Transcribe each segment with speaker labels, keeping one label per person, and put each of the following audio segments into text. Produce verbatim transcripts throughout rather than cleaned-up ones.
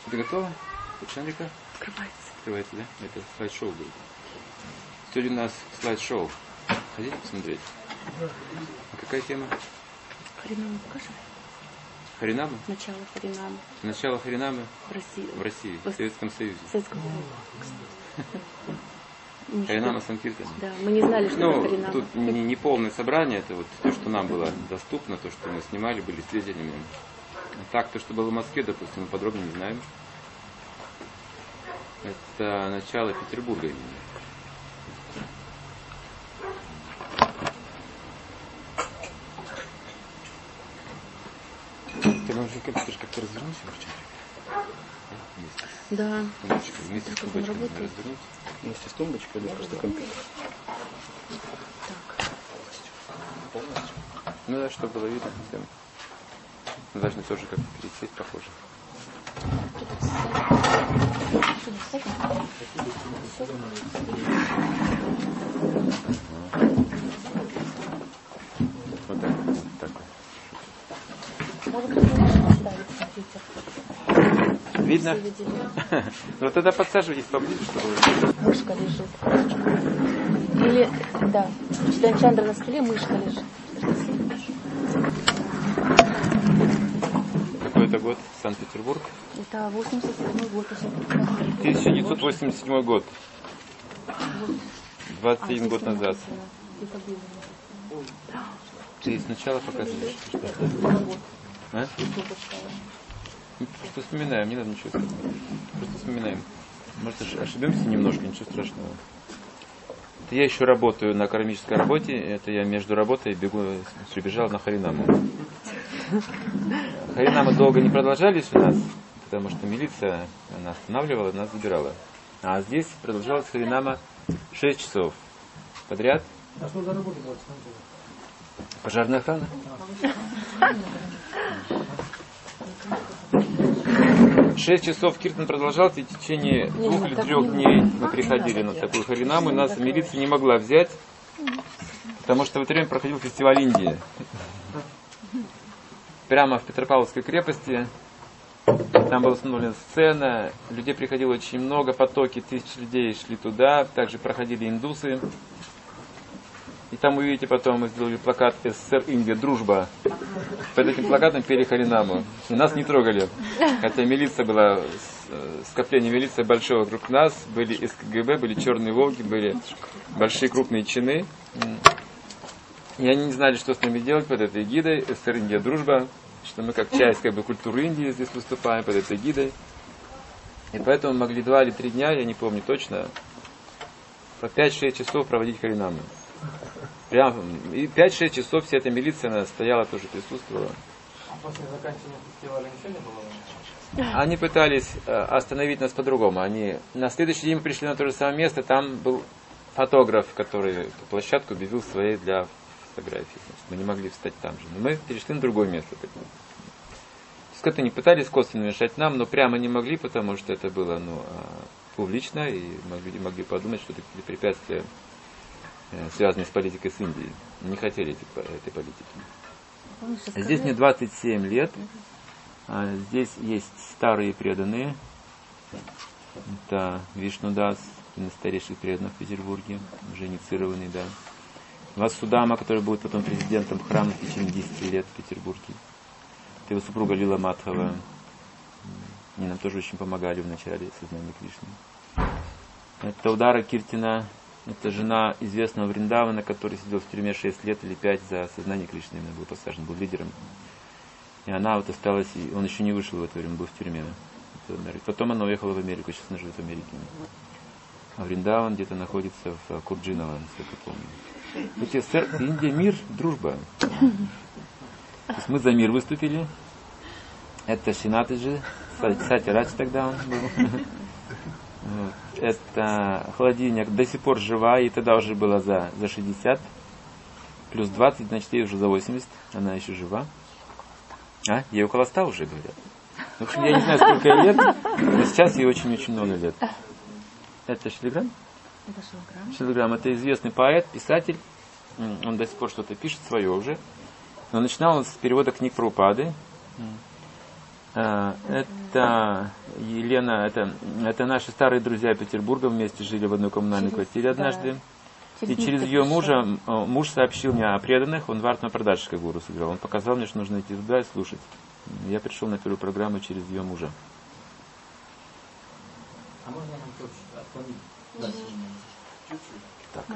Speaker 1: Ты готова? Александрика?
Speaker 2: Открывается.
Speaker 1: Открывается, да? Это слайд-шоу будет. Сегодня у нас слайд-шоу. Хотите посмотреть? А какая тема?
Speaker 2: Харинама покажи.
Speaker 1: Харинама?
Speaker 2: Начало Харинамы.
Speaker 1: Начало Харинамы
Speaker 2: в России.
Speaker 1: В России, в Советском Союзе.
Speaker 2: В Советском Союзе.
Speaker 1: Харинама Санкиртана.
Speaker 2: Да, мы не знали, что
Speaker 1: ну,
Speaker 2: это Харинама.
Speaker 1: Тут не, не полное собрание, это вот то, что нам было доступно, то, что мы снимали, были свидетелями. Так, то, что было в Москве, допустим, мы подробно не знаем. Это начало Петербурга. Ты можешь компьютер как-то развернуть, вместе?
Speaker 2: Да.
Speaker 1: Тумбочкой, вместе с
Speaker 2: Как он
Speaker 1: тумбочкой
Speaker 2: работает?
Speaker 1: развернуть.
Speaker 3: Вместе с тумбочкой или просто компьютер?
Speaker 2: Так.
Speaker 3: Полностью.
Speaker 1: Ну да, чтобы было видно всем. Мы должны тоже как-то пересесть, похоже. Вот так, вот так.
Speaker 2: Может быть, не можешь поставить компьютер?
Speaker 1: Видно? Ну тогда подсаживайтесь поближе, чтобы...
Speaker 2: Мышка лежит. Или, да, Читань Чандра на столе, мышка лежит.
Speaker 1: Какой это год? Санкт-Петербург?
Speaker 2: Это восемьдесят седьмой год.
Speaker 1: тысяча девятьсот восемьдесят седьмой год. двадцать один год назад. Ты сначала показываешь? А? Просто вспоминаем, не надо ничего сказать. Просто вспоминаем. Может, ошибемся немножко, ничего страшного. Это я еще работаю на кармической работе. Это я между работой бегу, прибежал на Харинаму. Харинамы долго не продолжались у нас, потому что милиция она останавливала, нас забирала. А здесь продолжалась Харинама шесть часов подряд.
Speaker 4: А что за работа была?
Speaker 1: Пожарная охрана. Шесть часов киртан продолжался, и в течение двух или трех дней мы приходили на такую Харинаму, и нас милиция не могла взять, потому что в это время проходил фестиваль Индии. Прямо в Петропавловской крепости. Там была установлена сцена, людей приходило очень много, потоки тысяч людей шли туда, также проходили индусы. И там вы видите, потом мы сделали плакат СССР Индия, дружба. Под этим плакатом пели Харинаму. И нас не трогали. Хотя милиция была, скопление милиции большое вокруг нас, были эс ка гэ бэ, были черные волки, были большие крупные чины. И они не знали, что с нами делать под этой гидой СССР Индия, дружба. Что мы как часть как бы, культуры Индии здесь выступаем под этой гидой. И поэтому могли два или три дня, я не помню точно, по пять-шесть часов проводить Харинаму. Прям, и пять-шесть часов вся эта милиция она стояла, тоже присутствовала.
Speaker 4: А после заканчивания фестиваля ничего не было?
Speaker 1: Они пытались э, остановить нас по-другому. Они на следующий день мы пришли на то же самое место, там был фотограф, который эту площадку объявил своей для фотографии. Значит, мы не могли встать там же. Но мы перешли на другое место. То есть это не пытались косвенно мешать нам, но прямо не могли, потому что это было ну, публично, и могли, могли подумать, что это какие-то препятствия, связанные с политикой с Индией. Не хотели эти, этой политики. Здесь мне двадцать семь лет. Здесь есть старые преданные. Это Вишнудас, один из старейших преданных в Петербурге, уже инициированный, да. Васудама, который будет потом президентом храма в течение десяти лет в Петербурге. Это его супруга Лила Мадхава. Они нам тоже очень помогали в начале сознания Кришны. Это Удара Киртина. Это жена известного Вриндавана, который сидел в тюрьме шесть лет или пять за сознание Кришны. Именно был посажен, был лидером. И она вот осталась, и он еще не вышел в это время, был в тюрьме. Потом она уехала в Америку, сейчас она живет в Америке. А Вриндаван где-то находится в Курджиново, насколько помню. Эти СССР, Индия, мир, дружба. То есть мы за мир выступили. Это Шинатаджи, Сатирадж тогда он был. Вот. Это холодильник до сих пор жива, и тогда уже было за, за шестьдесят. Плюс двадцать, значит, ей уже за восемьдесят. Она еще жива. А? Ей около ста уже, говорят. В общем, я не знаю, сколько ей лет, но сейчас ей очень-очень много лет. Это Шилиграм?
Speaker 2: Это Шилиграм.
Speaker 1: Шилиграм. Это известный поэт, писатель. Он до сих пор что-то пишет свое уже. Но начинал он с перевода книг Прабхупады. А, это Елена, это, это наши старые друзья Петербурга, вместе жили в одной коммунальной через, квартире однажды. Да. Через и через ее пришел. мужа, муж сообщил мне о преданных, он в артно-продажской гуру сыграл. Он показал мне, что нужно идти туда и слушать. Я пришел на первую программу через ее мужа.
Speaker 4: А можно нам отклонить? Да.
Speaker 1: Так.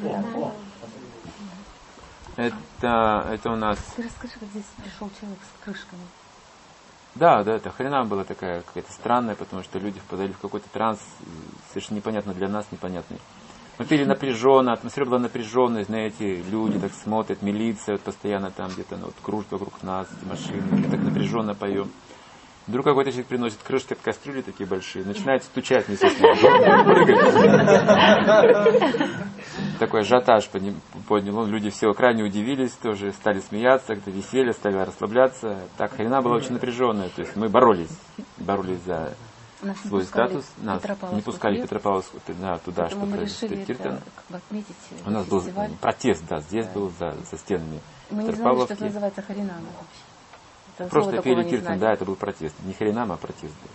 Speaker 1: Это, это у нас...
Speaker 2: Ты расскажи, как здесь пришел человек с крышками.
Speaker 1: Да, да, это хрена была такая какая-то странная, потому что люди впадали в какой-то транс, совершенно непонятно для нас, непонятный. Мы пили напряженно, атмосфера была напряженная, знаете, люди так смотрят, милиция вот постоянно там где-то ну, вот, кружит вокруг нас, эти машины, мы так напряженно поем. Вдруг какой-то человек приносит крышки от кастрюли такие большие, начинает стучать вместе с ним, прыгать. Такой ажиотаж поднял он, люди все крайне удивились, тоже стали смеяться, как-то веселье, стали расслабляться. Так, хрена была очень напряженная, то есть мы боролись, боролись за свой статус. Нас не пускали Петропавловск да, туда, чтобы Киртан. У нас был протест, да, здесь был за, за стенами
Speaker 2: мы не знали, что это называется харинама вообще. Это
Speaker 1: просто пели Киртан, да, это был протест. Не харинама, а протест был.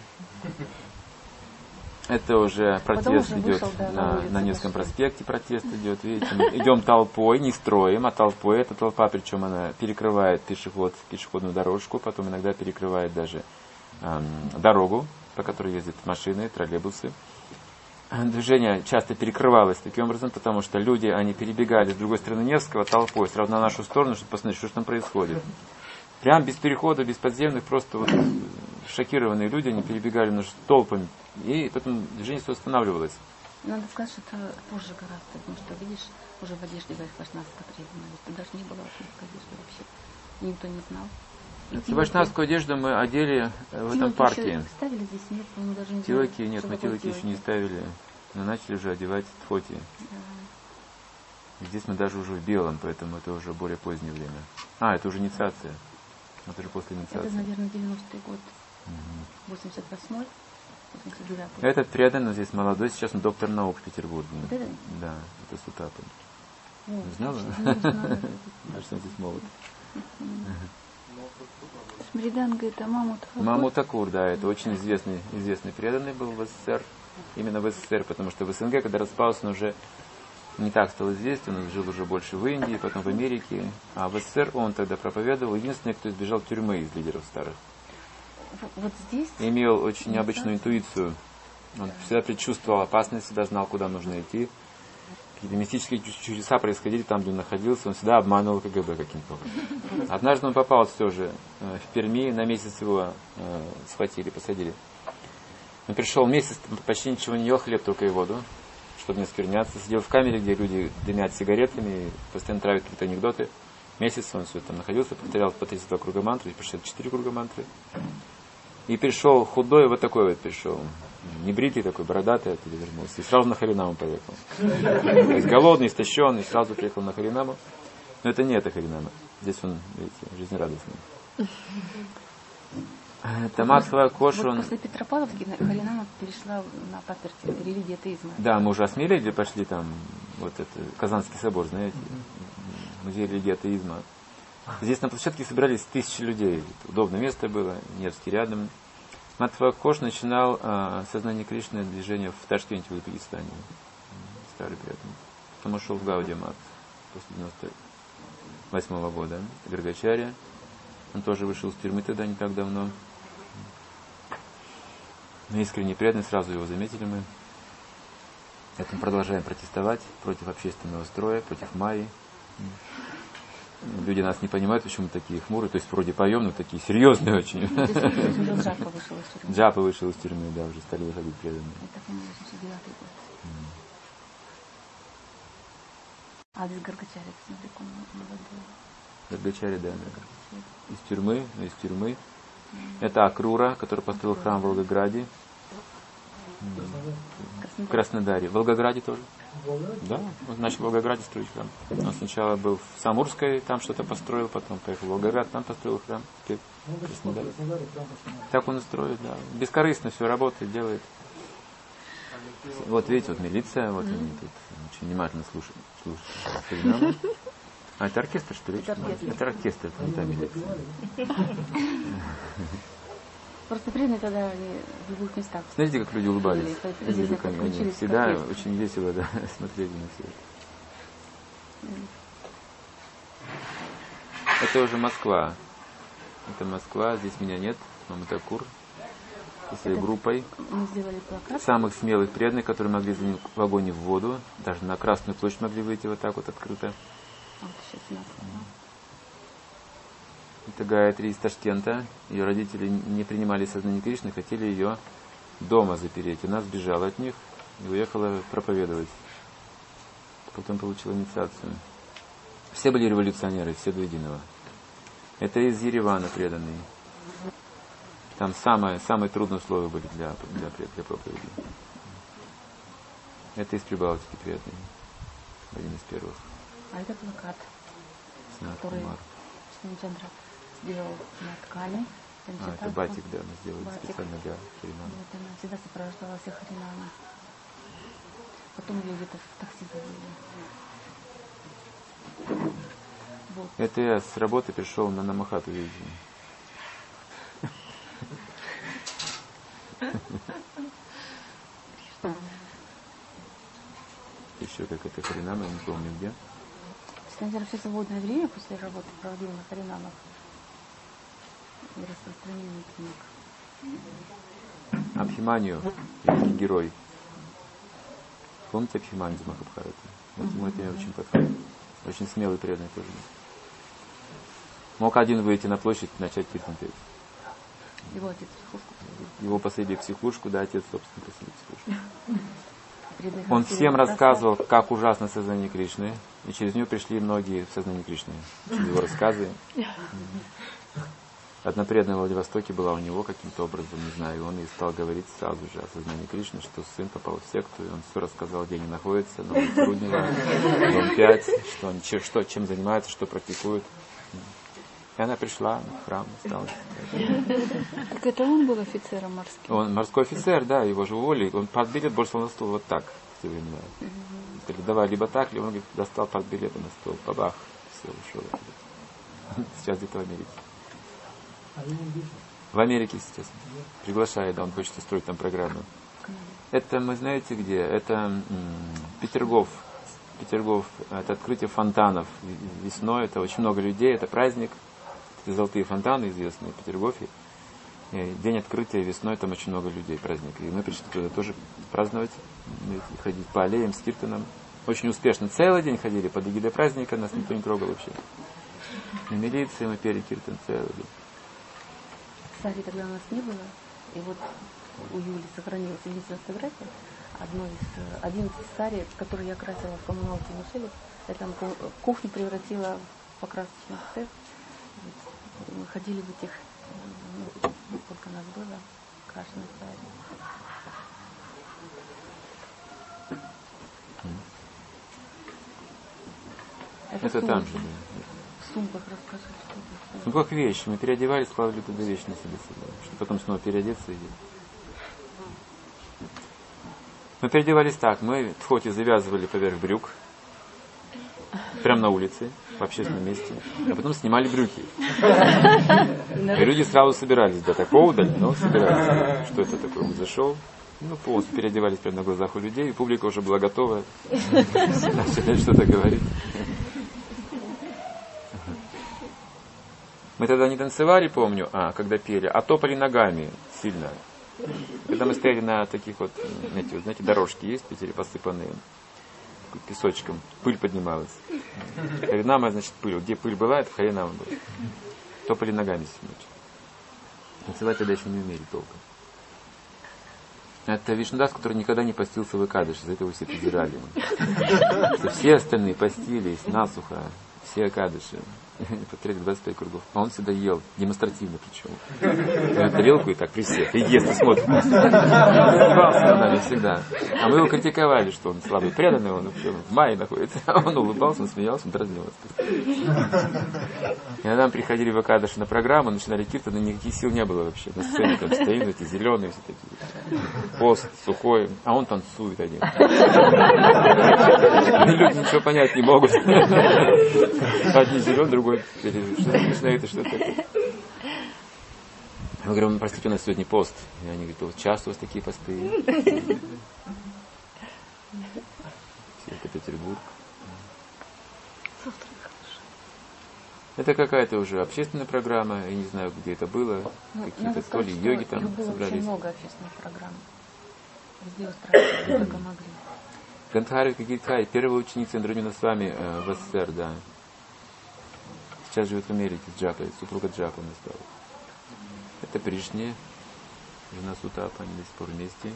Speaker 1: Это уже протест идет вышел, да, на, на, на Невском проспекте, протест идет, видите. Мы идем толпой, не строим, а толпой. Эта толпа, причем она перекрывает пешеход, пешеходную дорожку, потом иногда перекрывает даже эм, дорогу, по которой ездят машины, троллейбусы. Движение часто перекрывалось таким образом, потому что люди, они перебегали с другой стороны Невского толпой сразу на нашу сторону, чтобы посмотреть, что же там происходит. Прям без перехода, без подземных, просто вот шокированные люди, они перебегали между толпами, и потом движение все останавливалось.
Speaker 2: Надо сказать, что это позже гораздо, потому что, видишь, уже в одежде вайшнавской преданной. Это даже не было вайшнавской одежды вообще. Никто не знал.
Speaker 1: Вайшнавскую одежду мы одели в этом парке.
Speaker 2: Ставили здесь, нет, мы даже не
Speaker 1: тилоки, нет, мы тилоки еще не ставили. Но начали уже одевать тфоти. Да. Здесь мы даже уже в белом, поэтому это уже более позднее время. А, это уже инициация. Это же после инициации.
Speaker 2: Это, наверное, девяностый год. восемьдесят восьмой, восемьдесят девятый.
Speaker 1: Этот преданный здесь молодой, сейчас он доктор наук в Петербурге. Вот это? Да, это Сутапа. Ну, знала? Значит, он здесь молод.
Speaker 2: Мриданга это Мамут Такур.
Speaker 1: Мамут Такур, да, это очень известный, известный преданный был в СССР. Именно в СССР, потому что в СНГ, когда распался, он уже не так стал известен, он жил уже больше в Индии, потом в Америке. А в СССР он тогда проповедовал, единственный, кто избежал тюрьмы из лидеров старых.
Speaker 2: Вот здесь?
Speaker 1: Имел очень необычную интуицию. Он всегда предчувствовал опасность, всегда знал, куда нужно идти. Какие-то мистические чудеса происходили там, где он находился. Он всегда обманывал КГБ каким-то образом. Однажды он попал все же в Перми, на месяц его э, схватили, посадили. Он пришел месяц, почти ничего не ел, хлеб только и воду, чтобы не оскверняться. Сидел в камере, где люди дымят сигаретами, постоянно травят какие-то анекдоты. Месяц он все там находился, повторял по тридцать два круга мантры, по шестьдесят четыре круга мантры. И пришел худой, вот такой вот пришел. Небритый такой, бородатый, оттуда вернулся. И сразу на Харинаму поехал. То есть голодный, истощенный, сразу приехал на Харинаму. Но это не это Харинама. Здесь он, видите, жизнерадостный. Это Мадхава Кош, он...
Speaker 2: После Петропавловки Харинама перешла на паперти, религия атеизма.
Speaker 1: Да, мы уже осмелели, пошли там, вот это, Казанский собор, знаете, музей религии атеизма. Здесь на площадке собирались тысячи людей. Удобное место было, Невский рядом. Мадхава Кош начинал а, сознание Кришны движение в Ташкенте, в Узбекистане. Старый преданный. Потом ушел в Гаудия Мат после девяносто восьмого года. Гаргачарья. Он тоже вышел из тюрьмы тогда не так давно. Мы искренне преданные, сразу его заметили мы. Поэтому продолжаем протестовать против общественного строя, против Майи. Люди нас не понимают, почему мы такие хмурые. То есть вроде поем, но такие серьезные очень.
Speaker 2: Джапа вышел из тюрьмы.
Speaker 1: Джапа вышел из тюрьмы, да, уже стали выходить преданные.
Speaker 2: Это, по-моему, восемьдесят девятый год. А без Гаргачаря, смотри, он молодой.
Speaker 1: Гаргачарья, да, да. Из тюрьмы, ну, из тюрьмы. Это Акрура, который построил храм в Волгограде. В Краснодаре. В Волгограде тоже. Да, он начал в Волгограде строить храм. Он сначала был в Самурской, там что-то построил, потом поехал в Волгоград, там построил храм. Теперь в Краснодаре. Так он и строит, да. Бескорыстно все работает, делает. Вот видите, вот милиция, вот они тут очень внимательно слушают. слушают. А это оркестр, что ли?
Speaker 2: Это оркестр.
Speaker 1: Это оркестр, это не та милиция.
Speaker 2: Просто преданные тогда они в любых местах.
Speaker 1: Смотрите, как люди улыбались.
Speaker 2: Были,
Speaker 1: Видели, как они всегда очень весело, да, смотрели на все это. Mm. Это уже Москва. Это Москва, здесь меня нет, Маматакур. Со своей это группой.
Speaker 2: Мы сделали плакат.
Speaker 1: Самых смелых преданных, которые могли за ним в огонь и в воду. Даже на Красную площадь могли выйти вот так вот открыто.
Speaker 2: Вот сейчас у нас, да.
Speaker 1: Это Гаятри из Ташкента. Ее родители не принимали сознание Кришны, хотели ее дома запереть. Она сбежала от них и уехала проповедовать. Потом получила инициацию. Все были революционеры, все до единого. Это из Еревана преданные. Там самые, самые трудные условия были для, для, для проповеди. Это из Прибалтики преданные. Один из первых.
Speaker 2: А это плакат, который Чандра сделал на ткани.
Speaker 1: А, это батик, да, мы сделали батик. Специально для Харинама.
Speaker 2: Вот она всегда сопровождала всех Харинама. Потом ее где-то в такси завели. Вот.
Speaker 1: Это я с работы пришел на Намахату видение. Еще как это Харинама, я не помню где.
Speaker 2: Наверное, все свободное время после работы проводил на Харинамах и распространение книг.
Speaker 1: Абхиманию, великий герой. Помните Абхиманию из Махабхараты? Вот ему это очень подходит. Очень смелый, преданный тоже. Мог один выйти на площадь и начать киртан петь.
Speaker 2: Его отец в психушку.
Speaker 1: Его посадили в психушку, да, отец, собственно, посадили в психушку. Он всем рассказывал, как ужасно сознание Кришны, и через него пришли многие в сознание Кришны. Через его рассказы. Одна преданная в Владивостоке была у него каким-то образом, не знаю, и он ей стал говорить сразу же о сознании Кришны, что сын попал в секту, и он все рассказал, где они находятся, но Труднева, дом пять, что он что, чем занимается, что практикует. И она пришла в храм, стала.
Speaker 2: Так это он был офицером морским?
Speaker 1: Он морской офицер, да, его же уволили. Он партбилет бросил на стол вот так все время. Сказали, давай либо так, либо он говорит, достал партбилеты на стол, бабах, все, ушел. Сейчас где-то в Америке. В Америке сейчас. Приглашает, да, он хочет устроить там программу. Это, мы знаете где? Это м- Петергоф. Петергоф, это открытие фонтанов весной, это очень много людей, это праздник. Это золотые фонтаны известные в Петергофе. И день открытия весной, там очень много людей, праздник. И мы пришли туда тоже праздновать, ходить по аллеям с киртаном. Очень успешно. Целый день ходили под эгидой праздника, нас никто не трогал вообще. На милиции мы пели киртан целый день.
Speaker 2: Сари тогда у нас не было, и вот у Юли сохранилась единственная фотография, одной из, один из сари, который я красила в коммуналке Мишели, я там кухню превратила в покрасочный цех. Мы ходили в этих, ну, сколько нас было, крашеных сари.
Speaker 1: Это, Это там же, да.
Speaker 2: В сумках расскажи, что это.
Speaker 1: Ну как вещи, мы переодевались, клали туда вещи на себе, чтобы потом снова переодеться и... Мы переодевались так, мы тхоти завязывали поверх брюк, прямо на улице, в общественном месте, а потом снимали брюки. И люди сразу собирались, да, такого удали, но собирались. Что это такое? Вот зашел, ну, полностью переодевались прямо на глазах у людей, и публика уже была готова начать что-то говорить. Мы тогда не танцевали, помню, а когда пели, а топали ногами сильно. Когда мы стояли на таких вот, знаете, вот, знаете, дорожки есть в Питере посыпанные песочком, пыль поднималась. Харинама, значит, пыль. Где пыль была, это Харинама была. Топали ногами сильно. Танцевать тогда еще не умели толком. Это Вишнудас, который никогда не постился в Экадыш, за это его все презирали. Все остальные постились насухо, все Экадыши. По двадцать пять кругов. А он всегда ел, демонстративно причем. На тарелку и так присев. И ест, и смотрит. Улыбался над нами всегда. А мы его критиковали, что он слабый преданный, он вообще в мае находится. А он улыбался, он смеялся, он дразнил нас. И когда нам приходили в Экадыши на программу, начинали киртаны, никаких сил не было вообще. На сцене там стоим, эти зеленые все такие. Пост сухой. А он танцует один. И люди ничего понять не могут. Одни зеленые, другой что это, что это. Мы говорим, простите, у нас сегодня пост. И они говорят, вот часто у вас такие посты. Санкт-Петербург. Это какая-то уже общественная программа, я не знаю, где это было.
Speaker 2: Ну,
Speaker 1: какие-то то ли йоги там
Speaker 2: было
Speaker 1: собрались.
Speaker 2: Очень много общественных программ. Везде устраивали, только могли.
Speaker 1: Гандхари Кагиркай, первая ученица Индрамина с вами э, в СССР, да. Сейчас живет в Америке с Джапой, супруга Джапа она стала. Это Пришни, жена Сутапа, они до сих пор вместе.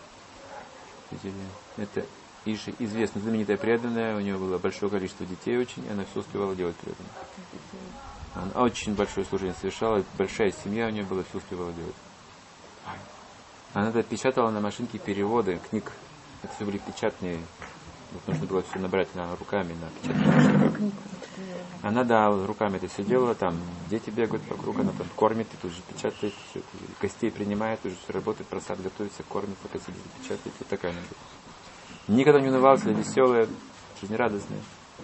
Speaker 1: Это Иши, известная, знаменитая преданная, у нее было большое количество детей очень, и она все успевала делать преданно. Она очень большое служение совершала, большая семья у нее была, все успевала делать. Она это печатала на машинке переводы книг. Это все были печатные. Вот нужно было все набрать на руками, на печатную машинку. Она, да, руками это все делала, там дети бегают вокруг, она там кормит, и тут же печатает, все это, гостей принимает, тут же все работает, просад готовится, кормит, пока сидит, печатает, вот такая она была. Никогда не унывалась, веселая, жизнерадостная.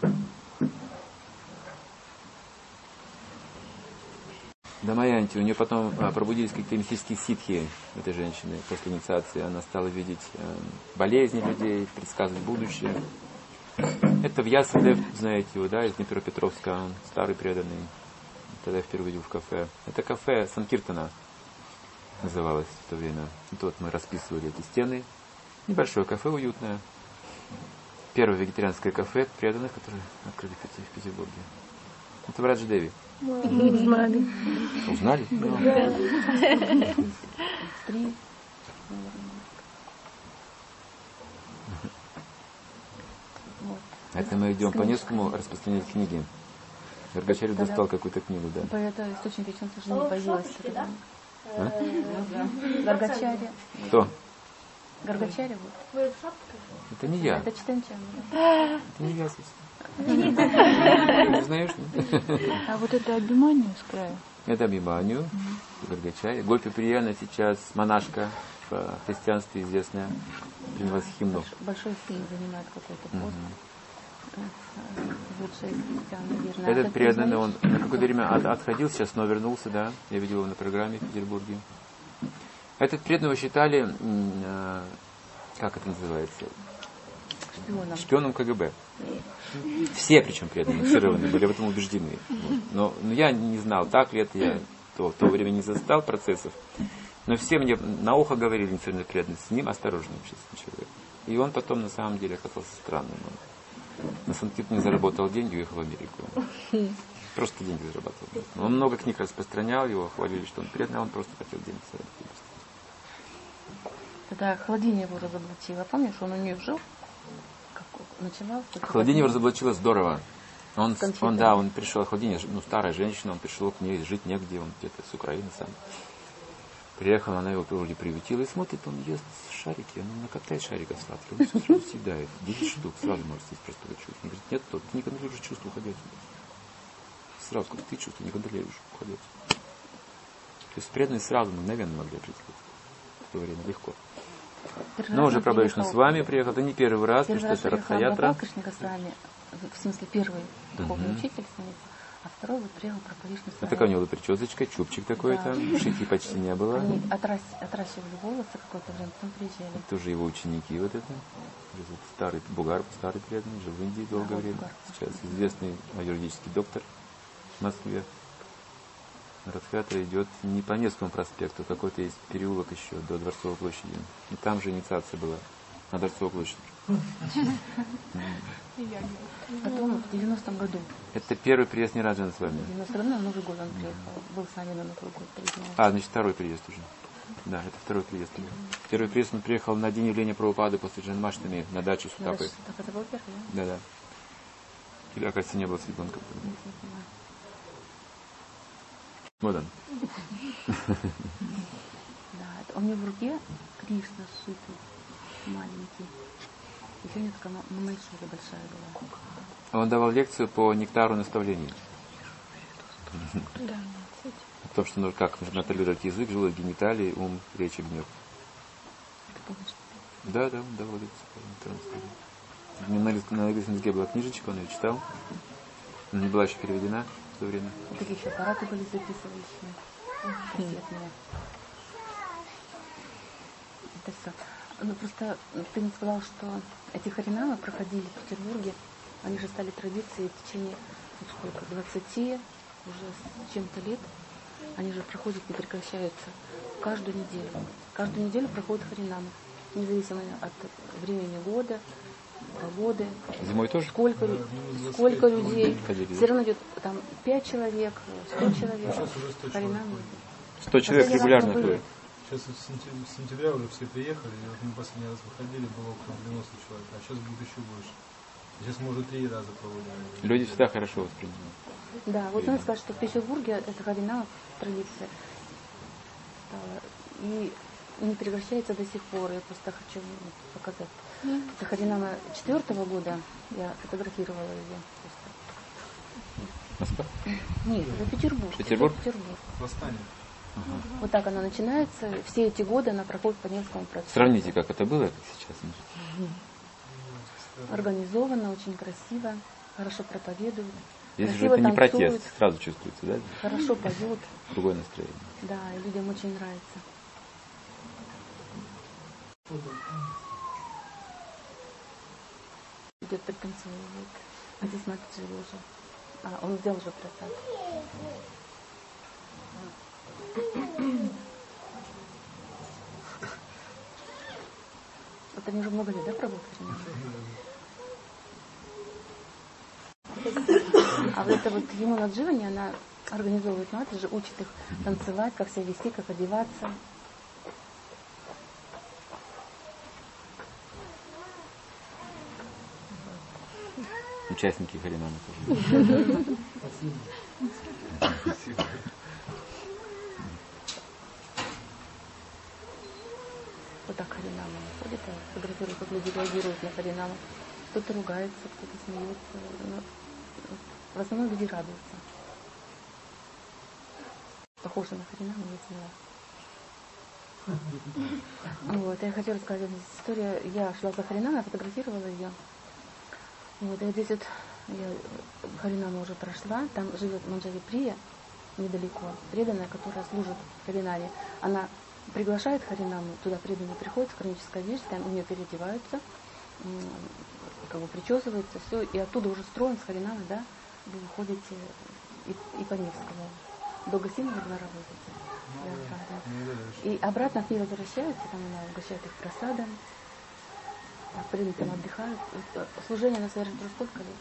Speaker 1: Дамаянти, у нее потом а, пробудились какие-то мистические ситхи этой женщины после инициации. Она стала видеть э, болезни людей, предсказывать будущее. Это Вьясадев, знаете его, да, из Днепропетровска, он старый преданный. Тогда я впервые видел в кафе. Это кафе Санкиртана называлось в то время. Тут мы расписывали эти стены. Небольшое кафе уютное. Первое вегетарианское кафе преданных, которое открыли в Петербурге. Это в Радждеви.
Speaker 5: Узнали.
Speaker 1: Узнали?
Speaker 2: Три.
Speaker 1: Это мы идем по Невскому распространять книги. Гаргачари достал какую-то книгу, да.
Speaker 2: По это источник личной служения не появилось. Гаргачари.
Speaker 1: Кто?
Speaker 2: Гаргачари вот.
Speaker 1: Это не я.
Speaker 2: Это Читанчан.
Speaker 1: Это не я, собственно. Не знаешь?
Speaker 5: А вот это Абхиманию с края?
Speaker 1: Это Абхиманию, Гаргачари. Гопи Прияна сейчас монашка в христианстве известная. Принялась химну.
Speaker 2: Большой фильм занимает какой-то пост. Лучшие христиан, наверное.
Speaker 1: Этот
Speaker 2: А
Speaker 1: преданный,
Speaker 2: знаешь?
Speaker 1: он на какое-то время от, отходил, сейчас снова вернулся, да. Я видел его на программе в Петербурге. Этот преданного считали, э, как это называется?
Speaker 2: Шпионом.
Speaker 1: Шпионом КГБ. Все, причем преданные, инфицированные, были в этом убеждены. Вот. Но, но я не знал, так ли это, я то, в то время не застал процессов. Но все мне на ухо говорили, инфицированные преданные, с ним осторожный общественный человек. И он потом на самом деле оказался странным. Он на Санкт-Петербурге заработал деньги и уехал в Америку. Просто деньги зарабатывал. Он много книг распространял, его хвалили, что он преданный, а он просто хотел деньги заработать.
Speaker 2: Тогда Хладиня его разоблачила. Помнишь, он у нее жил? Как начинал?
Speaker 1: Хладиня его разоблачила здорово. Он,
Speaker 2: Конфеты.
Speaker 1: он, да, он пришел, Хладиня, ну, старая женщина, он пришел к ней, жить негде, он где-то с Украины сам. Приехал, она его вроде приютила и смотрит, он ест шарики, он накатает шариков сладких, он все сразу съедает. десять штук сразу может съесть просто чувство. Он говорит, нет, тот, ты не контролируешь чувство, уходи отсюда. Сразу, как ты чувство, не контролируешь, уходи отсюда. То есть преданные сразу мгновенно могли определить. В то время легко.
Speaker 2: Первый
Speaker 1: Но
Speaker 2: раз
Speaker 1: уже
Speaker 2: он
Speaker 1: Прабхавишна
Speaker 2: приехал-
Speaker 1: с вами приехал, это не первый раз,
Speaker 2: Первый
Speaker 1: потому
Speaker 2: раз
Speaker 1: что это
Speaker 2: приехал
Speaker 1: Радхаятра.
Speaker 2: Гопал с вами, в смысле первый духовный
Speaker 1: Мгм.
Speaker 2: учитель становится, а второй вот приехал Прабхавишна с
Speaker 1: Это
Speaker 2: вами.
Speaker 1: такая у него прическочка, чубчик такой
Speaker 2: Да.
Speaker 1: там, шити почти не было.
Speaker 2: Они отрас- отращивали волосы какое-то время, потом приезжали.
Speaker 1: Это уже его ученики вот это. Старый Бугар, старый преданный, жил в Индии долгое
Speaker 2: Ага,
Speaker 1: время.
Speaker 2: Бугар.
Speaker 1: Сейчас известный юридический доктор в Москве. Радхаятра идет не по Невскому проспекту, какой-то есть переулок еще до Дворцовой площади. И там же инициация была, на Дворцовой площади.
Speaker 2: Потом в девяностом году,
Speaker 1: Это первый приезд Нираджана с вами.
Speaker 2: в девяностом году на Новый год он приехал, был с нами на Новый год. приезжал.
Speaker 1: А, значит, второй приезд уже. Да, это второй приезд. Первый приезд он приехал на день явления Прабхупады после Джанмаштами на дачу
Speaker 2: Да,
Speaker 1: Сутапы.
Speaker 2: так это был первый, да?
Speaker 1: Да-да. Или, оказывается, не было с ребенком.
Speaker 2: Не знаю.
Speaker 1: Вот он.
Speaker 2: Да, это у него в руке Кришна сшитый, маленький. Еще у него такая Мамайшура большая была.
Speaker 1: Он давал лекцию по нектару наставлений.
Speaker 5: Да.
Speaker 1: О том, что нужно как контролировать язык, желудок, гениталии, ум, речь и гнев.
Speaker 2: Ты помнишь?
Speaker 1: Да, да, он давал лекцию по нектару наставлений. У меня на английском- на английском языке была книжечка, он ее читал. Она не была еще переведена в то время.
Speaker 2: И такие еще аппараты были записывающие. кассетные. Это все. Ну просто ты мне сказал, что эти харинамы проходили в Петербурге, они же стали традицией в течение ну, сколько, двадцати уже с чем-то лет. Они же проходят, не прекращаются каждую неделю. Каждую неделю проходят харинамы, независимо от времени года, погоды.
Speaker 1: Зимой тоже?
Speaker 2: Сколько, сколько людей.
Speaker 1: Ходили,
Speaker 2: все равно идет там пять человек, сто человек.
Speaker 3: Сейчас уже сто человек.
Speaker 2: Харинамы.
Speaker 1: Сто человек регулярно ходит.
Speaker 3: Сейчас вот с сентя- с сентября уже все приехали, и вот мы последний раз выходили, было около девяноста человек, а сейчас будет еще больше. Сейчас мы уже три раза проводим.
Speaker 1: Люди всегда хорошо воспринимают.
Speaker 2: Да, вот он скажет, что в Петербурге это харинам традиция стала. И не прекращается до сих пор. Я просто хочу ну, показать. Mm. Это харинама четвертого года. Я фотографировала ее.
Speaker 1: Москва?
Speaker 2: Нет, это Петербург.
Speaker 1: Петербург?
Speaker 2: Это Петербург.
Speaker 3: Восстание.
Speaker 2: Ага. Вот так она начинается. Все эти годы она проходит по Невскому процессу.
Speaker 1: Сравните, как это было, как сейчас.
Speaker 2: Mm. Организовано, очень красиво, хорошо проповедуют.
Speaker 1: Здесь же это не протест, сразу чувствуется, да?
Speaker 2: Хорошо поют.
Speaker 1: Другое настроение.
Speaker 2: Да, и людям очень нравится. Идет пританцовывает. А здесь смотрите уже. А, он взял уже просад. Вот они уже много лет, да, пробовали? А вот это вот ему надживание, она организовывает матри, же учит их танцевать, как себя вести, как одеваться.
Speaker 1: Участники харинама тоже. Спасибо.
Speaker 2: Вот так харинама ходит, фотографирует, как люди реагируют на харинама. Кто-то ругается, кто-то смеется. Но в основном люди радуются. Похоже на харинаму, я смела. Вот, я хочу рассказать одну историю. Я шла за харинамой, фотографировала ее. Вот, и вот здесь вот я харинама уже прошла. Там живет Манджари Прия недалеко, преданная, которая служит харинаме. Она приглашает харинаму, туда преданные приходят, хроническая вещь, там у нее переодеваются, как бы причесывается, все, и оттуда уже строен с харинамой, да, вы выходите и, и по Невскому. До гостиного двора возите.
Speaker 3: Ну,
Speaker 2: да,
Speaker 3: да.
Speaker 2: Да. И обратно к ней возвращаются, там она угощает их просадом, преданные там отдыхают. Служение она совершает уже сколько лет?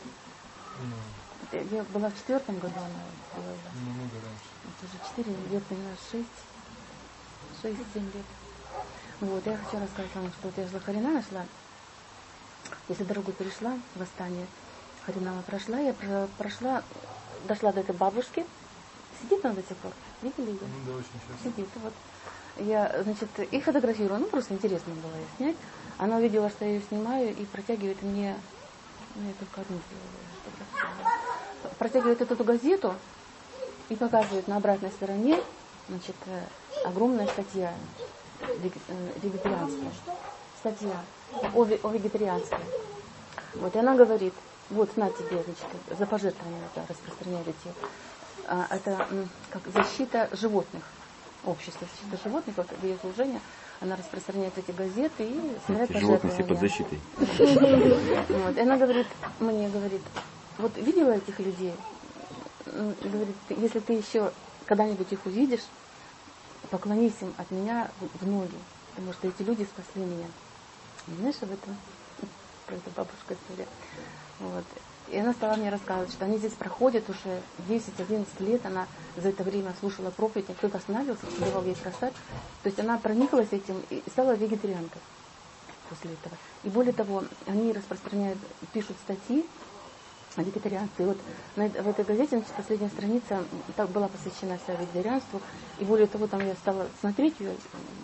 Speaker 3: Ну,
Speaker 2: я была в четвертом году, она была уже.
Speaker 3: Намного раньше.
Speaker 2: Это уже четыре лет, наверное, шесть. шесть-семь лет. Вот, я хочу рассказать вам, что вот я шла Харинама шла, если дорогу перешла, восстание Харинама прошла, я прошла, дошла до этой бабушки, сидит она до сих пор, видели ее?
Speaker 3: Ну да, очень часто.
Speaker 2: Сидит, вот. Я, значит, и фотографирую, ну просто интересно было ее снять. Она увидела, что я ее снимаю и протягивает мне, ну я только одну фотографирую, протягивает эту газету и показывает на обратной стороне, значит, огромная статья вегетарианская. Статья о, о вегетарианстве. Вот, и она говорит, вот, на тебе, значит, за пожертвование это распространяют эти. А, это как защита животных. Общество защиты животных, вот в ее служение, она распространяет эти газеты и собирает
Speaker 1: животные все под
Speaker 2: пожертвования.
Speaker 1: защитой.
Speaker 2: Вот, и она говорит, мне говорит, вот видела этих людей? Говорит, если ты еще когда-нибудь их увидишь, поклонись им от меня в ноги, потому что эти люди спасли меня. Знаешь об этом? Про эту бабушку история. Вот. И она стала мне рассказывать, что они здесь проходят уже десять-одиннадцать лет, она за это время слушала проповедь, никто останавливался, давал ей просад. То есть она прониклась этим и стала вегетарианкой после этого. И более того, они распространяют, пишут статьи о вегетарианстве. И вот на, в этой газете, значит, последняя страница так была посвящена вся вегетарианству. И более того, там я стала смотреть ее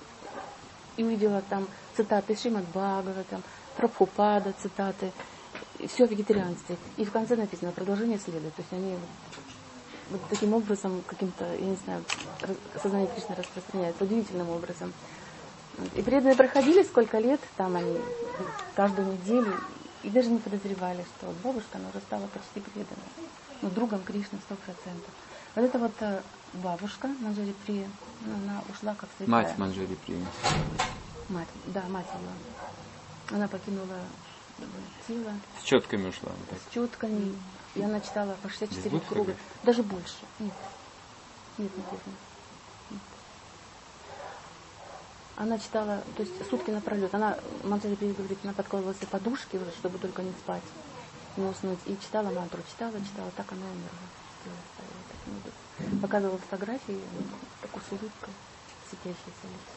Speaker 2: и увидела там цитаты Шримад Бхагавата, Прабхупада, цитаты. Все о вегетарианстве. И в конце написано, продолжение следует. То есть они вот, вот таким образом, каким-то, я не знаю, сознание Кришны распространяется удивительным образом. И преданные проходили сколько лет, там они каждую неделю, и даже не подозревали, что вот бабушка, она уже стала почти преданной. Ну, другом Кришны сто процентов. Вот это вот э, бабушка Манджари Прия, ну, она ушла как святая.
Speaker 1: Мать Манджари Прия.
Speaker 2: Мать, да, мать ее. Она покинула тело.
Speaker 1: С четками ушла. Вот так.
Speaker 2: С четками. И она читала по шестьдесят четыре
Speaker 1: Здесь
Speaker 2: круга.
Speaker 1: будет
Speaker 2: Даже больше. Нет. Нет, нет, нет. нет. Она читала, то есть сутки напролет. Она, Манджари Прия говорит, она подкладывала себе подушки, чтобы только не спать, не уснуть. И читала мантру, читала, читала, так она и умерла. Показывала фотографии, такой с улыбкой, светящееся лицо.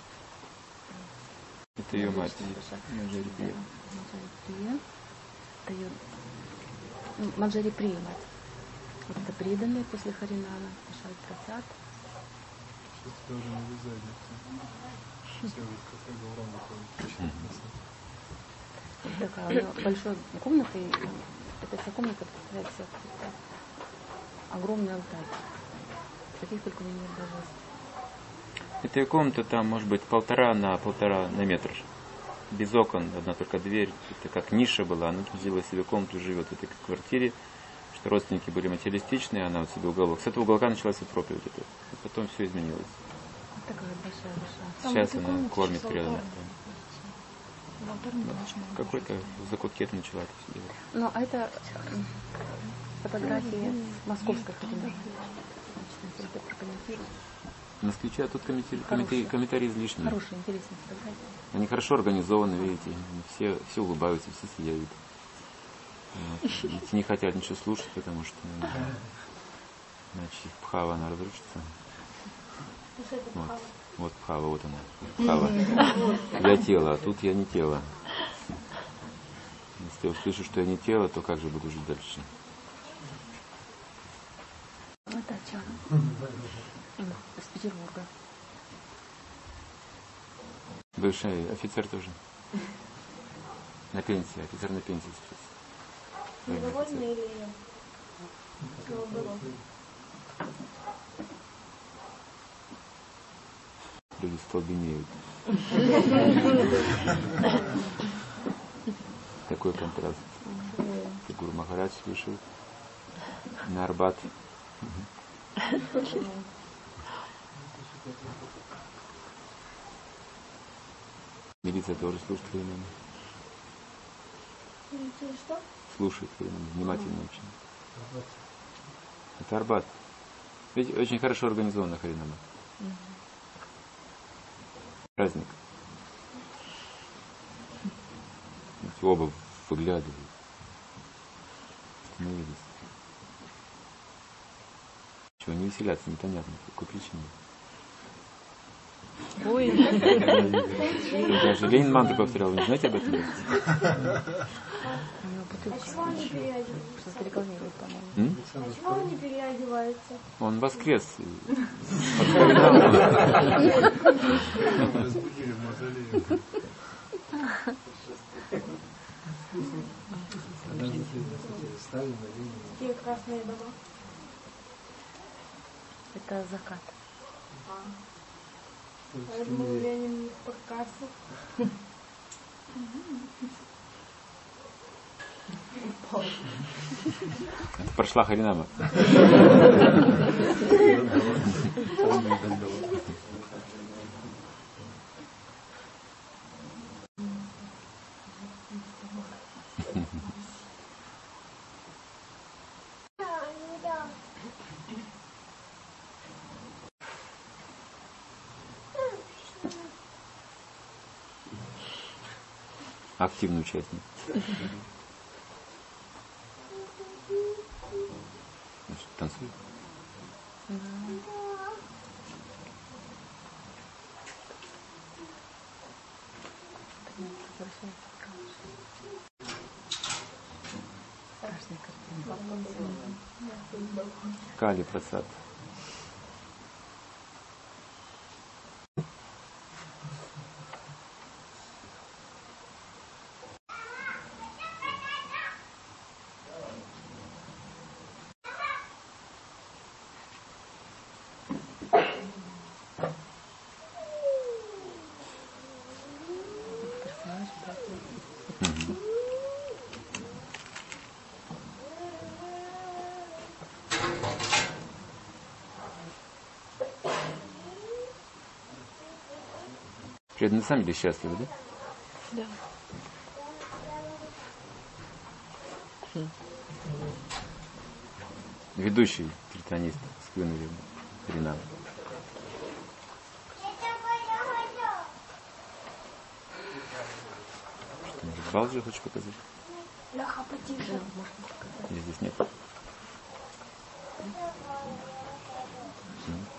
Speaker 1: Это ее мать. Манджари Прия.
Speaker 2: Манджари Прия. Это ее Манджари Прия мать. Вот это преданные после Харинама, Вишаль Прасад.
Speaker 3: Сейчас тебя уже не вязать никто. Все вот кафе Гаурам выходит.
Speaker 2: Вот такая у нее большая комната, и эта вся комната представляет себя огромный алтарь. Таких только не нет даже.
Speaker 1: Эта комната там может быть полтора на полтора на метр. Без окон, одна только дверь. Это как ниша была. Она сделала себе комнату и живет в этой квартире. Что родственники были материалистичные, она вот себе уголок. С этого уголка началась и проповедь. Это. И потом все изменилось.
Speaker 2: Вот такая большая душа.
Speaker 1: Сейчас она кормит рядом. Какой-то в закутке это начала это все делать.
Speaker 2: Ну, а это фотографии московской Харинамы. Это прокомментирую.
Speaker 1: Москвичи, а тут комментарии, комментарии, комментарии излишние.
Speaker 2: Хорошие, интересные фотографии.
Speaker 1: Они хорошо организованы, видите. Все, все улыбаются, все сияют. Вот. Дети не хотят ничего слушать, потому что иначе их пхава, она разрушится. Вот, вот пхава, вот она. Пхава. Я тело, а тут я не тело. Если я услышу, что я не тело, то как же буду жить дальше?
Speaker 2: Вот о чем? Из Петербурга.
Speaker 1: Бывший офицер тоже. На пенсии, офицер на пенсии сейчас.
Speaker 6: Недовольны или нет? Что было?
Speaker 1: Люди столбенеют. Такой контраст. Гуру Махарадж вышел на Арбат. Милиция тоже слушает Харинаму.
Speaker 6: Что?
Speaker 1: Слушает Харинаму, внимательно очень. Это Арбат. Ведь очень хорошо организована Харинама. Праздник. Ведь оба выглядывают. Остановились. Чего не веселятся, непонятно, по какой причине.
Speaker 5: Ой.
Speaker 1: Даже Ленин мантру повторял, вы не знаете об этом?
Speaker 2: У него бутылка.
Speaker 6: А чего он не переодевается?
Speaker 2: Что-то рекламирует, по-моему.
Speaker 1: М?
Speaker 6: А чего он не переодевается?
Speaker 1: Он воскрес.
Speaker 3: Разбудили в мавзолее.
Speaker 6: Какие красные дома?
Speaker 2: Это закат.
Speaker 6: Я думала, Ленин их покрасил.
Speaker 1: Это прошла Харинама. Активный участник. Значит, танцует. Кали Прасад. Преданные сами были счастливы, да?
Speaker 5: Да.
Speaker 1: Ведущий тритонист с Квинерем Ринам. Что, может, Балджи хочешь показать?
Speaker 6: Ляха, потише.
Speaker 2: Да, можно показать.
Speaker 1: Или здесь нет? М.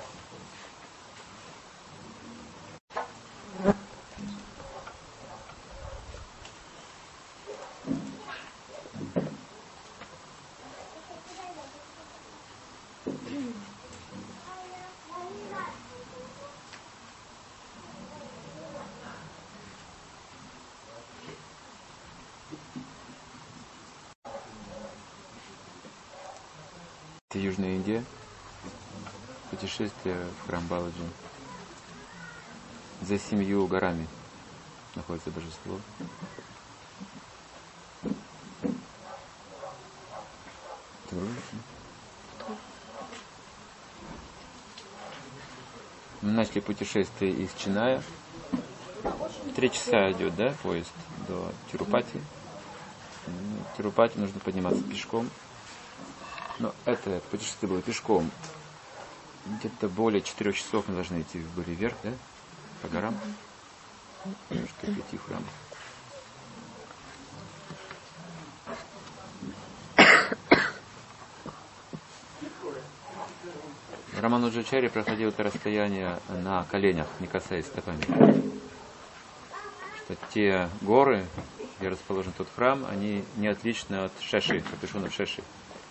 Speaker 1: Это Южная Индия. Путешествие в храм Баладжи. За семью горами находится божество. Мы начали путешествие из Чиная. Три часа идет, да, поезд до Тирупати. В Тирупати нужно подниматься пешком. Но это путешествие было пешком. Где-то более четырех часов мы должны идти в горы вверх, да? По горам. Чтобы прийти в храм. Рамануджачарья проходил это расстояние на коленях, не касаясь стопами. Что те горы, где расположен тот храм, они не отличны от шеши, капюшонов шеши.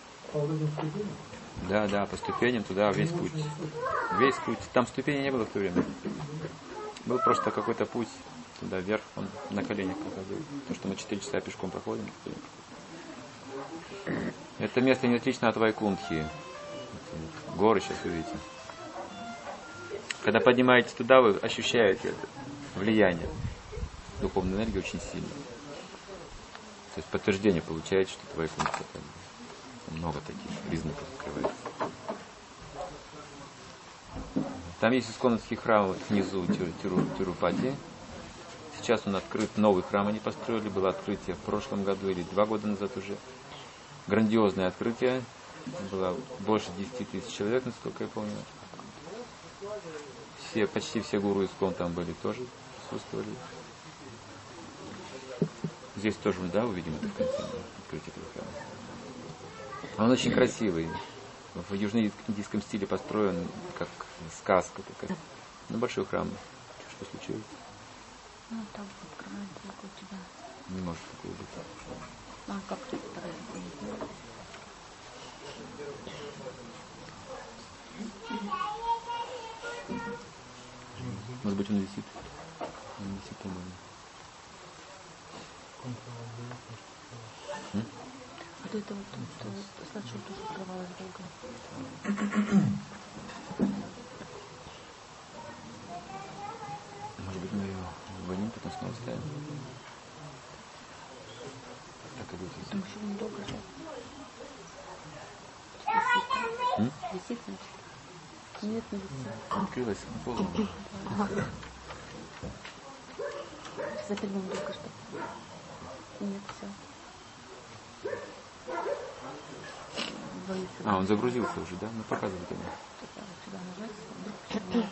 Speaker 1: Да, да, по ступеням туда весь путь. Весь путь. Там ступеней не было в то время. Был просто какой-то путь туда вверх, он на коленях проходил. То, что мы четыре часа пешком проходим. Это место не отлично от Вайкунтхи. Горы сейчас увидите. Когда поднимаетесь туда, вы ощущаете это влияние. Духовной энергии очень сильно. То есть подтверждение получаете, что это Вайкунтха. Много таких признаков открывается. Там есть исконный храм вот внизу Тиру, Тирупати. Сейчас он открыт, новый храм они построили. Было открытие в прошлом году или два года назад уже. Грандиозное открытие. Было больше десяти тысяч человек, насколько я помню. Все, почти все гуру искон там были тоже, присутствовали. Здесь тоже, да, увидим это в конце открытия этого храма. Он очень красивый. В южноиндийском стиле построен, как сказка такая. Ну, большой храм. Что случилось?
Speaker 2: Ну, там открывается, как у тебя.
Speaker 1: Не может такого быть.
Speaker 2: А как ты вторая?
Speaker 1: Может быть, он висит. Он висит, по-моему. М?
Speaker 2: А до этого тут слышал, тоже открывалась долго.
Speaker 1: Может быть, мы ее вынем, потом снова ставим. Так и будет висеть.
Speaker 2: Там еще он долго ждет.
Speaker 1: М?
Speaker 2: Висит, значит? Нет, не висит.
Speaker 1: Открылась полностью.
Speaker 2: За фильмом долго ждет. Нет, все.
Speaker 1: А, он загрузился уже, да? Ну, показывает ему.
Speaker 2: Сюда нажать.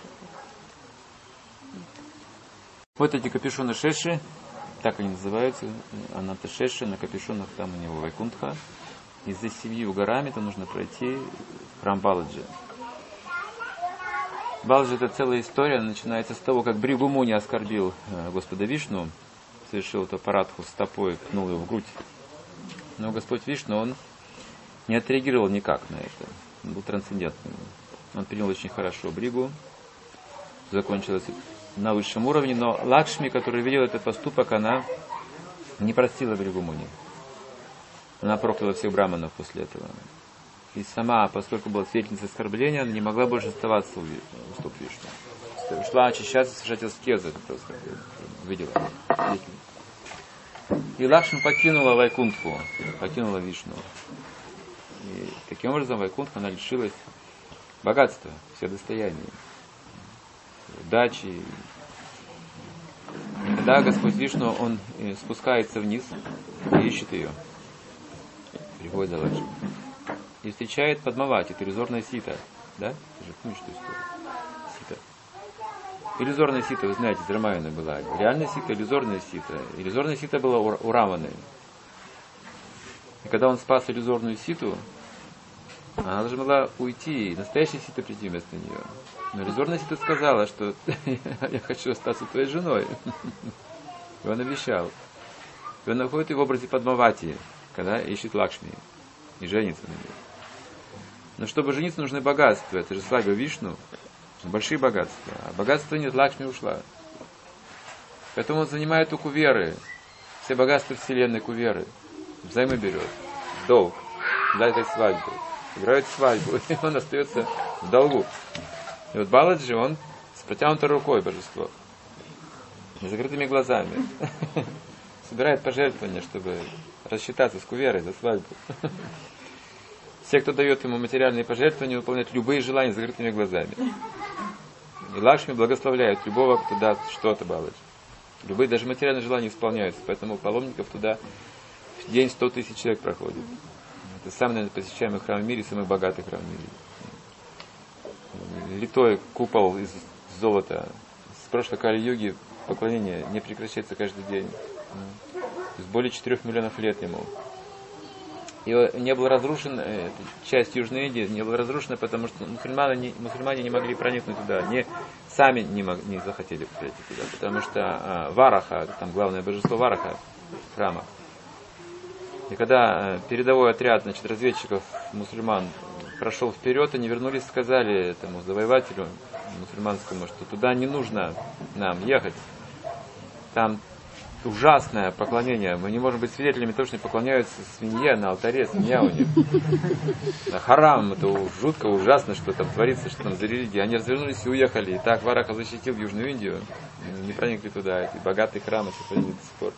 Speaker 1: Вот эти капюшоны шеши, так они называются, аната шеши, на капюшонах там у него Вайкунтха. И за семью горами то нужно пройти в храм Баладжи. Баладжи — это целая история, она начинается с того, как Бригу Муни оскорбил Господа Вишну, совершил эту парадху стопой, пнул его в грудь. Но Господь Вишну, он не отреагировал никак на это. Он был трансцендентным. Он принял очень хорошо Бригу. Закончилось на высшем уровне. Но Лакшми, которая видела этот поступок, она не простила Бригу Муни. Она прокляла всех браманов после этого. И сама, поскольку была свидетельницей оскорбления, она не могла больше оставаться у стоп Вишну. Ушла очищаться, совершать аскезы. Видела. И Лакшми покинула Вайкунтху, покинула Вишну. И таким образом Вайкунтха, она лишилась богатства, все достояния, дачи, тогда Господь Вишну, он спускается вниз и ищет ее. Приходит за Лакшми. И встречает Падмавати, это иллюзорная сита. Да? Ты же помнишь эту историю? Сита. Иллюзорная сита, вы знаете, из Рамаяна была. Реальная сита, иллюзорная сита. Иллюзорная сита была у Раваны. И когда он спас иллюзорную ситу, она должна была уйти, и настоящая сита прийти вместо нее. Но иллюзорная сита сказала, что я хочу остаться твоей женой. И он обещал. И он находит ее в образе Падмавати, когда ищет Лакшми и женится на ней. Но чтобы жениться, нужны богатства. Это же слава Вишну. Большие богатства. А богатства нет, Лакшми ушла. Поэтому он занимает у Куверы. Все богатства вселенной Куверы. Взаймы берет. Долг. Для этой свадьбы. Играет свадьбу. И он остается в долгу. И вот Баладжи, он с протянутой рукой божество. И закрытыми глазами. Собирает пожертвования, чтобы рассчитаться с Куверой за свадьбу. Все, кто дает ему материальные пожертвования, выполняют любые желания с закрытыми глазами. И Лакшми благословляет любого, кто даст что-то Баладжи. Любые, даже материальные желания исполняются. Поэтому у паломников туда в день сто тысяч человек проходит. Это самый, наверное, посещаемый храм в мире, самый богатый храм в мире. Литой купол из золота. С прошлой Кали-юги поклонение не прекращается каждый день. То есть более четырех миллионов лет ему. И не был разрушен, часть Южной Индии не была разрушена, потому что мусульмане не, мусульмане не могли проникнуть туда, не, сами не, мог, не захотели пройти туда, потому что а, Вараха, там главное божество Вараха храма. И когда а, передовой отряд, значит, разведчиков мусульман прошел вперед, они вернулись и сказали этому завоевателю мусульманскому, что туда не нужно нам ехать, там ужасное поклонение. Мы не можем быть свидетелями того, что они поклоняются свинье на алтаре, свинья у них. Харам, это жутко, ужасно, что там творится, что там за религия. Они развернулись и уехали. И так Вараха защитил Южную Индию. Не проникли туда. Эти богатые храмы сохранились до сих пор.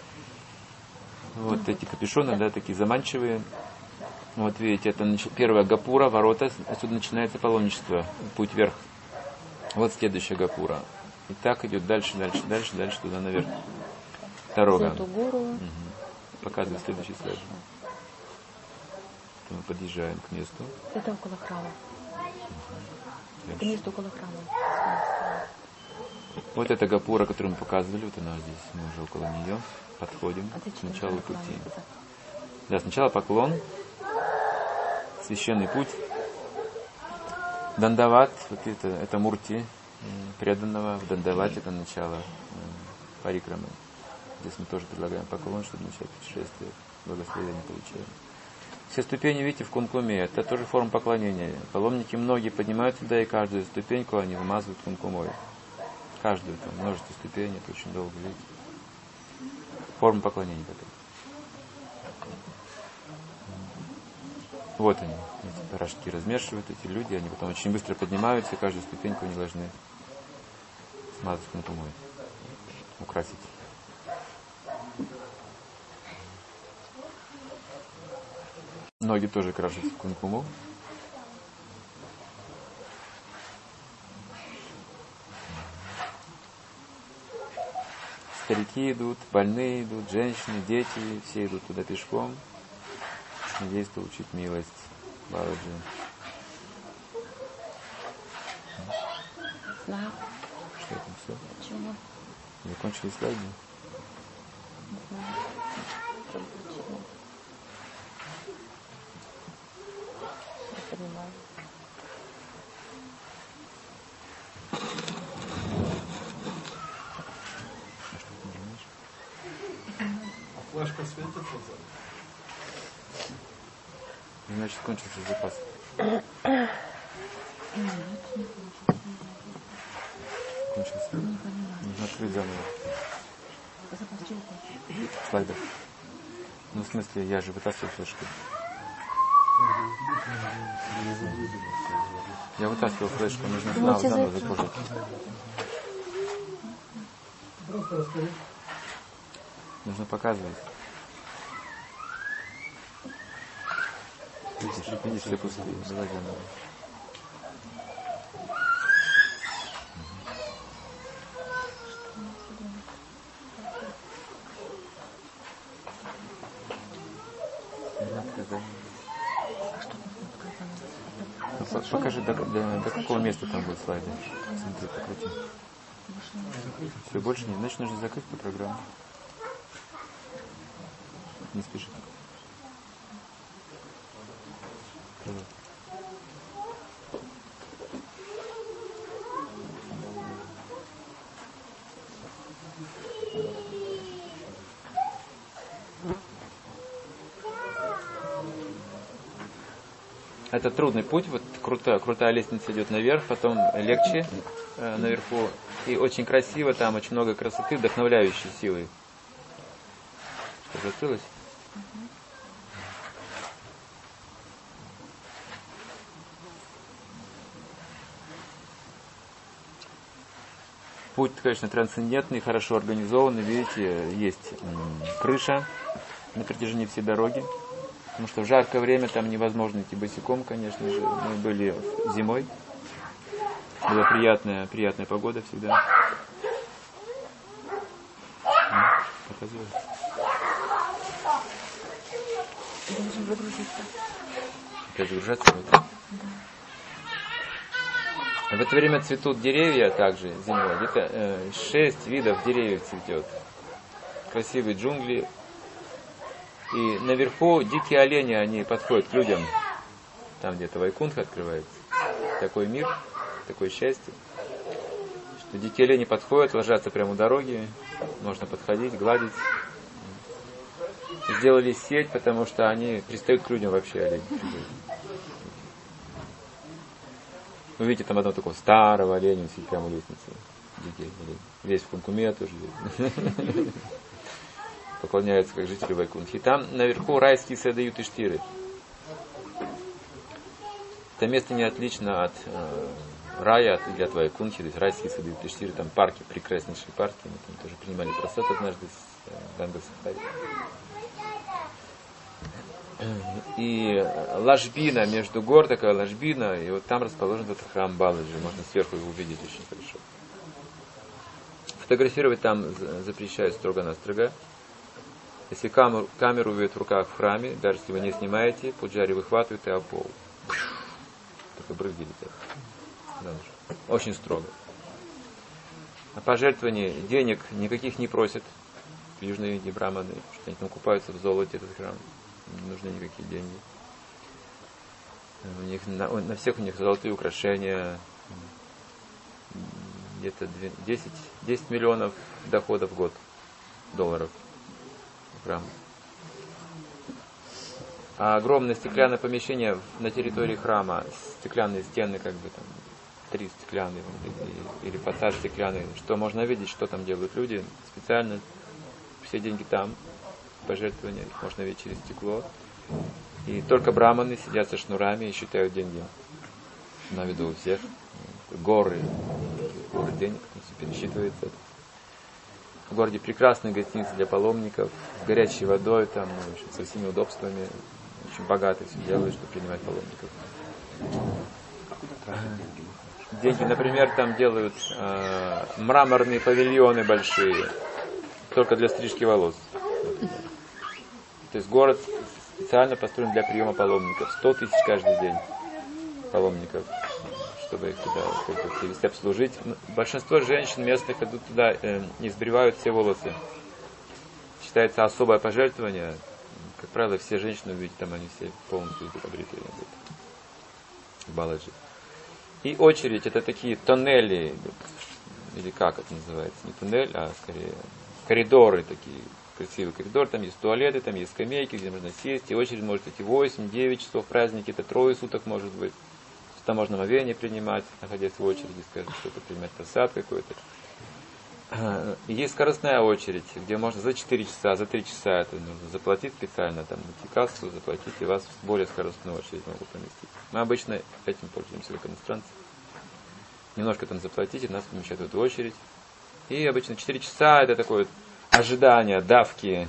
Speaker 1: Вот эти капюшоны, да, такие заманчивые. Вот видите, это первая Гапура, ворота. Отсюда начинается паломничество, путь вверх. Вот следующая Гапура. И так идет дальше, дальше, дальше, дальше туда наверх. Дорога. Угу. Показываю следующий слайд. Мы подъезжаем к месту.
Speaker 2: Это около храма.
Speaker 1: Угу.
Speaker 2: Это место около храма.
Speaker 1: Вот эта Гапура, которую мы показывали, вот она здесь, мы уже около нее подходим а к началу пути. Да, сначала поклон, священный путь, Дандават, вот это, это Мурти, преданного в Дандавате, это начало парикрамы. Здесь мы тоже предлагаем поклон, чтобы начать путешествие, благословение получаем. Все ступени, видите, в кункуме, это тоже форма поклонения. Паломники многие поднимают сюда, и каждую ступеньку они вымазывают кункумой. Каждую, там, множество ступеней, это очень долго, видите. Форма поклонения такая. Вот они, эти рожки размешивают, эти люди, они потом очень быстро поднимаются, и каждую ступеньку они должны смазать кункумой, украсить. Ноги тоже крашатся в кункуму. Старики идут, больные идут, женщины, дети, все идут туда пешком. Надеюсь получить милость Баладжи.
Speaker 2: Знаю.
Speaker 1: Что это все?
Speaker 2: Почему?
Speaker 1: Закончили слайды?
Speaker 2: Не знаю. Я понимаю.
Speaker 1: А что ты нажимаешь?
Speaker 3: А флешка светится?
Speaker 1: Значит, кончился запас. Кончился. Нужно открыть заново. Слайдер. Ну, в смысле, я же вытаскиваю флешку. Я вытаскивал флешку, нужно заново, заново загружать. Нужно показывать. Видишь, видишь, все пустые. Давай заново. сказали. Ну, покажи, до, до, до какого места там будет слайды. Смотри, покрути. Все, больше нет. Значит, нужно закрыть эту программу. Не спеши. Это трудный путь, вот крутая, крутая лестница идет наверх, потом легче э, наверху. И очень красиво, там очень много красоты, вдохновляющей силы. Что, закрылось? Путь, конечно, трансцендентный, хорошо организованный. Видите, есть крыша на протяжении всей дороги. Потому что в жаркое время там невозможно идти босиком, конечно же. Мы были зимой. Была приятная, приятная погода всегда. Показываю.
Speaker 2: Должен загрузиться.
Speaker 1: Опять загружаться? Да. В это время цветут деревья также зимой. Где-то э, шесть видов деревьев цветет. Красивые джунгли. И наверху дикие олени, они подходят к людям. Там где-то Вайкунтха открывается. Такой мир, такое счастье. Что дикие олени подходят, ложатся прямо у дороги. Можно подходить, гладить. Сделали сеть, потому что они пристают к людям вообще, олени. Вы видите там одного такого старого оленя, сидит прямо у лестницы. Дикий олень. Весь в кумкуме тоже. Поклоняются как жители Вайкунтхи. Там наверху райские сады Ютиштиры. Это место не отлично от э, рая или от Вайкунтхи, то есть райские сады Ютиштиры, там парки, прекраснейшие парки. Мы там тоже принимали просад однажды с э, Ганга Сахари. И ложбина между гор, такая ложбина, и вот там расположен этот храм Баладжи. Можно сверху его увидеть очень хорошо. Фотографировать там запрещают строго-настрого. Если камеру, камеру увидят в руках в храме, даже если вы не снимаете, пуджари выхватывают и об пол. Только брызги летят. Очень строго. А пожертвования денег никаких не просят. Южные Индии браманы, что они там купаются в золоте, этот храм. Не нужны никакие деньги. У них, на, на всех у них золотые украшения. Где-то десять, десять миллионов доходов в год. Долларов. Храм. А огромное стеклянное помещение на территории храма, стеклянные стены, как бы там, три стеклянные, или, или фасад стеклянный, что можно видеть, что там делают люди, специально, все деньги там, пожертвования, их можно видеть через стекло. И только браманы сидят со шнурами и считают деньги на виду у всех. Горы, горы денег, все пересчитывается. В городе прекрасные гостиницы для паломников, с горячей водой, там, в общем, со всеми удобствами. Очень богато все делают, чтобы принимать паломников.
Speaker 7: А куда тратят деньги?
Speaker 1: Деньги, например, там делают э, мраморные павильоны большие, только для стрижки волос. То есть город специально построен для приема паломников. Сто тысяч каждый день паломников, чтобы их туда привезти, обслужить. Большинство женщин местных идут туда э, и сбривают все волосы. Считается особое пожертвование. Как правило, все женщины, увидите, там они все полностью побритые в Баладжи. И очередь, это такие тоннели, или как это называется, не туннель, а скорее коридоры такие, красивый коридор, там есть туалеты, там есть скамейки, где можно сесть, и очередь может идти восемь-девять часов, праздники, это трое суток может быть. Там можно омовение принимать, находясь в очереди, скажем, что-то принимать просад какой-то. Есть скоростная очередь, где можно за четыре часа, за три часа это нужно заплатить специально, там найти кассу, заплатить, и вас в более скоростную очередь могут поместить. Мы обычно этим пользуемся, как иностранцы. Немножко там заплатите, нас помещают в эту очередь. И обычно четыре часа это такое ожидание, давки.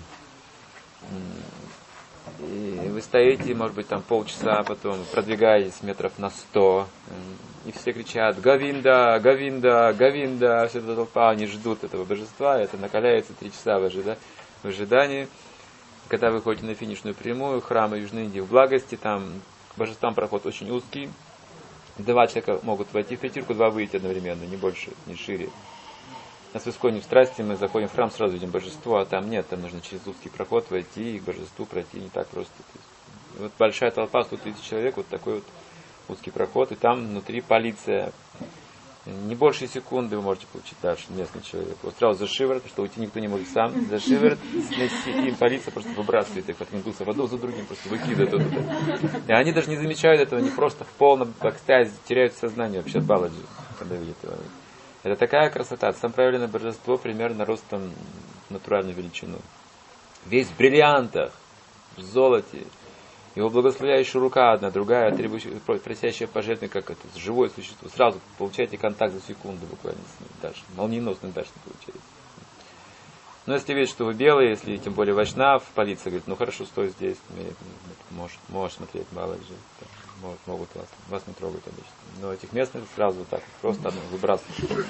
Speaker 1: И вы стоите, может быть, там полчаса, потом продвигаетесь метров на сто. И все кричат «Говинда! Говинда! Говинда!» Вся эта толпа, они ждут этого божества, и это накаляется три часа в ожидании. В ожидании. Когда вы ходите на финишную прямую, храмы Южной Индии в благости, там к божествам проход очень узкий. Два человека могут войти в притирку, два выйти одновременно, не больше, не шире. На Исконе в страсти мы заходим в храм, сразу видим божество, а там нет, там нужно через узкий проход войти и к божеству пройти, не так просто. Вот большая толпа, сто тридцать человек, вот такой вот узкий проход, и там внутри полиция. Не больше секунды вы можете получить дальше местный человек. Вот сразу за шиворот, потому что уйти никто не может сам. За шиворот, им полиция просто выбрасывает их от индуса в одну за другим, просто выкидывает оттуда. И они даже не замечают этого, они просто в полном экстазе теряют сознание вообще от баладжи, когда видят его. Это такая красота. Сам правильное божество примерно ростом натуральную величину. Весь в бриллиантах, в золоте. Его благословляющая рука одна, другая, требующая, просящая пожертвовать, как это, живое существо. Сразу получаете контакт за секунду буквально с ним. Даже, молниеносный даже не получаете. Но если видите, что вы белые, если тем более вайшнав, полиция говорит, ну хорошо, стой здесь, можешь, можешь смотреть, баладжи, могут, могут вас, вас не трогают обычно. Но этих местных сразу вот так просто одно выбрасывают.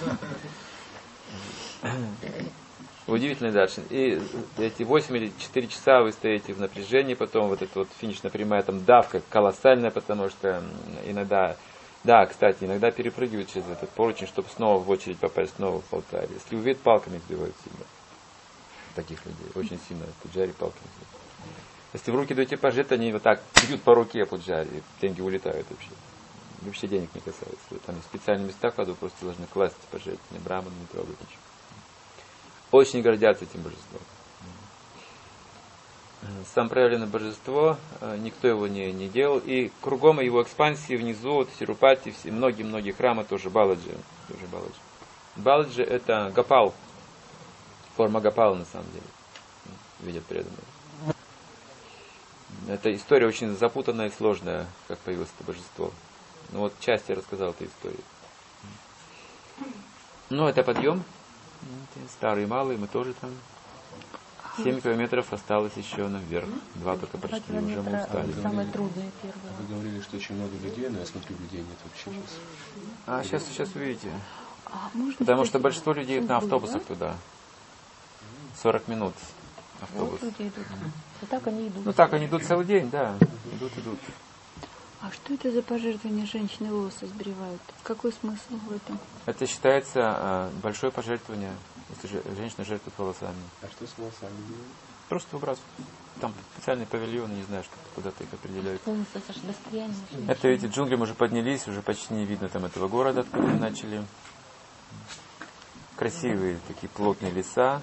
Speaker 1: Удивительный дальше. И эти восемь или четыре часа вы стоите в напряжении, потом вот эта вот финишная прямая, там давка колоссальная, потому что иногда, да, кстати, иногда перепрыгивают через этот поручень, чтобы снова в очередь попасть снова в алтарь. Если увидят, палками избивают сильно. Таких людей. Очень сильно пуджари палками избивают. Если в руки даете пожертвовать, они вот так бьют по руке пуджари, деньги улетают вообще. Вообще денег не касается. Там в специальные места кладу, просто должны класть пожертвования, браманы не трогать ничего. Очень гордятся этим божеством. Сам проявленное божество, никто его не, не делал. И кругом его экспансии внизу, вот Сирупати, все, многие-многие храмы тоже Баладжи. Тоже Баладжи. Баладжи это Гопал. Форма Гопала на самом деле. Видят преданные. Эта история очень запутанная и сложная, как появилось это божество. Ну вот часть я рассказал этой истории. Ну это подъем. Старые и малые, мы тоже там. Семь километров осталось еще наверх. Два только прошли, уже мы устали.
Speaker 2: Самое трудное первое.
Speaker 7: Вы говорили, что очень много людей, но я смотрю, людей нет вообще сейчас.
Speaker 1: А сейчас, сейчас увидите.
Speaker 2: А,
Speaker 1: Потому что большинство людей на автобусах туда. сорок минут автобус.
Speaker 2: Вот люди идут. И так они идут.
Speaker 1: Ну так они идут целый день, да. Идут, идут.
Speaker 5: А что это за пожертвование женщины волосы сбривают? Какой смысл в этом?
Speaker 1: Это считается э, большое пожертвование, если же женщина жертвует волосами.
Speaker 7: А что с волосами делают?
Speaker 1: Просто выбрасывают. Там специальный павильон, не знаю, что куда-то их определяют.
Speaker 2: Полностью это же достояние.
Speaker 1: Это эти джунгли мы уже поднялись, уже почти не видно там этого города, откуда мы начали. Красивые такие плотные леса,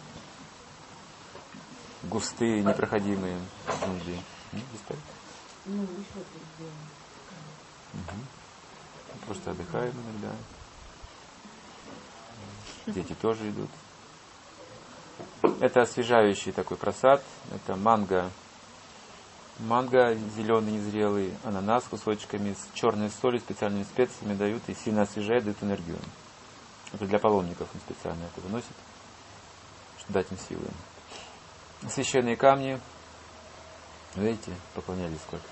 Speaker 1: густые, непроходимые джунгли. Ну,
Speaker 2: Ну, еще тут
Speaker 1: угу. Просто отдыхаем иногда. Дети тоже идут. Это освежающий такой просад. Это манго. Манго зеленый, незрелый, ананас с кусочками, с черной солью, специальными специями дают и сильно освежает, дают энергию. Это для паломников он специально это выносит, чтобы дать им силы. Священные камни. Видите, поклонялись сколько.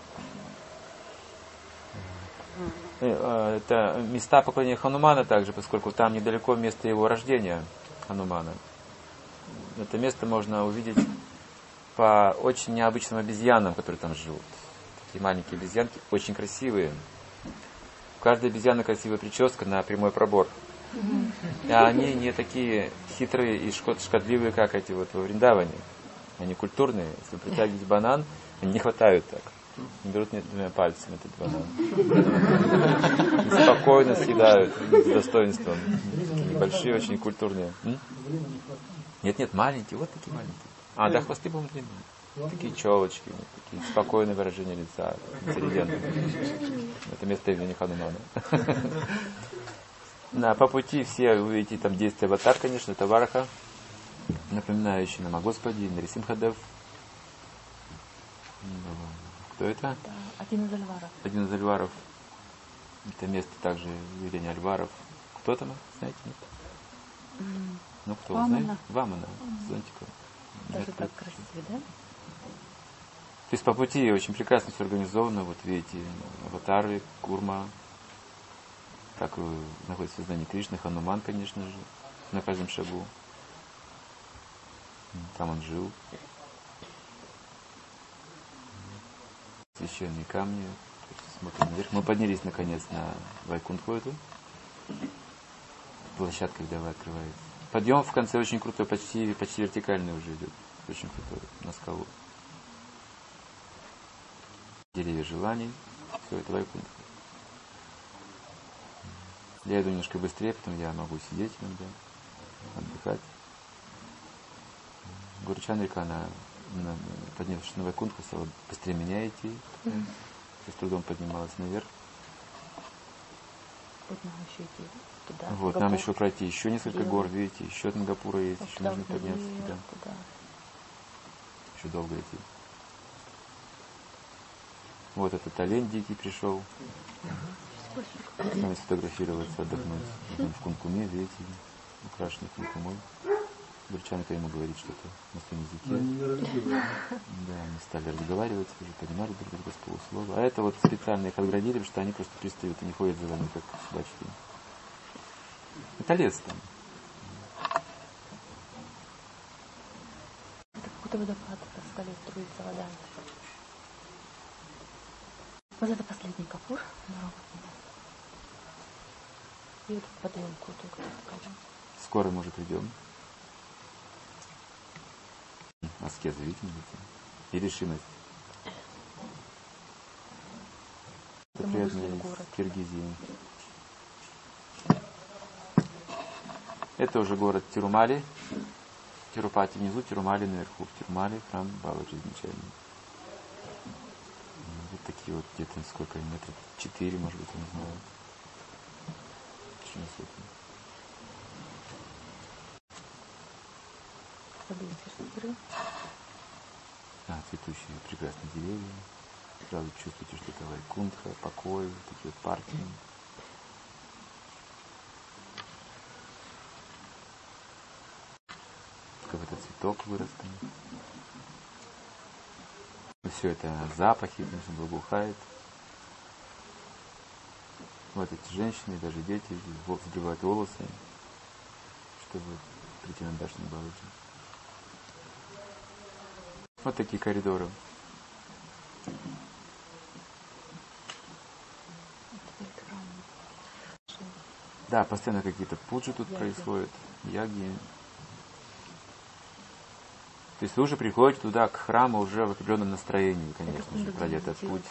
Speaker 1: Это места поклонения Ханумана также, поскольку там недалеко место его рождения Ханумана. Это место можно увидеть по очень необычным обезьянам, которые там живут. Такие маленькие обезьянки, очень красивые. У каждой обезьяны красивая прическа на прямой пробор. А они не такие хитрые и шкодливые, как эти вот во Вриндаване. Они культурные. Если вы притягиваете банан, они не хватают так. Не берут двумя пальцами этот банан. И спокойно съедают с достоинством. Такие большие, очень культурные. М? Нет, нет, маленькие, вот такие маленькие. А, да, хвосты будут длинные. Такие челочки, такие спокойные выражения лица, интеллигентные. Это место имени Ханумана. На, по пути все вы увидите там действия аватар, конечно, это Вараха, напоминающий нам о Господе, Нарисимхадев. Кто это?
Speaker 2: Это один из альваров.
Speaker 1: Один из альваров. Это место также явления альваров. Кто там, знаете, нет?
Speaker 2: Mm.
Speaker 1: Ну, кто
Speaker 2: Вамана.
Speaker 1: знает? Вамана, с зонтиком.
Speaker 2: Даже
Speaker 1: Это,
Speaker 2: так красиво, да?
Speaker 1: То есть по пути очень прекрасно все организовано. Вот видите, аватары, Курма. Так находится в создании Кришны, Хануман, конечно же, на каждом шагу. Там он жил. священные камни. Смотрим наверх. Мы поднялись наконец на Вайкунтху эту. Площадка видовая открывается. Подъем в конце очень крутой, почти, почти вертикальный уже идет. Очень крутой, на скалу. Деревья желаний. Все, это Вайкунтха. Я иду немножко быстрее, потом я могу сидеть иногда, отдыхать. Гуру Чандрика, она, она поднявшись на Вайкунтху, стала быстрее меня идти. Mm-hmm. С трудом поднималась наверх.
Speaker 2: Вот нам еще идти туда.
Speaker 1: Вот, нам еще пройти еще несколько Делать. гор, видите, еще от Нгапура есть, вот еще нужно подняться туда. туда. Еще долго идти. Вот этот олень дикий пришел. С нами сфотографироваться, отдохнуть. Он в Кункуме, видите, украшенный Кункумой. Гурчанка ему говорит что-то на своем языке. Да, они стали разговаривать, уже понимали друг друга с полуслова. А это вот специально их отградили, потому что они просто пристают и не ходят за вами, как собачки. Это лес там.
Speaker 2: Это какой-то водопад, по скале струится вода. Вот это последний Капур. И вот подъем крутой, скажем.
Speaker 1: Скоро, может, идем. Аскеза, видите, и решимость. Это приятно из Киргизии. Это уже город Тирумали. Тирупати внизу, Тирумали наверху. В Тирумали храм Баладжи изначально. Вот такие вот где-то сколько, метров четыре, может быть, я не знаю. Очень высокие. А, цветущие прекрасные деревья. Сразу чувствуете, что это Вайкунтха, покой, такие вот парки. Какой-то цветок вырос там. Все это запахи, конечно, благоухает. Вот эти женщины, даже дети, сбривают волосы, чтобы прийти на Дашну Баладжи. Вот такие коридоры. Да, постоянно какие-то пуджи тут происходят, яги. То есть вы уже приходите туда, к храму, уже в определенном настроении, конечно же, пройдя этот путь.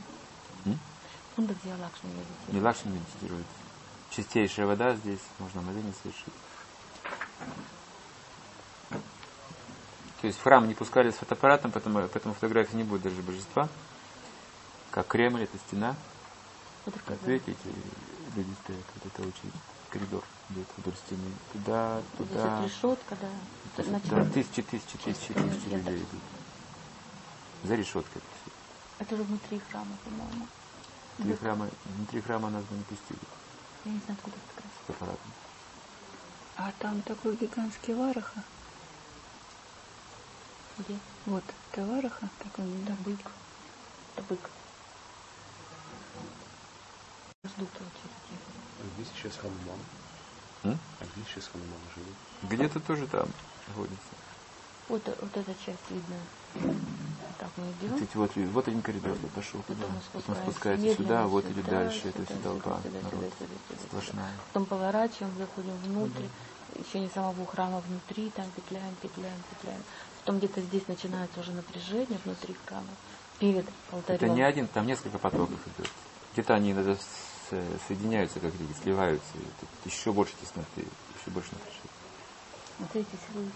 Speaker 1: Не Лакшми медитирует. Чистейшая вода здесь, можно моление совершить. То есть в храм не пускали с фотоаппаратом, поэтому, поэтому фотографии не будет даже божества. Как Кремль, это стена. Вот видите, эти люди стоят, вот это очередь, коридор идет вдоль стены. Туда, туда.
Speaker 2: Вот решетка, да.
Speaker 1: Да, да, тысячи, тысячи, тысячи, тысячи людей идут. За решеткой это все.
Speaker 2: Это же внутри храма, по-моему.
Speaker 1: Внутри храма, внутри храма нас бы не пустили.
Speaker 2: Я не знаю, откуда это
Speaker 1: с фотоаппаратом.
Speaker 5: А там такой гигантский вараха.
Speaker 2: Где?
Speaker 5: Вот, это вараха, такой, да, бык.
Speaker 2: Это бык. Ждут очереди.
Speaker 7: А где сейчас Хануман?
Speaker 1: М?
Speaker 7: А где сейчас Хануман живет?
Speaker 1: Где-то тоже там находится.
Speaker 2: Вот, вот эта часть видно. Так мы идем.
Speaker 1: Вот, эти, вот, вот один коридор, я пошел туда. Потом спускается
Speaker 2: медленно
Speaker 1: сюда, вот
Speaker 2: сюда,
Speaker 1: идет дальше,
Speaker 2: сюда,
Speaker 1: это все
Speaker 2: сюда,
Speaker 1: толпа,
Speaker 2: сюда,
Speaker 1: народ.
Speaker 2: сюда, сюда, сюда,
Speaker 1: Сплошная.
Speaker 2: сюда. Потом поворачиваем, заходим внутрь. Mm-hmm. Еще не самого храма внутри, там петляем, петляем, петляем. Потом где-то здесь начинается уже напряжение внутри храма. Перед алтарем.
Speaker 1: Это не один, там несколько потоков идет. Где-то они иногда соединяются, как люди, сливаются. И тут еще больше тесноты, еще больше напряжения.
Speaker 2: Вот эти силы.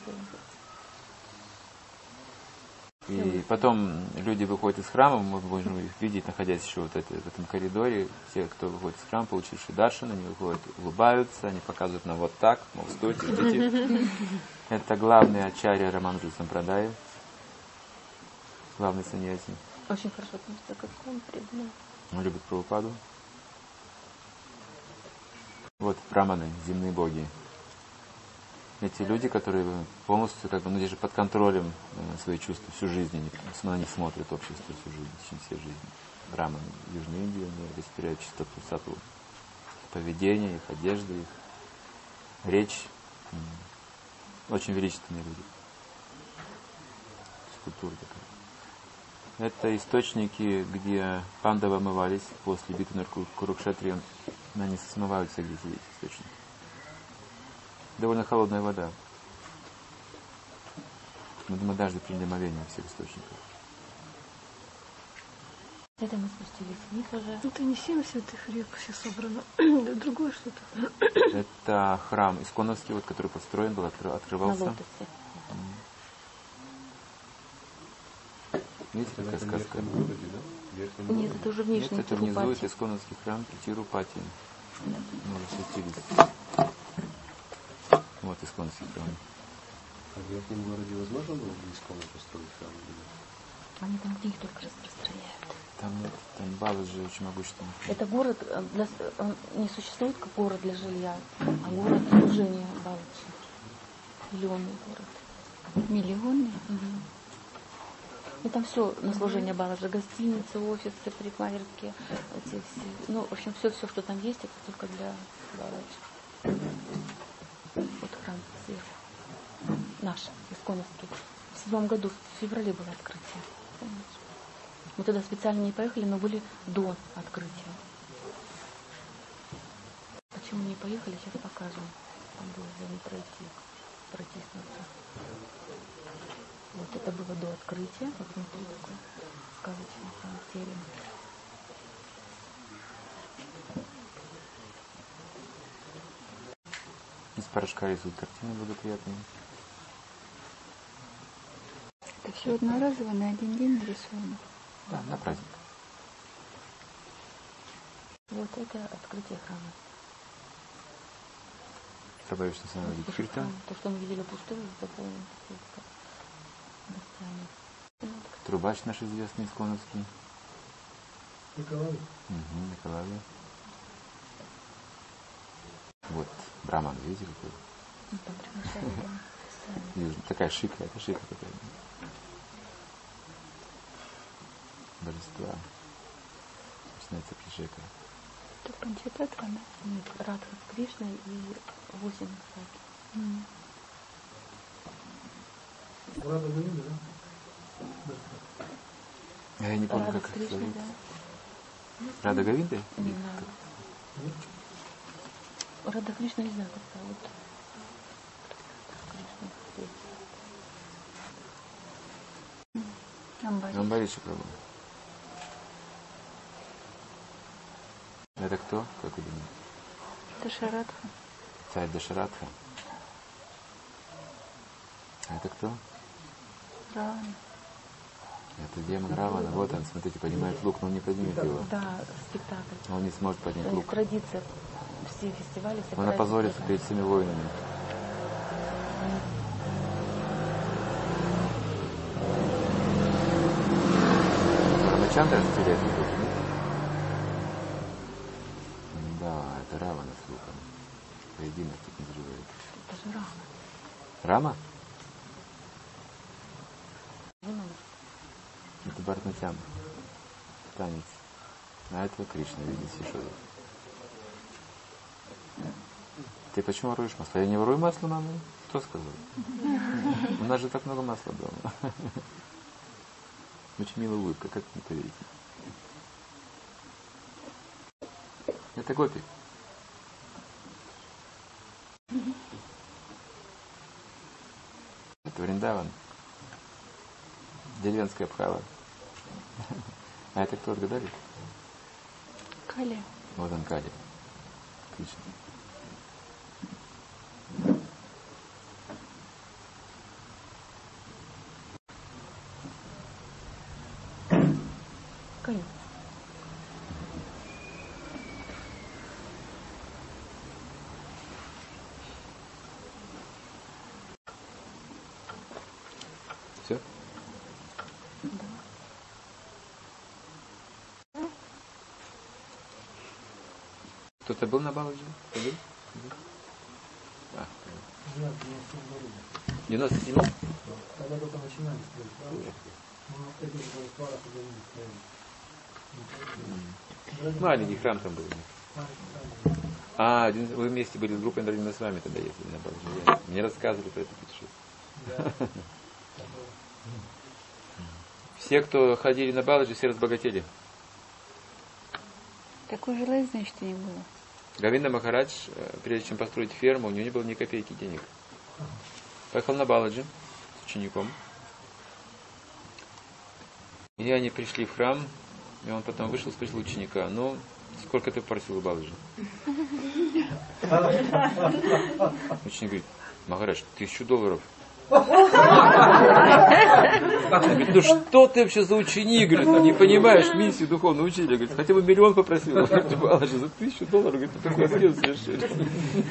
Speaker 1: И потом люди выходят из храма, мы можем их видеть, находясь еще вот это, в этом коридоре. Те, кто выходит из храма, получившие даршан, они выходят, улыбаются, они показывают нам вот так, мол, стойте, ждите. Это главный ачарья Рамануджа Сампрадай, главный саньяси.
Speaker 2: Очень хорошо относится к он преданный.
Speaker 1: Он любит Прабхупаду. Вот браманы, земные боги. Эти люди, которые полностью, как бы, ну, даже под контролем э, свои чувства всю жизнь, они на них смотрят общество всю жизнь, в течение всей жизни. Браманы в Южной Индии, они растиряют чистоту, сатву, поведение, их одежда, их речь. Очень величественные люди. Скульптура такая. Это источники, где пандавы омывались после битвы на Курукшетре. Они смываются, где эти источники. Довольно холодная вода. Мы, думаю, даже приняли омовение всех источников.
Speaker 2: Это мы спустились вниз уже.
Speaker 5: Это не семь святых рек все собрано. Другое что-то.
Speaker 1: Это храм Исконовский, вот, который построен был, открывался.
Speaker 2: На лотосе.
Speaker 1: Видите, какая сказка?
Speaker 2: Нет, это уже внешний.
Speaker 1: Нет, это внизу, это Исконовский храм Тирупати. Мы засветились. Вот Исконовский храм.
Speaker 7: А в верхнем городе возможно было бы Искона построить храм?
Speaker 2: Они там книги только распространяют.
Speaker 1: Там, там Баладжи очень могущественный.
Speaker 2: Это город, для, он не существует как город для жилья, а город служения Баладжи. Миллионный город.
Speaker 5: Миллионный?
Speaker 2: Угу. И там все на служение Баладжи. Гостиницы, офисы, парикмахерские. Эти все. Ну, в общем, все, все, что там есть, это только для Баладжи. Вот храм сверху. Наш, Исконовский. В седьмом году, в феврале было открытие. Помните? Мы туда специально не поехали, но были до открытия. Почему не поехали, сейчас покажем. Там было не пройти, протиснуться. Вот это было до открытия. Вот внутри такой сказочный там терем.
Speaker 1: Из порошка рисуют картины благоприятные.
Speaker 5: Это все одноразово на один день нарисовано.
Speaker 1: Да, на праздник.
Speaker 2: Вот это открытие храма.
Speaker 1: Добавишь на самом деле киртан.
Speaker 2: То, что мы видели пустую, заполнено гостями.
Speaker 1: Трубач наш известный Исконовский.
Speaker 3: Николай.
Speaker 1: Угу, Николай. Вот Браман, видите какой?
Speaker 2: Ну, там приглашали, да.
Speaker 1: Южный. Такая шика, это шика такая. Божества. Начинается пришека.
Speaker 5: Это Панчататва, да?
Speaker 2: Нет, Радха с Кришной и восемь Саки.
Speaker 5: Mm.
Speaker 3: Рада Говинда, да?
Speaker 1: Я не помню,
Speaker 2: Рада
Speaker 1: как
Speaker 2: с
Speaker 1: это
Speaker 2: Кришной,
Speaker 1: зовут.
Speaker 2: да.
Speaker 1: Рада Говинда?
Speaker 2: Не знаю. Рада Кришна не знаю, как зовут.
Speaker 5: Амбариш.
Speaker 1: Амбариши пробовал. Это кто? Как вы думаете?
Speaker 5: Дашаратха.
Speaker 1: Царь Дашаратха. А это кто?
Speaker 5: Равана.
Speaker 1: Это демон Равана. Вот он, смотрите, поднимает лук, но он не поднимет его.
Speaker 2: Да, спектакль.
Speaker 1: Он не сможет поднять
Speaker 2: Э,
Speaker 1: лук.
Speaker 2: Традиция. Все фестивали.
Speaker 1: Он опозорится перед всеми воинами. Рамачандра стреляет в лук, нет? Да, это Равана с луком. Поединок тут назревает.
Speaker 2: Это же Рама.
Speaker 1: Рама?
Speaker 2: Ну,
Speaker 1: Это Бхаратнатьям. Танец. А это Кришна, видите, Ишода. Ты почему воруешь масло? Я не ворую масло, мама. Кто сказал? У нас же так много масла дома. Очень милая улыбка, как не поверите. Это Гопи. Это Вриндаван. Деревенская Абхава. А это кто, отгадали?
Speaker 5: Кали.
Speaker 1: Вот он, Кали. Отлично.
Speaker 2: конец.
Speaker 1: Все? Кто-то был на Баладжи? Кто был? А, девяносто седьмой?
Speaker 3: Тогда только начинали строить, правда? Ну, эти же пару уже не строили.
Speaker 1: Маленький храм там был. А, один, вы вместе были с группой, наверное, с вами тогда ездили на Баладжи. Мне рассказывали про это путешествие. Все, кто ходили на Баладжи, все разбогатели.
Speaker 5: Такой желез, значит, и не было.
Speaker 1: Говинда Махарадж, прежде чем построить ферму, у него не было ни копейки денег. Поехал на Баладжи с учеником. И они пришли в храм, и он потом вышел, спросил ученика: ну, сколько ты попросил у Баладжи? Ученик говорит: Махарадж, тысячу долларов. Говорит: ну что ты вообще за ученик? Говорит, не понимаешь миссию духовного учителя. Говорит, хотя бы миллион попросил. Баладжи за тысячу долларов. Говорит, ты такой съезд совершенно.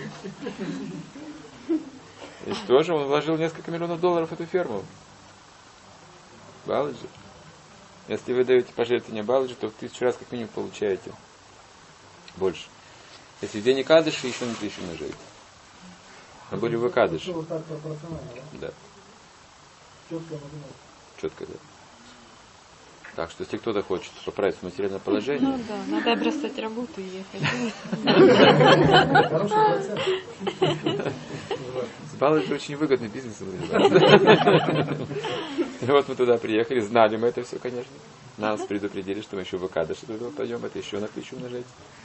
Speaker 1: И что же, он вложил несколько миллионов долларов в эту ферму. Баладжи. Если вы даете пожертвования Баладжи, то в тысячу раз как минимум получаете больше. Если в день Экадыши, еще на тысячу умножаете. Мы были в Экадыши. Да. Четко, да. Так что, если кто-то хочет поправить материальное положение...
Speaker 5: Ну да, надо бросать работу и ехать.
Speaker 1: С Баладжи очень выгодный бизнес. И вот мы туда приехали, знали мы это все, конечно. Нас предупредили, что мы еще в Экадыши туда пойдем, это еще на тысячу умножать.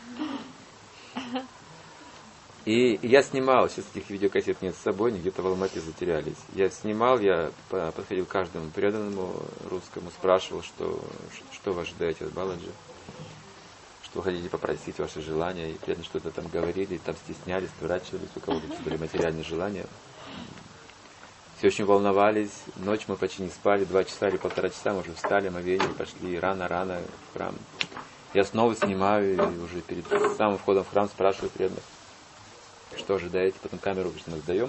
Speaker 1: И я снимал, сейчас этих видеокассет нет с собой, они где-то в Алмате затерялись. Я снимал, я подходил к каждому преданному русскому, спрашивал, что, что вы ожидаете от Баладжи, что вы хотите попросить, ваши желания. И преданные что-то там говорили, там стеснялись, отворачивались, у кого-то были материальные желания. Все очень волновались, ночь мы почти не спали, два часа или полтора часа мы уже встали, омовение, пошли рано-рано в храм. Я снова снимаю, и уже перед самым входом в храм спрашиваю преданных, что ожидаете, потом камеру обычно мы сдаем.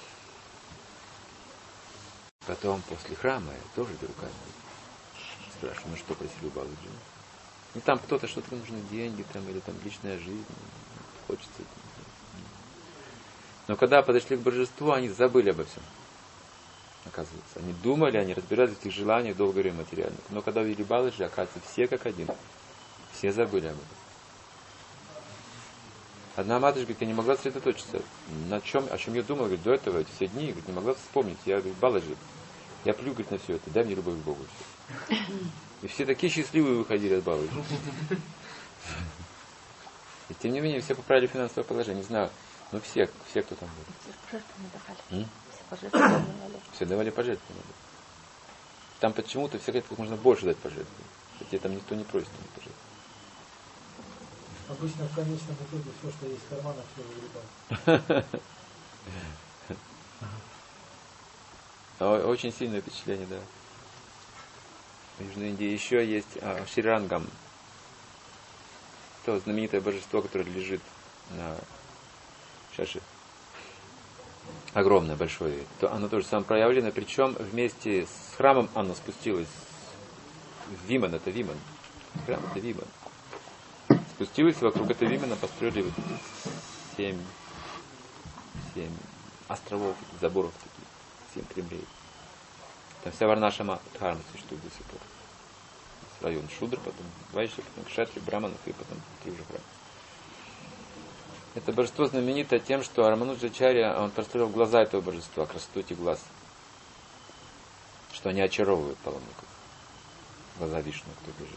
Speaker 1: Потом после храма я тоже беру камеру. Спрашиваю, ну что просили у Баладжи? Ну там кто-то, что-то нужны деньги, там, или там личная жизнь, хочется. Но когда подошли к божеству, они забыли обо всем. Оказывается, они думали, они разбирались в этих желаниях, долго и материальных. Но когда увидели Баладжи, оказывается, все как один. Все забыли об этом. Одна матушка, говорит, я не могла сосредоточиться. На чем, о чем я думала, говорит, до этого, эти все дни, говорит, не могла вспомнить. Я говорю, Баладжи, я плюю, говорит, на все это, дай мне любовь к Богу. Все. И все такие счастливые выходили от Баладжи. И тем не менее, все поправили финансовое положение. Не знаю, ну все, все, кто там был.
Speaker 2: Все пожертвования давали.
Speaker 1: М?
Speaker 2: Все пожертвования давали.
Speaker 1: Все давали пожертвования. Там почему-то все хотят как можно больше дать пожертвования. Хотя там никто не просит не пожертвовать.
Speaker 8: Обычно в конечном итоге все, что есть в карманах, все выгребают.
Speaker 1: Очень сильное впечатление, да. В Южной Индии еще есть а, Шрирангам. То знаменитое божество, которое лежит на шаше. Огромное, большое. То оно тоже самопроявлено, причем вместе с храмом оно спустилось в Виман, это Виман. Храм это Виман. Спустилось, вокруг этого Вимана построили вот семь, семь островов, заборов таких, семь кремлей. Там вся Варнашама Дхарма существует до сих пор. Район Шудр, потом Вайши, потом Кшатри, Браманов и потом три уже храма. Это божество знаменито тем, что Рамануджачарья, он построил глаза этого божества, красоту этих глаз. Что они очаровывают паломников. Глаза Вишну, кто лежит.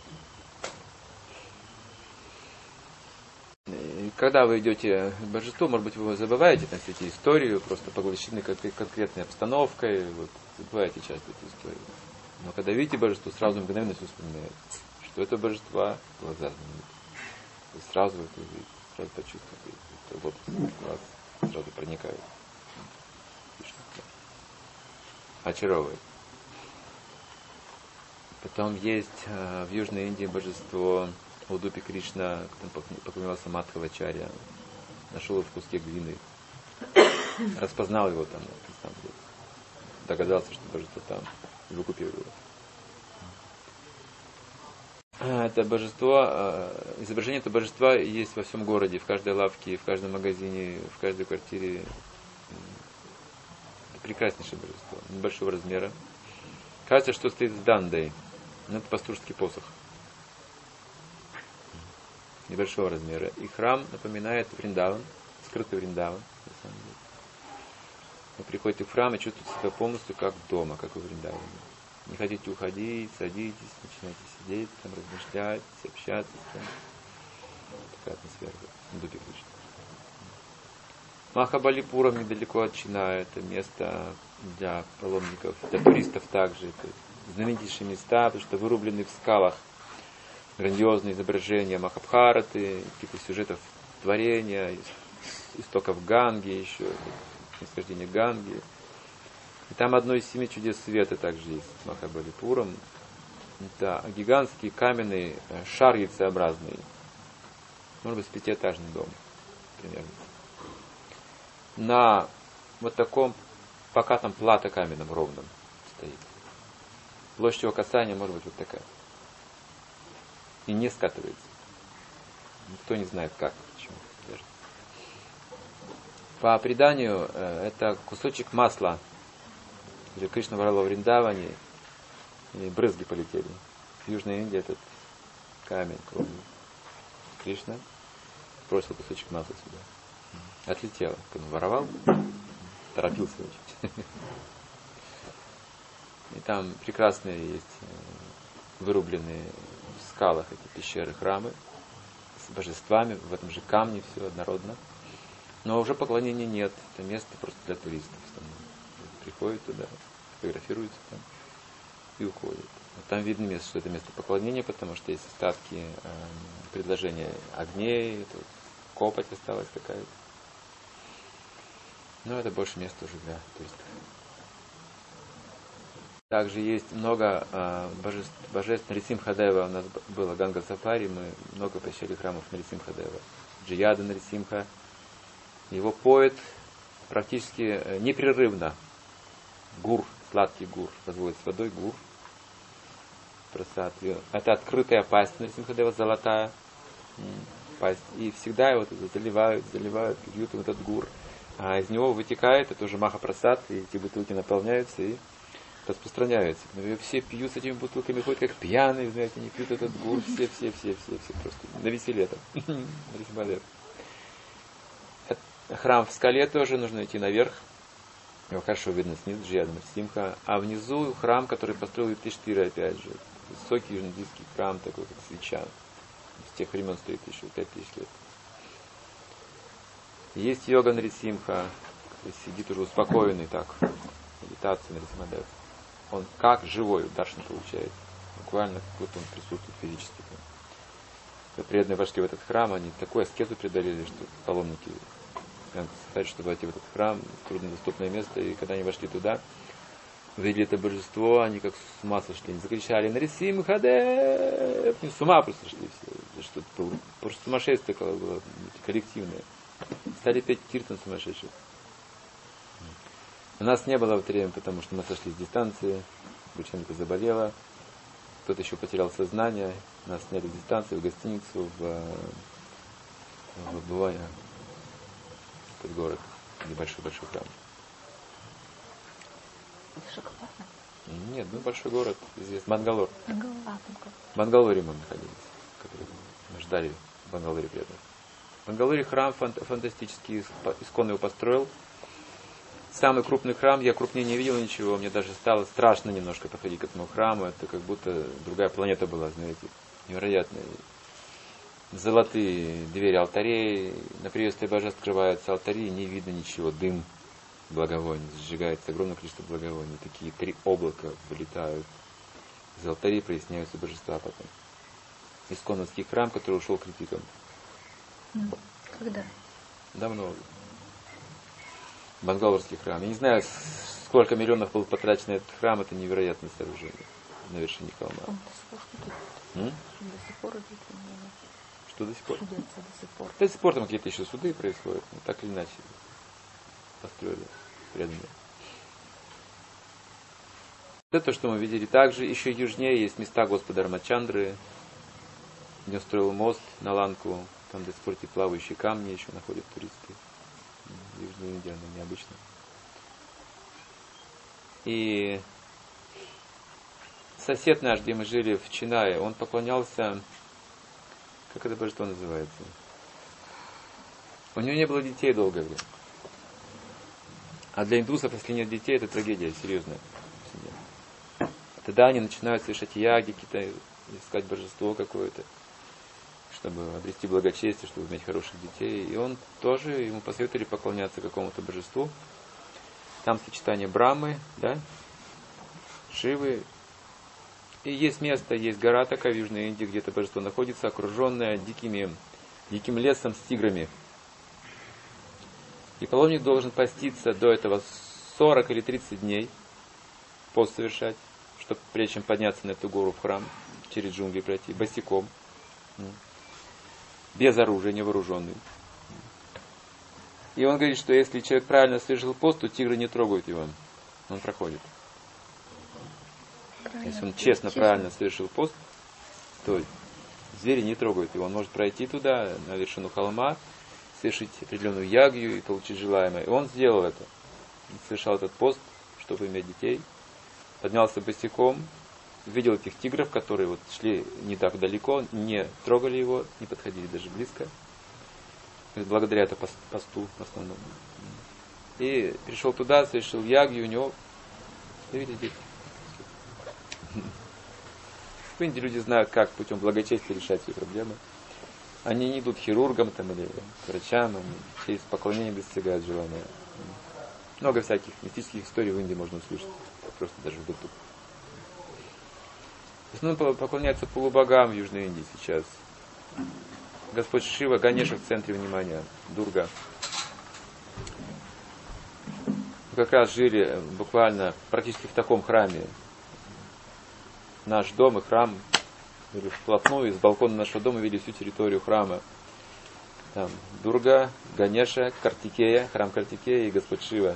Speaker 1: И когда вы идете к божеству, может быть, вы забываете там все эти истории, просто поглощены конкретной обстановкой, вот, забываете часто эту историю. Но когда видите божество, сразу мгновенно все вспоминаете, что это божество глаза знаменитые. Вы сразу это увидите, сразу почувствуете, это вот глаз сразу проникает. Очаровывает. Потом есть э, в Южной Индии божество Удупи Кришна, который поклонялся Мадхавачарья, нашел его в куске глины, распознал его там, там догадался, что божество там, и выкупил его. Это божество, изображение этого божества есть во всем городе, в каждой лавке, в каждом магазине, в каждой квартире. Это прекраснейшее божество, небольшого размера. Кажется, что стоит с дандой, но это пастушский посох. Небольшого размера. И храм напоминает Вриндаван, скрытый Вриндаван. Вы приходите в храм и чувствуете себя полностью как дома, как в Вриндаване. Не хотите уходить, садитесь, начинайте сидеть, там размышлять, общаться. Там. Такая атмосфера. Дупик лично. Махабалипурам недалеко от Чина. Это место для паломников, для туристов также. Это знаменитейшие места, потому что вырублены в скалах грандиозные изображения Махабхараты, каких-то сюжетов творения, истоков Ганги еще, происхождение Ганги. И там одно из семи чудес света также есть с Махабалипуром. Это гигантский каменный шар яйцеобразный. Может быть, пятиэтажный дом примерно. На вот таком покатом плато каменном ровном стоит. Площадь его касания может быть вот такая. И не скатывается. Никто не знает как, почему. Даже. По преданию, это кусочек масла, который Кришна брал во Вриндаване, и брызги полетели. В Южной Индии этот камень кровный. Кришна бросил кусочек масла сюда. Отлетело. Он воровал, торопился очень. И там прекрасные есть вырубленные в скалах эти пещеры, храмы с божествами, в этом же камне все однородно. Но уже поклонения нет. Это место просто для туристов. Там приходят туда, фотографируются там и уходят. Вот там видно место, что это место поклонения, потому что есть остатки э, предложения огней, тут копоть осталась какая-то. Но это больше место уже для туристов. Также есть много э, божеств, божеств. Нарисимхадева у нас было Ганга Сафари, мы много посещали храмов Нарисимхадева. Джияда Нарисимха. Его поет практически непрерывно. Гур, сладкий гур, разводит с водой гур. Просад. Это открытая пасть Нарисимхадева, золотая пасть. И всегда его заливают, заливают, льют этот гур. А из него вытекает, это уже Махапрасад, и эти бутылки наполняются и распространяются. Но все пьют с этими бутылками, ходят как пьяные, знаете, они пьют этот гур, все, все, все, все, все просто на веселе там. Храм в скале тоже, нужно идти наверх. Его хорошо видно снизу, Джияда Нарисимха. А внизу храм, который построил Юдхиштира, опять же. Высокий южноиндийский храм, такой как свеча. С тех времен стоит еще пять тысяч лет. Есть йога Нарисимха, который сидит уже успокоенный так. Медитация Нарисимхадев. Он как живой даршан получает. Буквально как будто он присутствует физически. Преданные вошли в этот храм, они такой аскезу преодолели, что паломники сказать, что войти в этот храм, труднодоступное место, и когда они вошли туда, увидели это божество, они как с ума сошли, они закричали Нарисимхадев, с ума просто шли все, что это было, просто сумасшествие было коллективное. Стали петь киртан сумасшедших. У нас не было в это время, потому что мы сошли с дистанции, Гученко заболела, кто-то еще потерял сознание, нас сняли с дистанции в гостиницу в, в Буване. Этот город, небольшой-большой храм.
Speaker 2: Это Шоколатно?
Speaker 1: Нет, ну большой город, известный, Мангалор.
Speaker 2: Мангалор.
Speaker 1: В Мангалоре мы находились, который мы ждали в Мангалоре преданных. В Мангалоре храм фант- фантастический, исконно его построил. Самый крупный храм, я крупнее не видел ничего, мне даже стало страшно немножко подходить к этому храму, это как будто другая планета была, знаете, невероятная. Золотые двери алтарей, на приветствие божеств открываются алтари, не видно ничего, дым благовоний, сжигается огромное количество благовоний, такие три облака вылетают из алтарей, проясняются божества потом. Исконовский храм, который ушел критикам.
Speaker 2: Когда?
Speaker 1: Давно. Бангалорский храм. Я не знаю, сколько миллионов было потрачено на этот храм, это невероятное сооружение на вершине холма.
Speaker 2: Он до сих пор
Speaker 1: М?
Speaker 2: до сих пор идет.
Speaker 1: Что до сих пор?
Speaker 2: Судятся до сих пор.
Speaker 1: До сих пор там какие-то еще суды происходят, но так или иначе построили преданные. Это то, что мы видели. Также еще южнее есть места Господа Рамачандры, где он строил мост на Ланку, там до сих пор эти плавающие камни еще находят туристы. В Южной Индии оно необычно. И сосед наш, где мы жили в Чинае, он поклонялся, как это божество называется? У него не было детей долгое время. А для индусов, если нет детей, это трагедия серьезная. Тогда они начинают совершать яги, какие-то, искать божество какое-то, чтобы обрести благочестие, чтобы иметь хороших детей. И он тоже, ему посоветовали поклоняться какому-то божеству. Там сочетание Брамы, да, Шивы. И есть место, есть гора такая в Южной Индии, где это божество находится, окруженное дикими, диким лесом с тиграми. И паломник должен поститься до этого сорок или тридцать дней, пост совершать, чтобы прежде чем подняться на эту гору в храм, через джунгли пройти, босиком, без оружия, невооруженный. И он говорит, что если человек правильно совершил пост, то тигры не трогают его, он проходит. Правильно. Если он честно, честно, правильно совершил пост, то звери не трогают его. Он может пройти туда, на вершину холма, совершить определенную ягью и получить желаемое. И он сделал это. Он совершал этот пост, чтобы иметь детей. Поднялся босиком, видел этих тигров, которые вот шли не так далеко, не трогали его, не подходили даже близко. Благодаря этому посту в основном. И пришел туда, совершил ягью, у него, видите, здесь. В Индии люди знают, как путем благочестия решать свои проблемы. Они не идут к хирургам там, или к врачам, они через поклонение достигают желания. Много всяких мистических историй в Индии можно услышать, просто даже в быту. В основном поклоняются полубогам в Южной Индии сейчас. Господь Шива, Ганеша в центре внимания, Дурга. Как раз жили буквально практически в таком храме. Наш дом и храм были вплотную, из балкона нашего дома видели всю территорию храма. Там Дурга, Ганеша, Картикея, храм Картикея и Господь Шива.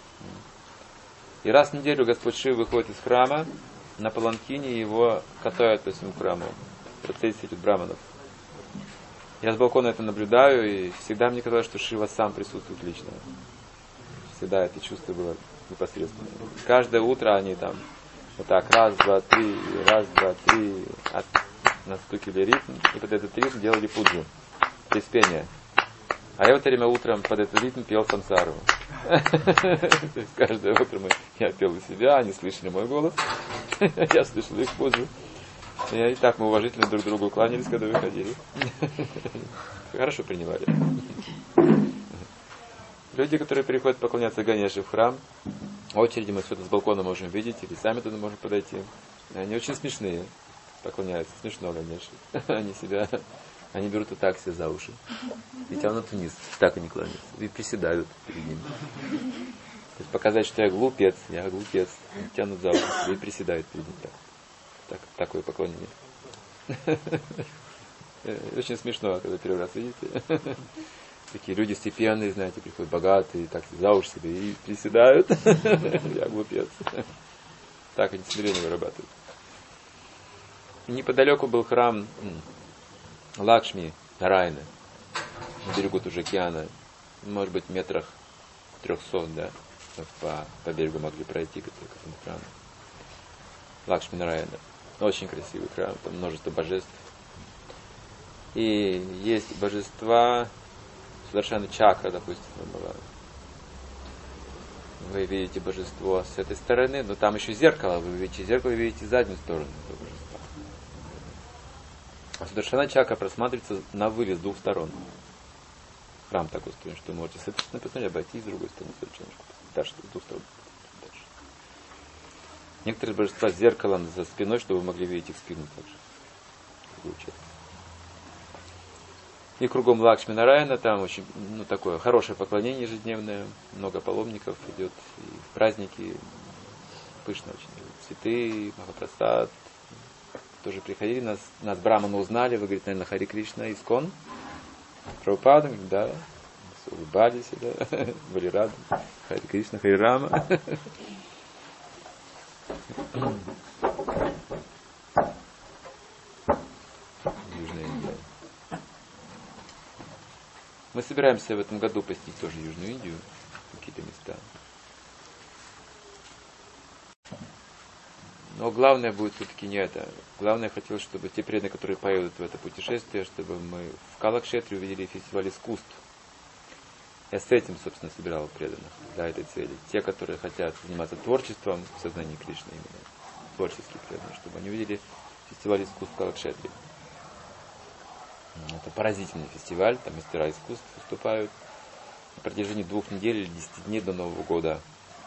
Speaker 1: И раз в неделю Господь Шива выходит из храма, на паланкине его катают по всему храму. Процессия идет браманов. Я с балкона это наблюдаю, и всегда мне казалось, что Шива сам присутствует лично. Всегда это чувство было непосредственно. Каждое утро они там вот так, раз, два, три, раз, два, три, от, настукивали ритм, и под этот ритм делали пуджу, приспение. А я в это время утром под этот ритм пел сансару. То есть каждое утро я пел у себя, они слышали мой голос, я слышал их пуджу. И так мы уважительно друг другу кланялись, когда выходили. Хорошо принимали. Люди, которые приходят поклоняться Ганеше в храм, очереди мы все это с балкона можем видеть, или сами туда можем подойти. Они очень смешные, поклоняются, смешно, Ганеше. Они себя, они берут и так все за уши. И тянут вниз, так они кланяются. И приседают перед ним. То есть показать, что я глупец, я глупец. Тянут за уши и приседают перед ним так. Так, такое поклонение. Очень смешно, когда первый раз видите. Такие люди степенные, знаете, приходят богатые, так за уши себе и приседают. Я глупец. Так они смирение вырабатывают. И неподалеку был храм Лакшми Нарайны. На берегу тоже океана. Может быть, в метрах трехсот, да. По, по берегу могли пройти к этому храму. Лакшми Нарайна. Очень красивый храм, там множество божеств. И есть божества, совершенно чакра, допустим, была. Вы видите божество с этой стороны, но там еще зеркало, вы видите зеркало, вы видите заднюю сторону этого божества. А Сударшана чакра просматривается на вылет с двух сторон. Храм так устроен, что вы можете с этой стороны посмотреть, обойти с другой стороны, совершенно дальше, с двух сторон. Некоторые божества с зеркалом за спиной, чтобы вы могли видеть их спину также. И кругом Лакшми Нарайна, там очень, ну, такое хорошее поклонение ежедневное, много паломников идет, и в праздники пышно очень. Цветы, Махапрасад. Тоже приходили, нас, нас браманы узнали, вы говорите, наверное, Хари Кришна, Искон, Прабхупада, да, улыбались, да, были рады. Хари Кришна, Хари Рама. Южная Индия. Мы собираемся в этом году посетить тоже Южную Индию, какие-то места. Но главное будет все-таки не это. Главное, я хотел, чтобы те преданные, которые поедут в это путешествие, чтобы мы в Калакшетре увидели фестиваль искусств. Я с этим, собственно, собирал преданных для этой цели. Те, которые хотят заниматься творчеством в сознании Кришны именно. творческие преданные, чтобы они видели фестиваль искусств Калакшетри. Это поразительный фестиваль, там мастера искусств выступают на протяжении двух недель или десяти дней до Нового года.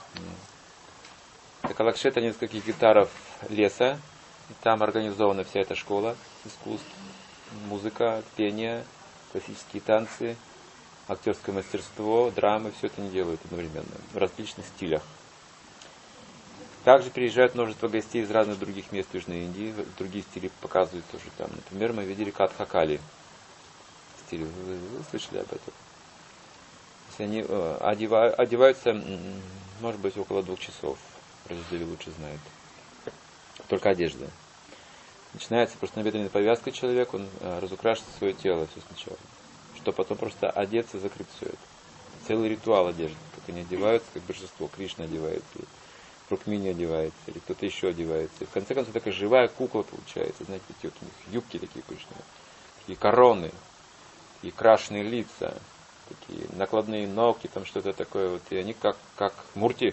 Speaker 1: Это Калакшетра, несколько гектаров леса, и там организована вся эта школа искусств, музыка, пение, классические танцы, актерское мастерство, драмы, все это они делают одновременно, в различных стилях. Также приезжают множество гостей из разных других мест Южной Индии, другие стили показывают тоже там. Например, мы видели Катхакали. Стиль, вы, вы слышали об этом? Если они э, одевают, одеваются, может быть, около двух часов. Родители лучше знают. Только одежда. Начинается просто набедренная повязка человек, он э, разукрашивает свое тело все сначала. Чтобы потом просто одеться и закрыть все это. Целый ритуал одежды. Как они одеваются, как божество. Кришна одевается. Рукмини одевается, или кто-то еще одевается. И в конце концов такая живая кукла получается. Знаете, такие вот у них юбки такие пышные, такие короны, такие крашеные лица, такие накладные ногти, там что-то такое вот. И они как, как мурти.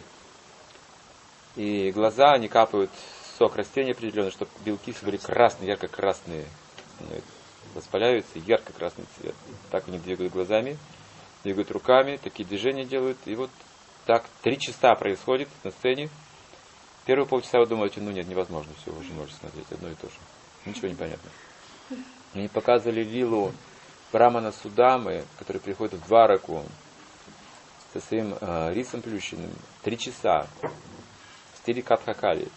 Speaker 1: И глаза, они капают сок растения определенный, чтобы белки все были красные, ярко-красные. Они воспаляются, ярко-красный цвет. Так они двигают глазами, двигают руками, такие движения делают. И вот так три часа происходит на сцене. Первые полчаса вы думаете, ну нет, невозможно, все, уже можете смотреть одно и то же. Ничего не понятно. Они показывали лилу Брамана Судамы, который приходит в Двараку со своим э, рисом плющенным. Три часа. В стиле Катхакали.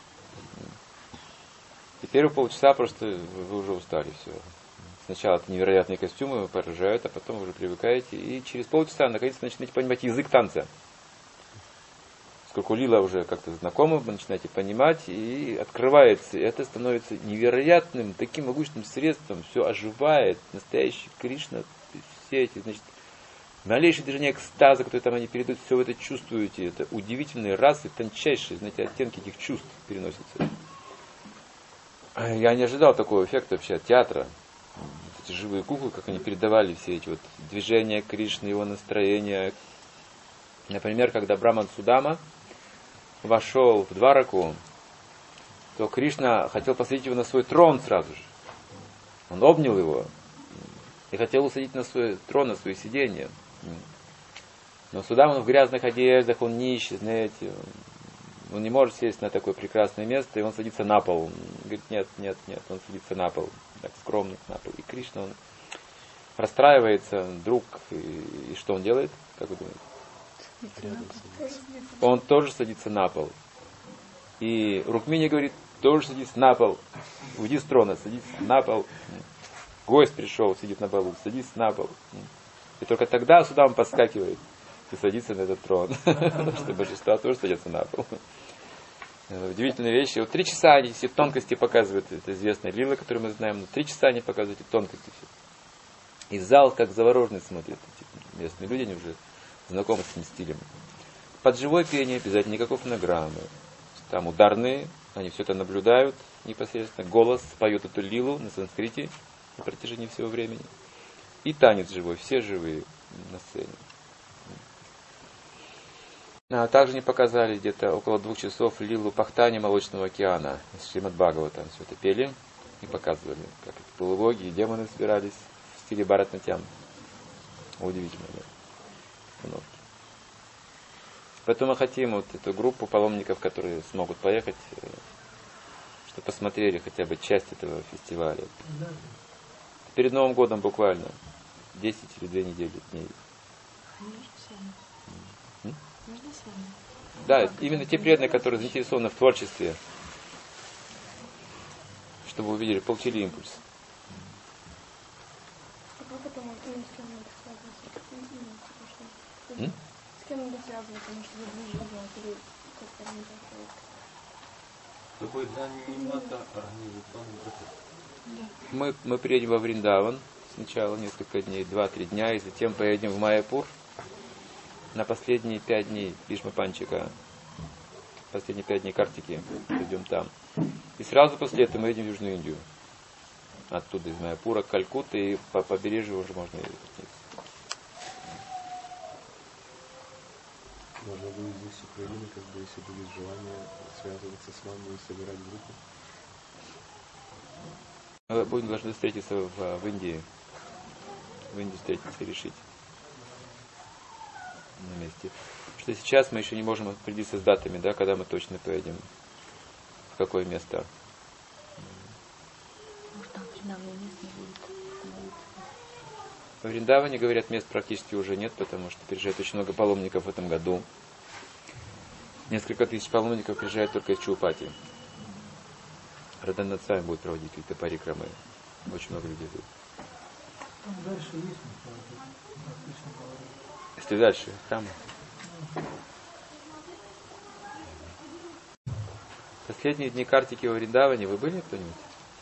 Speaker 1: И первые полчаса просто вы уже устали, все. Сначала это невероятные костюмы поражают, а потом вы уже привыкаете. И через полчаса наконец-то начинаете понимать язык танца. Поскольку лила уже как-то знакома, вы начинаете понимать, и открывается, и это становится невероятным, таким могущественным средством, все оживает, настоящий Кришна, все эти, значит, малейшие движения экстаза, которые там они передают, все вы это чувствуете, это удивительные расы, тончайшие, знаете, оттенки этих чувств переносятся. Я не ожидал такого эффекта вообще от театра. Эти живые куклы, как они передавали все эти вот движения Кришны, его настроения. Например, когда Браман Судама вошел в Двараку, то Кришна хотел посадить его на свой трон сразу же. Он обнял его и хотел усадить на свой трон, на свое сиденье. Но Судама, он в грязных одеждах, он нищий, знаете, он не может сесть на такое прекрасное место, и он садится на пол. Он говорит, нет, нет, нет, он садится на пол, так скромно на пол. И Кришна, он расстраивается, друг, и, и что он делает, как вы думаете? Он тоже садится на пол. И Рукмини говорит, тоже садись на пол. Уйди с трона, садись на пол. Гость пришел, сидит на полу, садись на пол. И только тогда Судама подскакивает и садится на этот трон. Потому что большинство тоже садятся на пол. Удивительные вещи. Вот три часа они все тонкости показывают. Это известная лила, которую мы знаем. Но три часа они показывают эти тонкости. И зал как завороженный смотрит. Эти местные люди, они уже знакомы с этим стилем. Под живое пение обязательно никакой фонограммы. Там ударные, они все это наблюдают непосредственно. Голос поет эту лилу на санскрите на протяжении всего времени. И танец живой, все живые на сцене. А также не показали где-то около двух часов лилу Пахтани Молочного океана. С Шримад Бхагаватам все это пели и показывали, как это полубоги и демоны собирались в стиле Бхаратнатьям. Удивительно, да? Поэтому мы хотим вот эту группу паломников, которые смогут поехать, чтобы посмотрели хотя бы часть этого фестиваля. Перед Новым годом буквально десять или две недели дней. Да, именно те преданные, которые заинтересованы в творчестве, чтобы увидели, получили импульс. М?
Speaker 6: С кем надо связывать, потому что вы ближе или как-то организовать?
Speaker 7: Какой дата организационный?
Speaker 1: Мы, мы приедем во Вриндаван сначала несколько дней, два-три дня, и затем поедем в Майяпур на последние пять дней Бишма Панчика, последние пять дней Картики, идем там. И сразу после этого мы едем в Южную Индию. Оттуда, из Майяпура, Калькутты, и по побережью уже можно ехать.
Speaker 7: Можно будет здесь с Украины, как бы, если будет желание связываться с вами и собирать группу.
Speaker 1: Мы будем должны встретиться в, в Индии. В Индии встретиться и решить на месте. Что сейчас мы еще не можем определиться с датами, да, когда мы точно поедем, в какое место.
Speaker 2: Может, там Вриндаване мест не будет становиться.
Speaker 1: В Вриндаване, говорят, мест практически уже нет, потому что приезжает очень много паломников в этом году. Несколько тысяч паломников приезжает только из Чаупати. Радханатх Свами будет проводить какие-то парикрамы. Очень много людей будет.
Speaker 8: Там дальше есть, отлично говорит.
Speaker 1: Если дальше, храмы. Последние дни Картики во Вриндаване вы были кто-нибудь?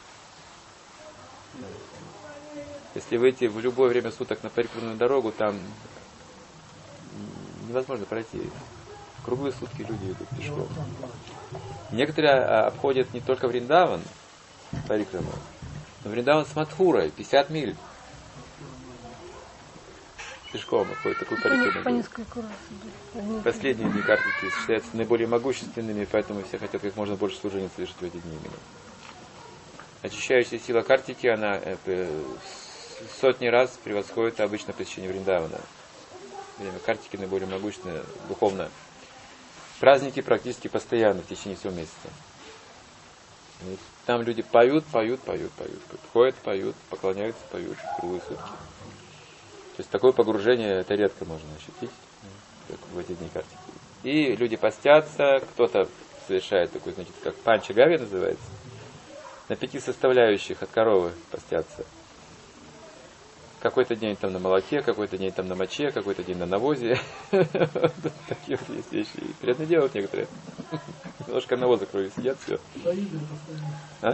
Speaker 1: Если выйти в любое время суток на парикрамную дорогу, там невозможно пройти. Круглые сутки люди идут пешком. Некоторые обходят не только Вриндаван, парикраму, но Вриндаван с Мадхурой, пятьдесят миль. Пешком обходят такую парикраму.
Speaker 2: По несколько раз.
Speaker 1: Последние дни Картики считаются наиболее могущественными, поэтому все хотят как можно больше служений совершить в эти дни именно. Очищающая сила Картики, она сотни раз превосходит обычно посещение Вриндавана. Время Картики наиболее могущественное духовно. Праздники практически постоянно в течение всего месяца. И там люди поют, поют, поют, поют. Ходят, поют, поклоняются, поют круглые сутки. То есть такое погружение это редко можно ощутить, как в эти дни Картики. И люди постятся, кто-то совершает такой, значит, как панчагави называется. На пяти составляющих от коровы постятся. Какой-то день там на молоке, какой-то день там на моче, какой-то день на навозе. Такие вот есть вещи. И приятно делать некоторые. Немножко навоза крови сидят, все. А?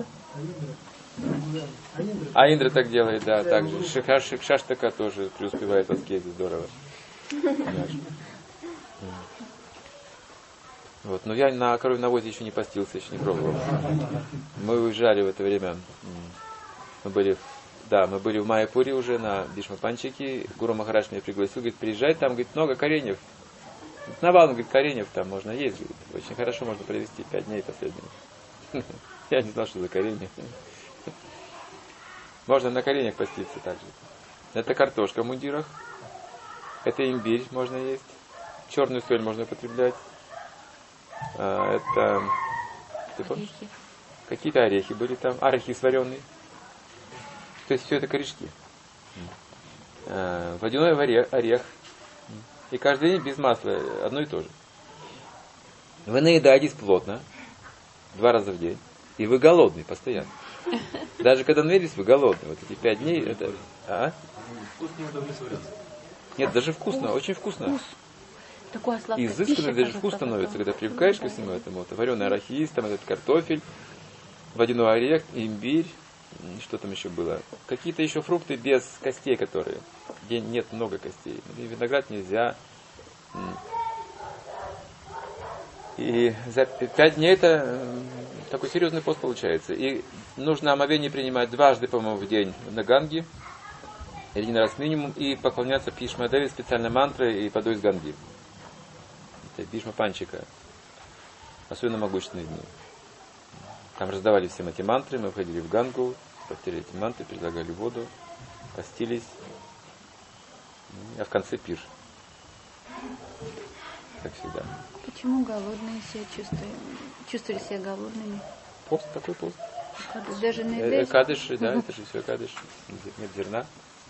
Speaker 1: А Индра так делает, да, так же. Шиктака тоже преуспевает в аскезе, здорово. Вот. Но я на коровьем навозе еще не постился, еще не пробовал. Мы уезжали в это время. Мы были, да, мы были в Майяпуре уже на Бишма-Панчике. Гуру Махарадж меня пригласил, говорит, приезжай, там, говорит, много кореньев. Навалом, говорит, кореньев там можно есть, говорит. Очень хорошо можно провести пять дней последними. Я не знал, что за коренья. Можно на коленях поститься также. Это картошка в мундирах. Это имбирь можно есть. Черную соль можно употреблять. А, это ты помнишь? Какие-то орехи были там. Арахис вареный. То есть все это корешки. А, водяной орех, орех. И каждый день без масла одно и то же. Вы наедаетесь плотно. Два раза в день. И вы голодный постоянно. Даже когда наелись, вы голодный. Вот эти пять дней, это... А? Нет, даже вкусно, очень вкусно.
Speaker 2: Такое сладкое.
Speaker 1: Изысканно, даже вкус становится, когда привыкаешь ко всему этому. Вот, вареный арахис, там этот картофель, водяной орех, имбирь, что там еще было. Какие-то еще фрукты без костей, которые, где нет много костей. И виноград нельзя. И за пять дней это такой серьезный пост получается. И нужно омовение принимать дважды, по-моему, в день на Ганге, один раз минимум, и поклоняться Бхишма-деве специальной мантрой и водой из Ганги. Это Бхишма-панчика. Особенно могущественные дни. Там раздавали всем эти мантры, мы входили в Гангу, повторили эти мантры, предлагали воду, постились, а в конце пир. Как всегда.
Speaker 5: Почему голодные себя чувствовали? Чувствовали себя голодными?
Speaker 1: Пост, такой пост.
Speaker 5: Даже на еде?
Speaker 1: Кадыш, да, это же все кадыш. Нет зерна.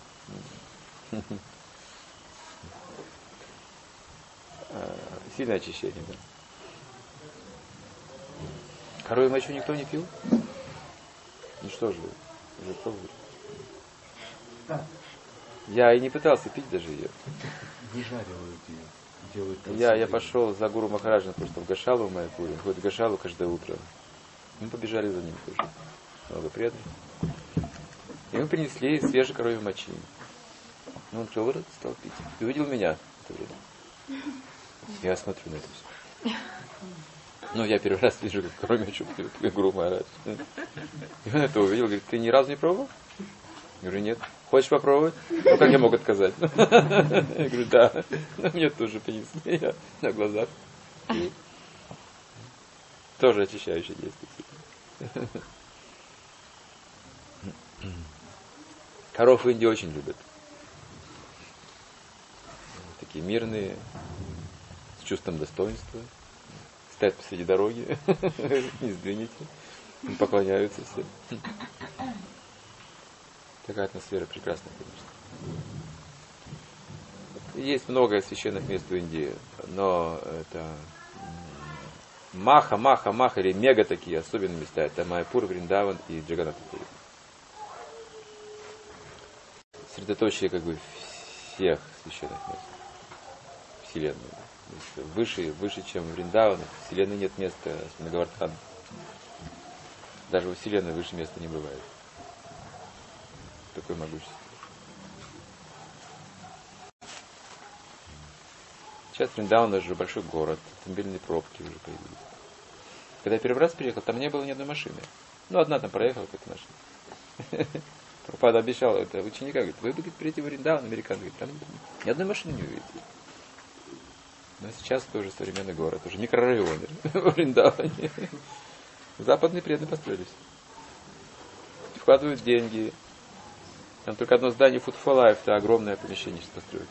Speaker 1: Сильное очищение, да. Коровью мочу никто не пил? Ну что же, уже пробовали. Я и не пытался пить даже ее.
Speaker 7: Выжаривают ее. Делают
Speaker 1: Я, я пошел за Гуру Махараджем просто в Гошалу в Майяпуре. Ходит в Гошалу каждое утро. Мы побежали за ним тоже. Много преданных. И мы принесли свежей коровьей мочи. Ну, он пришел в рот, стал пить. И увидел меня в это время. Я смотрю на это все. Ну, я первый раз вижу, как коровью мочу пьет Гуру Махарадж. И он это увидел, говорит, ты ни разу не пробовал? Я говорю, нет. Хочешь попробовать? Ну, как я мог отказать? Я говорю, да. Мне тоже принесли. Я на глазах. Тоже очищающее действие. Коров в Индии очень любят. Такие мирные, с чувством достоинства. Стоят посреди дороги. Не сдвинете. Поклоняются все. Такая атмосфера прекрасная, конечно. Есть много священных мест в Индии, но это Маха, Маха, Маха или мега такие особенные места. Это Майяпур, Вриндаван и Джаганнатхапури. Средоточие как бы всех священных мест. Вселенной. Выше, выше, чем Вриндаван. В Вселенной нет места с Говардхан. Даже во Вселенной выше места не бывает. Такое могущество. Сейчас Вриндаван уже большой город, автомобильные пробки уже появились. Когда я первый раз приехал, там не было ни одной машины. Ну, одна там проехала, как наша. Прабхупада обещал это ученика, говорит, вы будете прийти в Вриндаван, американцы, говорит, там ни одной машины не увидите. Но сейчас тоже современный город, уже микрорайоны в Вриндаване. Западные преданные построились. Вкладывают деньги. Там только одно здание Food for Life, это огромное помещение сейчас построили.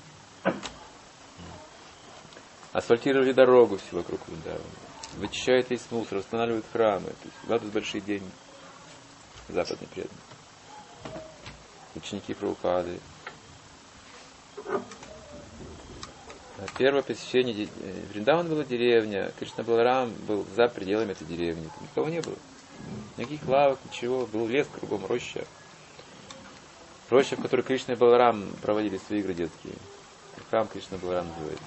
Speaker 1: Асфальтировали дорогу все вокруг Вриндавана. Вычищают весь мусор, восстанавливают храмы. То есть вкладывают большие деньги. Западные преданные. Ученики Прабхупады. Первое посещение Вриндавана была деревня. Кришна Баларам был за пределами этой деревни. Там никого не было. Никаких лавок, ничего. Был лес кругом, роща. Роща, в которой Кришна и Баларам проводили свои игры детские. Храм Кришна Баларам называется.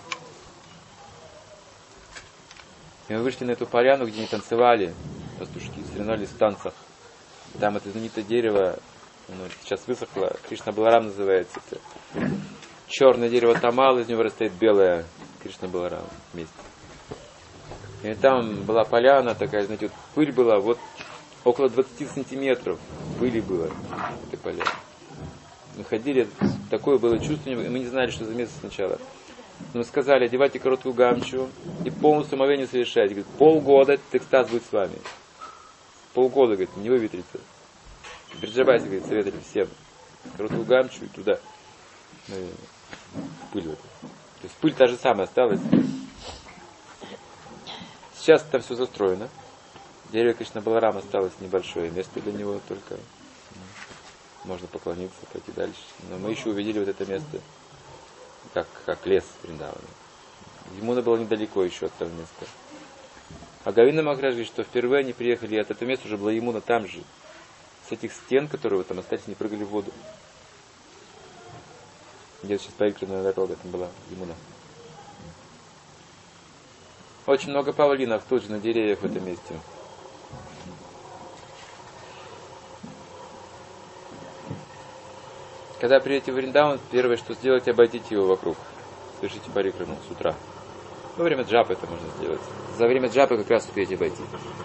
Speaker 1: И мы вышли на эту поляну, где они танцевали, пастушки, соревновались в танцах. Там это знаменитое дерево, оно сейчас высохло, Кришна Баларам называется. Это черное дерево Тамал, из него растет белое Кришна Баларам вместе. И там была поляна такая, знаете, вот пыль была, вот около двадцати сантиметров пыли было в этой поляне. Мы ходили, такое было чувство, мы не знали, что за место сначала. Но мы сказали, одевайте короткую гамчу и полностью омовение совершайте. Говорит, полгода этот экстаз будет с вами. Полгода, говорит, не выветрится. Бриджабаси, говорит, советовали всем. Короткую гамчу и туда. Ну, пыль в эту. То есть пыль та же самая осталась. Сейчас там все застроено. Дерево Кришна Баларам осталось небольшое место для него только. Можно поклониться, пойти дальше. Но мы еще увидели вот это место, как, как лес Вриндавана. Ямуна было недалеко еще от того места. А Говинда Махарадж говорит, что впервые они приехали, и от этого места уже была Ямуна там же. С этих стен, которые вот там остались, не прыгали в воду. Где сейчас проигранная дорога, там была Ямуна. Очень много павлинов тут же на деревьях в этом месте. Когда приедете в Вриндаван, первое, что сделать, обойдите его вокруг. Совершите парикраму с утра. Во время джапы это можно сделать. За время джапы как раз успеете обойти.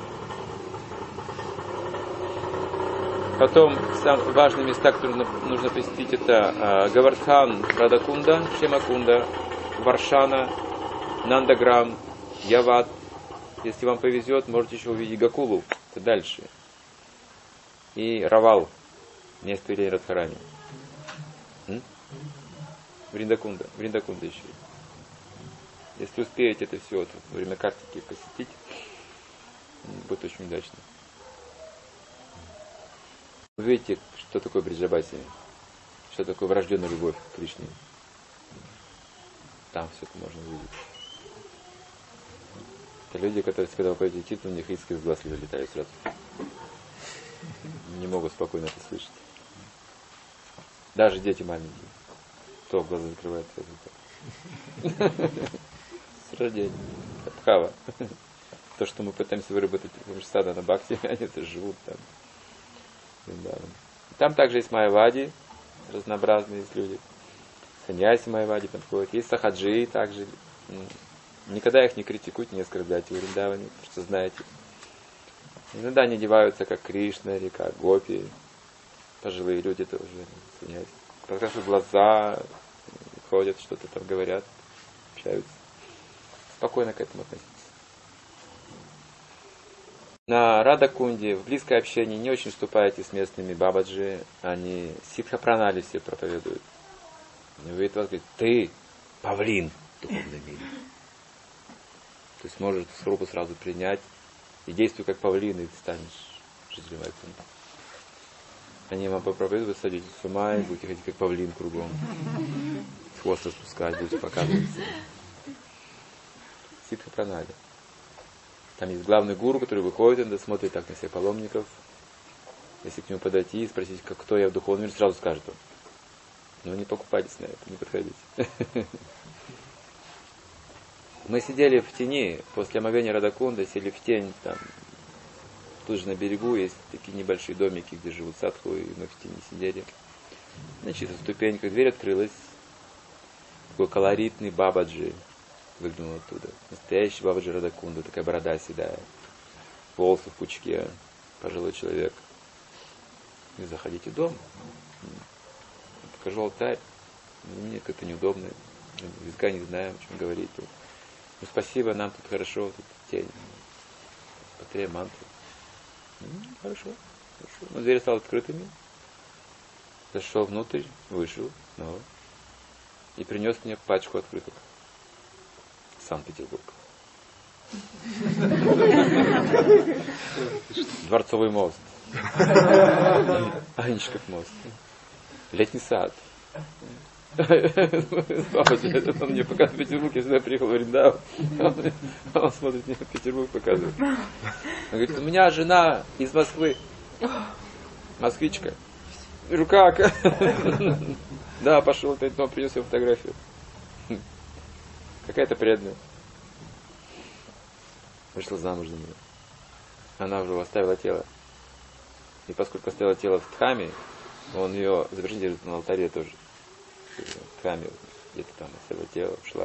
Speaker 1: Потом, самые важные места, которые нужно посетить, это Говардхан, Радакунда, Шемакунда, Варшана, Нандаграм, Яват. Если вам повезет, можете еще увидеть Гакулу. Это дальше. И Равал, место Ильи Радхарани. Вриндакунда, Вриндакунда еще. Если успеете это все вот, во время картики посетить, будет очень удачно. Вы видите, что такое Бриджабаси, что такое врожденная любовь к Кришне. Там все это можно увидеть. Это люди, которые, когда вы пойдете идти, у них искры из глаз вылетают сразу. Не могут спокойно это слышать. Даже дети маленькие. То глаза закрывают сразу. С рождения. Бхава. То, что мы пытаемся выработать в сада на бхакти, они это живут там. Да. Там также есть майявади, разнообразные есть люди. Саньяси майявади там ходят. Есть сахаджи также. Никогда их не критикуйте, не оскорбляйте в Вриндаване, потому что знаете. Иногда они одеваются как Кришна или как Гопи. пожилые люди тоже извиняюсь, прокрашивают глаза, ходят, что-то там говорят, общаются. Спокойно к этому относиться. На Радакунде, в близкое общение не очень вступаете с местными бабаджи, они ситха-пранали все проповедуют. Они увидят вас, говорят, ты павлин в духовном мире. То есть можешь эту срубу сразу принять и действуй как павлин, и ты станешь жителем Вайкунта. Они вам проповедуют, вы садитесь с ума и будете ходить как павлин кругом. Хвост распускать, будете показываться. Ситха-пранали. Там есть главный гуру, который выходит, он смотрит так на всех паломников. Если к нему подойти и спросить, как, кто я в духовном мире, сразу скажет он. Но не покупайтесь на это, не подходите. Мы сидели в тени, после омовения Радакунда, сели в тень, там, тут же на берегу есть такие небольшие домики, где живут садху, и мы в тени сидели. Значит, на ступеньках дверь открылась, такой колоритный бабаджи выглянул оттуда. Настоящий бабаджи Радакунда, такая борода седая, волосы в пучке, пожилой человек. И заходите в дом. Покажу алтарь. Мне как-то неудобно. Языка не знаем, о чем говорить. Ну, спасибо, нам тут хорошо, тут тень. Повторяй мантру. Ну, хорошо, хорошо. Но двери стали открытыми. Зашел внутрь, вышел снова. И принес мне пачку открыток. Санкт-Петербург. Дворцовый мост. Анечков мост. Летний сад. Папа, он мне показывает Петербург, я сюда приехал в Вриндаван. Он смотрит мне Петербург, показывает. Он говорит, у меня жена из Москвы. Москвичка. Я говорю, как? Да, пошел, он принес ему фотографию. Какая-то преданная. Вышла замуж за нее. Она уже оставила тело. И поскольку оставила тело в Дхаме, он ее изображение держит на алтаре тоже. В Дхаме где-то там оставила тело, ушла.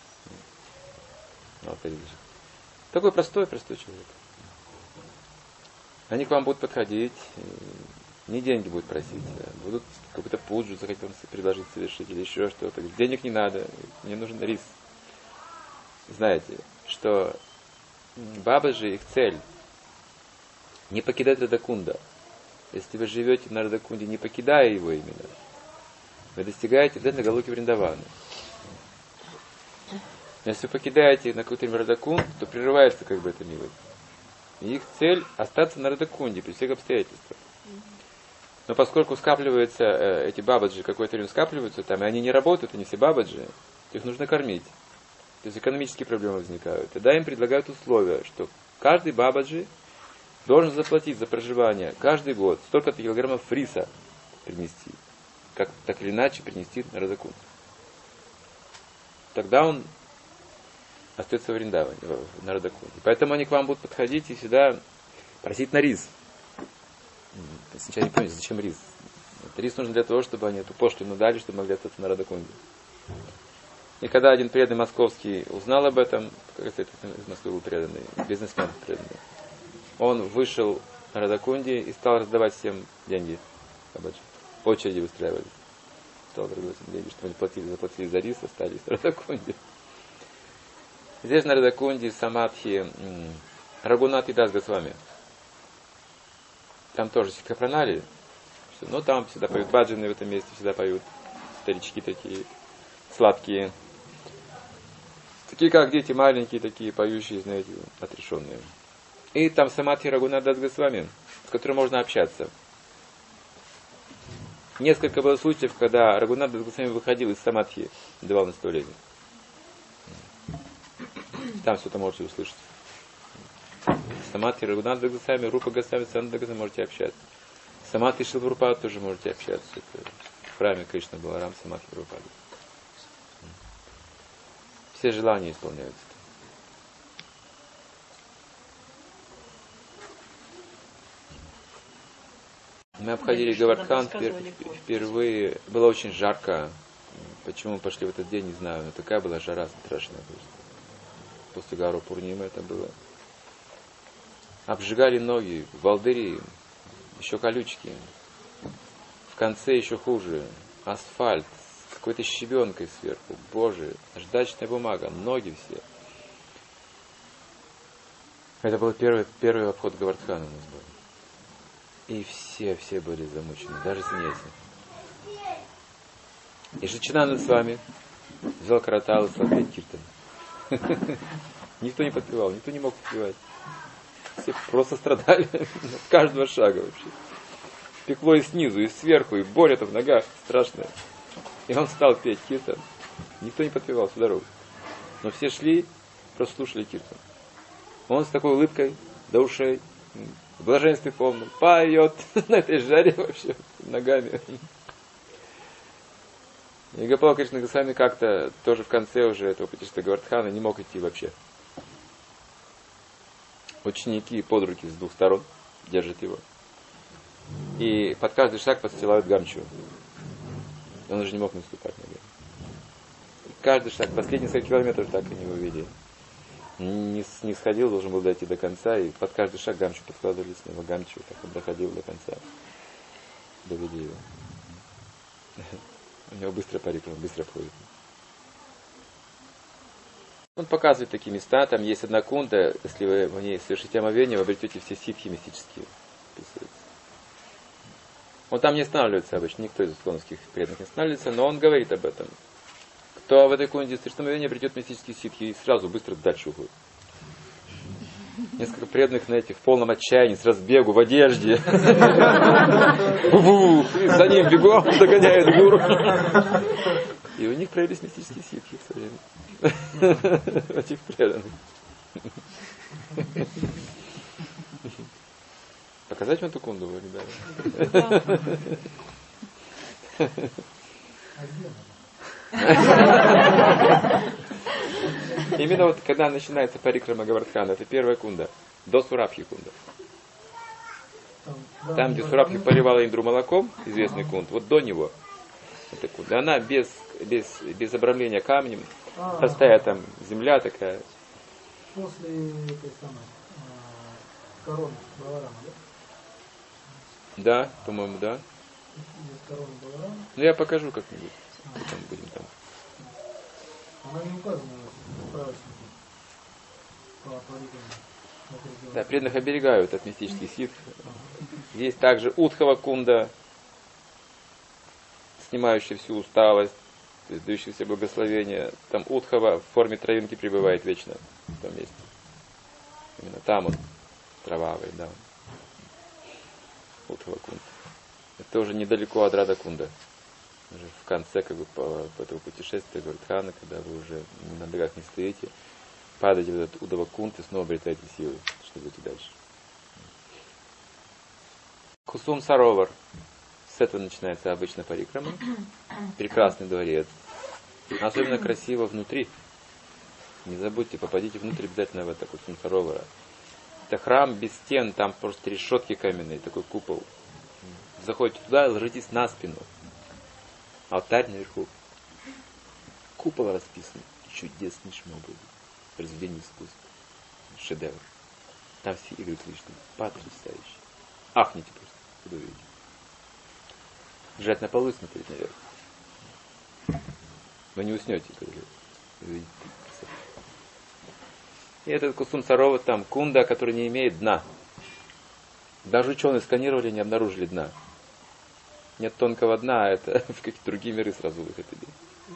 Speaker 1: На алтаре лежит. Такой простой, простой человек. Они к вам будут подходить, не деньги будут просить, а будут какую-то пуджу захотеть вам предложить совершить или еще что-то. Денег не надо, мне нужен рис. Знаете, что бабаджи, их цель не покидать Радакунда. Если вы живете на Радакунде, не покидая его именно, вы достигаете Дэнна Галоки Вриндавана. Если вы покидаете на какой-то Радакунд, то прерывается как бы эта милость. И их цель остаться на Радакунде при всех обстоятельствах. Но поскольку скапливаются э, эти бабаджи, какое-то время скапливаются там, и они не работают, они все бабаджи, их нужно кормить. То есть экономические проблемы возникают. Тогда им предлагают условия, что каждый бабаджи должен заплатить за проживание каждый год столько-то килограммов риса принести. Как так или иначе принести на Радакунд. Тогда он остается в Вриндаване, на Радакунде. Поэтому они к вам будут подходить и всегда просить на рис. Сначала не понимаете, зачем рис. Рис нужен для того, чтобы они эту пошлину дали, чтобы могли остаться на Радакунде. И когда один преданный московский узнал об этом, как это из Москвы был преданный, бизнесмен преданный, он вышел на Радакунде и стал раздавать всем деньги. По очереди выстраивались. Стал раздавать им деньги, чтобы они платили, заплатили за рис, остались на Радакунде. Здесь на Радакунде самадхи Рагунат и Дас Госвами. Там тоже ситхапранали. Но там всегда поют баджаны в этом месте, всегда поют старички такие, сладкие. Такие, как дети маленькие, такие поющие, знаете, отрешенные. И там самадхи Рагунат Дас Госвами, с которым можно общаться. Несколько было случаев, когда Рагунат Дас Госвами выходил из самадхи, давал наставление. Там все это можете услышать. Самадхи Рагунат Дас Госвами, Рупа Госвами, Сананда Госвами можете общаться. Самадхи Шилпрапада тоже можете общаться. Это в храме Кришна Баларам, Самадхи Прабхупада. Все желания исполняются. Мы обходили Гавардхан впервые. Было очень жарко. Почему мы пошли в этот день, не знаю. Но такая была жара страшная. После Гару Пурнимы это было. Обжигали ноги, волдыри, еще колючки. В конце еще хуже. Асфальт с какой-то щебенкой сверху. Боже, наждачная бумага, ноги все. Это был первый, первый обход Говардхана у нас был. И все, все были замучены, даже саньяси. И Шичинанда с вами взял каратал и стал петь киртан. Никто не подпевал, никто не мог подпевать. Все просто страдали с каждого шага вообще. Пекло и снизу, и сверху, и боль это в ногах страшная. И он стал петь киртан. Никто не подпевал всю дорогу. Но все шли, просто слушали киртан. Он с такой улыбкой до ушей, в блаженстве полном, поет на этой жаре вообще ногами. И Гопал Кришна Госвами как-то тоже в конце уже этого путешествия Говардхана не мог идти вообще. Ученики под руки с двух сторон держат его. И под каждый шаг подстилают гамчу. Он уже не мог наступать ногами. Каждый шаг, последние несколько километров так и не увидели. Не, не сходил, должен был дойти до конца, и под каждый шаг гамчу подкладывали с него гамчу, так он доходил до конца. Довели его. У него быстро париком, быстро ходит. Он показывает такие места, там есть одна кунда, если вы в ней совершите омовение, вы обретете все ситхи мистические. Он там не останавливается обычно, никто из исконовских преданных не останавливается, но он говорит об этом. Кто в этой кунде совершит омовение, обретет мистические ситхи и сразу быстро дальше уходит. Несколько преданных, знаете, в полном отчаянии, с разбегу, в одежде. За ним бегом догоняет гуру. И у них проявились мистические ситхи все время. Этих преданных. Показать вам эту кунду, ребята? Именно вот когда начинается парикрама Говардхана, это первая кунда, до Сурабхи кунда. Там, где Сурабхи поливала Индру молоком, известный кунд, вот до него эта кунда. Она без, без, без обрамления камнем, простая там земля такая.
Speaker 8: После этой самой короны Баларама, да?
Speaker 1: Да, по-моему, да. Ну я покажу как-нибудь. Потом будем там.
Speaker 8: Она не указана в правильности.
Speaker 1: Да, преданных оберегают от мистических ситх. Есть также Удхава кунда, снимающая всю усталость, то есть дающая все благословения. Там Удхава в форме травинки пребывает вечно в том месте. Именно там он кровавый, да. Удхава кунда. Это тоже недалеко от Рада кунда. Уже в конце как бы, по, по этого путешествия Говардхана, когда вы уже на ногах не стоите, падаете в этот Удхава кунд и снова обретаете силы, чтобы идти дальше. Кусум Саровар. С этого начинается обычно парикрама. Прекрасный дворец. Особенно красиво внутри. Не забудьте, попадите внутрь обязательно в это Кусум Саровара. Это храм без стен, там просто решетки каменные, такой купол. Заходите туда и ложитесь на спину. Алтарь наверху. Купол расписан. Чудесный шмобы. Произведение искусства. Шедевр. Там все игры Кришны. Потрясающие. Ахните просто, когда увидите. Лежать на полу и смотреть наверх. Вы не уснете, когда увидите. И этот Кусум Сарова, там кунда, который не имеет дна. Даже ученые сканировали, не обнаружили дна. Нет тонкого дна, а это в какие-то другие миры сразу выход идет.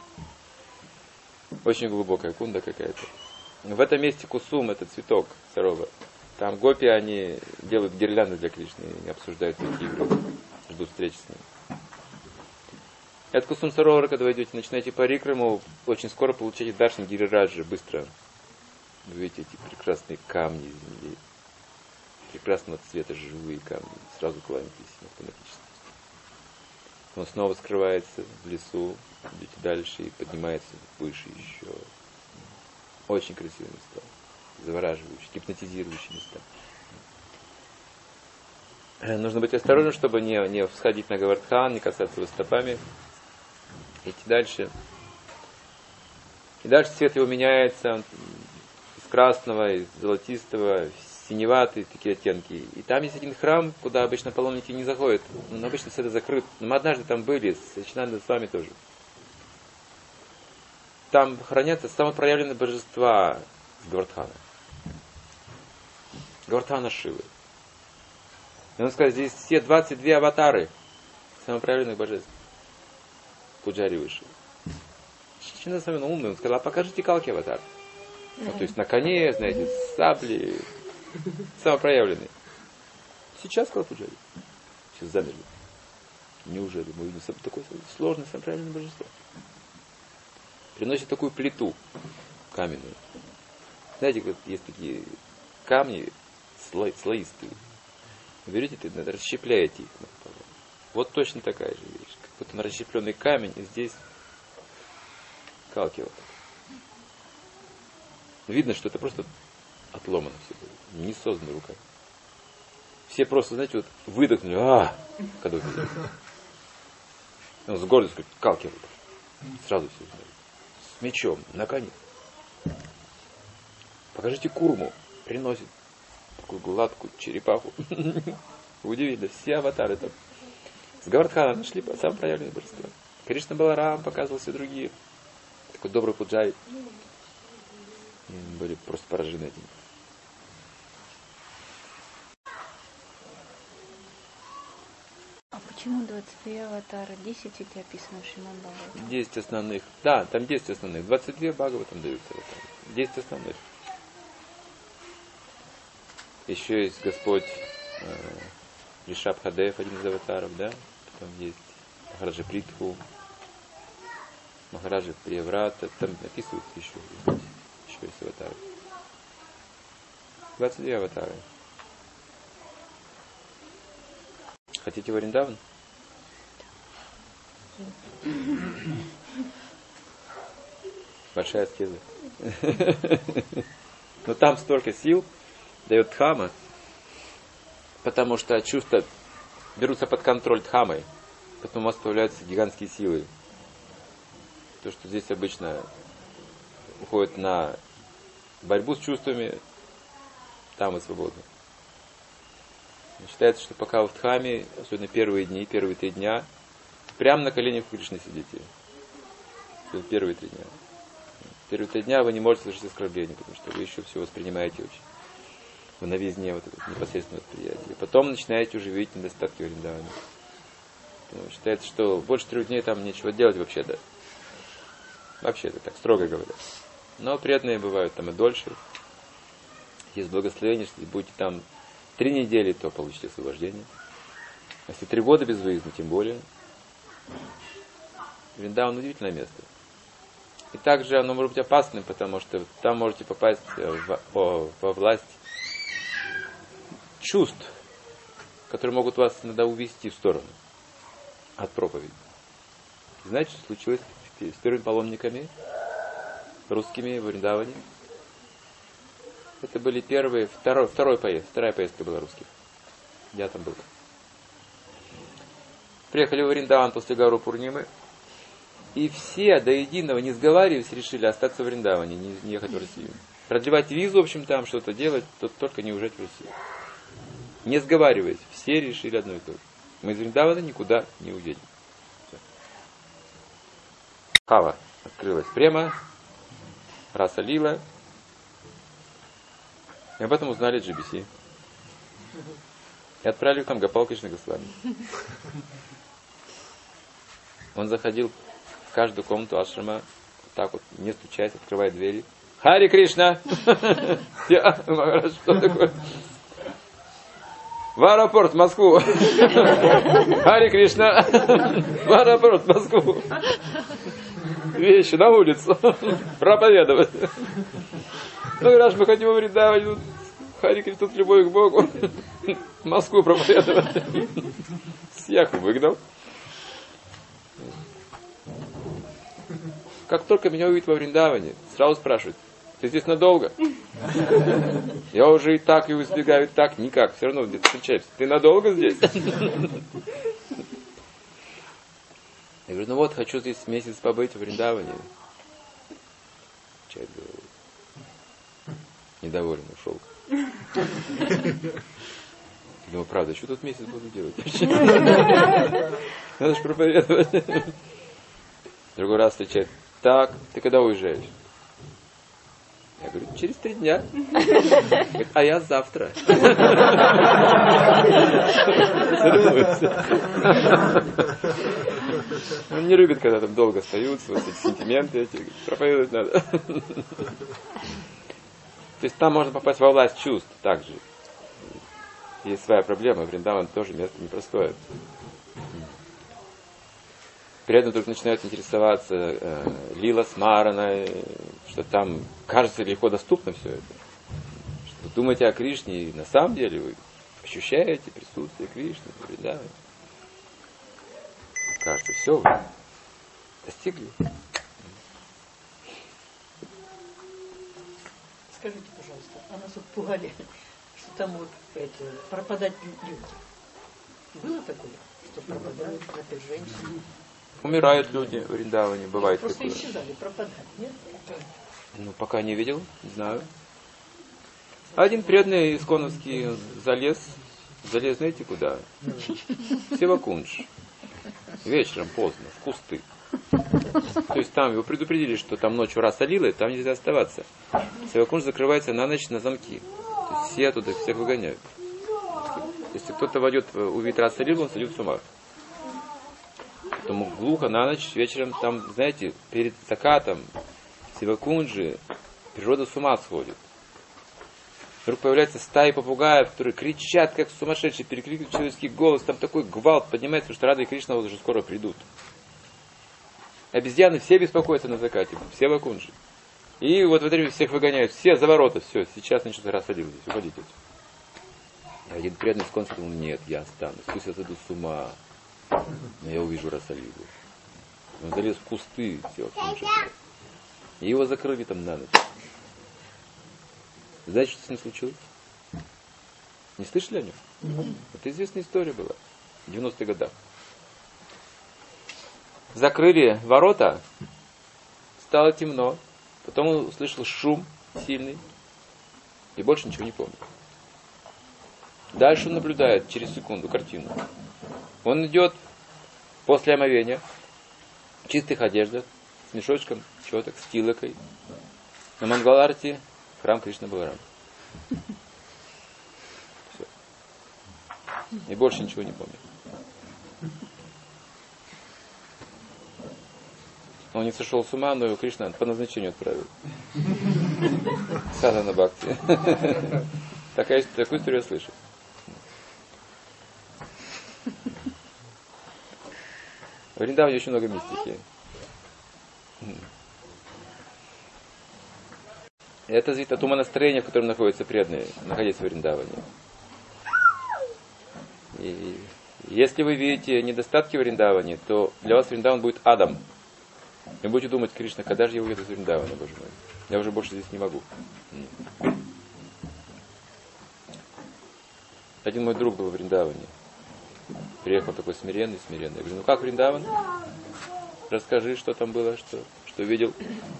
Speaker 1: Очень глубокая кунда какая-то. В этом месте Кусум, это цветок Сарова. Там гопи, они делают гирлянды для Кришны и обсуждают такие игры. Ждут встречи с ним. Этот Кусум Саровара, когда вы идете, начинаете парикраму, очень скоро получаете даршан Гирираджа, быстро. Вы видите эти прекрасные камни земли. Прекрасного цвета живые камни. Сразу кланяетесь автоматически. Он снова скрывается в лесу, идете дальше и поднимается выше еще. Очень красивые места. Завораживающие, гипнотизирующие места. Нужно быть осторожным, чтобы не, не всходить на Говардхан, не касаться его стопами. Идти дальше. И дальше цвет его меняется. Он из красного, из золотистого, синеватые такие оттенки. И там есть один храм, куда обычно паломники не заходят. Но обычно все это закрыто. Но мы однажды там были, с Сачинанда с вами тоже. Там хранятся самопроявленные божества с Гавардхана. Гавардхана Шивы. И он сказал, здесь все двадцать две аватары самопроявленных божеств. Пуджари вышли. Сачинанда Свами умный, он сказал, а покажите Калки аватар. Ну, то есть на коне, знаете, с сабли, самопроявленный. Сейчас сказал Пуджари. Сейчас замерли. Неужели мы видим такое сложное самопроявленное божество? Приносит такую плиту каменную. Знаете, вот есть такие камни сло, слоистые. Вы берете, расщепляете их. Вот точно такая же вещь. Как будто на расщепленный камень, и здесь Калки вот так. Видно, что это просто отломано все было. Не создано руками. Все просто, знаете, вот выдохнули, а когда увидели. Он с гордостью говорит, Калки вот так. Сразу все узнали. С мечом, на коне. Покажите Курму. Приносит такую гладкую черепаху. Удивительно. Все аватары там. С Гавардхана нашли сам проявленный божество. Кришна Баларам показывал все другие. Такой добрый Пуджари. Были просто поражены этим.
Speaker 5: А почему двадцать две аватара? десять эти описаны в Шримад Бхагаватам?
Speaker 1: десять основных. Да, там десять основных. двадцать две Бхагаватам даются аватары. десять основных. Еще есть Господь э, Ришабхадев, один из аватаров, да? Потом есть Махараджа Притху, Махараджа Прияврата. Там описываются еще. Еще есть аватары. двадцать две аватары. Хотите Вриндаван? Большая аскеза. Но там столько сил дает Дхама, потому что чувства берутся под контроль Дхамой, потом у вас появляются гигантские силы. То, что здесь обычно уходит на борьбу с чувствами, там вы свободны. Считается, что пока вы в Дхаме, особенно первые дни, первые три дня, прямо на коленях у Кришны сидите. Первые три дня. Первые три дня вы не можете слышать оскорбления, потому что вы еще все воспринимаете очень в новизне, вот это непосредственное восприятие. Потом начинаете уже видеть недостатки Вриндавана. Считается, что больше трех дней там нечего делать вообще-то. Вообще-то так, строго говоря. Но приятные бывают там и дольше. Есть благословение, что будете там три недели, то получите освобождение. Если три года без выезда, тем более. Вриндаван удивительное место. И также оно может быть опасным, потому что там можете попасть в, во, во власть чувств, которые могут вас иногда увести в сторону от проповеди. Знаете, что случилось с первыми паломниками русскими в Вриндаване? Это были первые, второй, второй поезд, вторая поездка была русских. Я там был. Приехали в Вриндаван после Гару Пурнимы, и все до единого, не сговариваясь, решили остаться в Вриндаване, не, не ехать в Россию. Продлевать визу, в общем, там что-то делать, то только не уезжать в Россию. Не сговариваясь, все решили одно и то же. Мы из Вриндавана никуда не уедем. Все. Хава открылась прямо, раса лила. И об этом узнали джи би си. И отправили там Гопал Кришна Госвами. Он заходил в каждую комнату ашрама, вот так вот, не стучаясь, открывая двери. Хари Кришна! Я, Махарадж, что такое? В аэропорт, в Москву! Хари Кришна! В аэропорт, в Москву! Вещи на улицу! Проповедовать! Ну, раз мы хотим Вриндаван, тут Хари Кришна, тут любовь к Богу. В Москву проповедовать. Всех выгнал. Как только меня увидят во Вриндаване, сразу спрашивают: ты здесь надолго? Я уже и так его избегаю, и так никак. Все равно где-то встречаемся. Ты надолго здесь? Я говорю, ну вот, хочу здесь месяц побыть в Вриндаване. Человек недоволен, ушел. Думаю, правда, что тут месяц буду делать? Надо же проповедовать. Другой раз встречает. Так, ты когда уезжаешь? Я говорю, через три дня. Говорит, а я завтра. Он не любит, когда там долго остаются, вот эти сентименты эти. Проповедовать надо. То есть там можно попасть во власть чувств также. Есть своя проблема. Вриндаван тоже место непростое. При этом только начинают интересоваться э, лила смараной, что там кажется легко доступно все это. Что вы думаете о Кришне, и на самом деле вы ощущаете присутствие Кришны, да? Кажется, все, вы достигли.
Speaker 9: Скажите, пожалуйста, а нас вот пугали, что там вот эти, пропадать люди. Было такое, что пропадают, опять женщины?
Speaker 1: Умирают люди в Вриндаване, бывает
Speaker 9: Просто
Speaker 1: такое.
Speaker 9: исчезали, пропадали, нет?
Speaker 1: Ну, пока не видел, не знаю. Один преданный исконовский залез, залез, знаете куда? В Севакундж. Вечером, поздно, в кусты. То есть там его предупредили, что там ночью раса лила, и там нельзя оставаться. Севакундж закрывается на ночь на замки. То есть все оттуда, всех выгоняют. Если кто-то войдет, увидит раса лилу, он сойдет с ума. Поэтому глухо на ночь, вечером, там, знаете, перед закатом в Севакунджи природа с ума сходит. Вдруг появляются стаи попугаев, которые кричат, как сумасшедшие, перекрикивают человеческий голос, там такой гвалт поднимается, потому что Рада и Кришна вот уже скоро придут. Обезьяны все беспокоятся на закате, в Севакунджи. И вот в это время всех выгоняют, все за ворота, все, сейчас начнут рассадить здесь, уходите. Один преданный с конца думал, нет, я останусь, пусть я сойду с ума. Но я увижу Расалиду. Он залез в кусты, все, и его закрыли там на ночь. Знаете, что с ним случилось? Не слышали о нем? Это известная история была в девяностых годах. Закрыли ворота, стало темно, потом он услышал шум сильный и больше ничего не помнит. Дальше он наблюдает через секунду картину. Он идет после омовения, в чистых одеждах, с мешочком, четок, с тилокой. На Мангаларти храм Кришна Баларама. Все. И больше ничего не помнит. Он не сошел с ума, но его Кришна по назначению отправил. Садхана Бхакти. Такая, такую историю я слышал. В Вриндаване очень много мистики. Это зависит от ума настроения, в котором находятся преданные, находясь в Вриндаване. И если вы видите недостатки в Вриндаване, то для вас Вриндаван будет адом. Вы будете думать, Кришна, когда же я уеду из Вриндавана, Боже мой? Я уже больше здесь не могу. Один мой друг был в Вриндаване. Приехал такой смиренный, смиренный. Я говорю, ну как Вриндаван? Расскажи, что там было, что, что видел.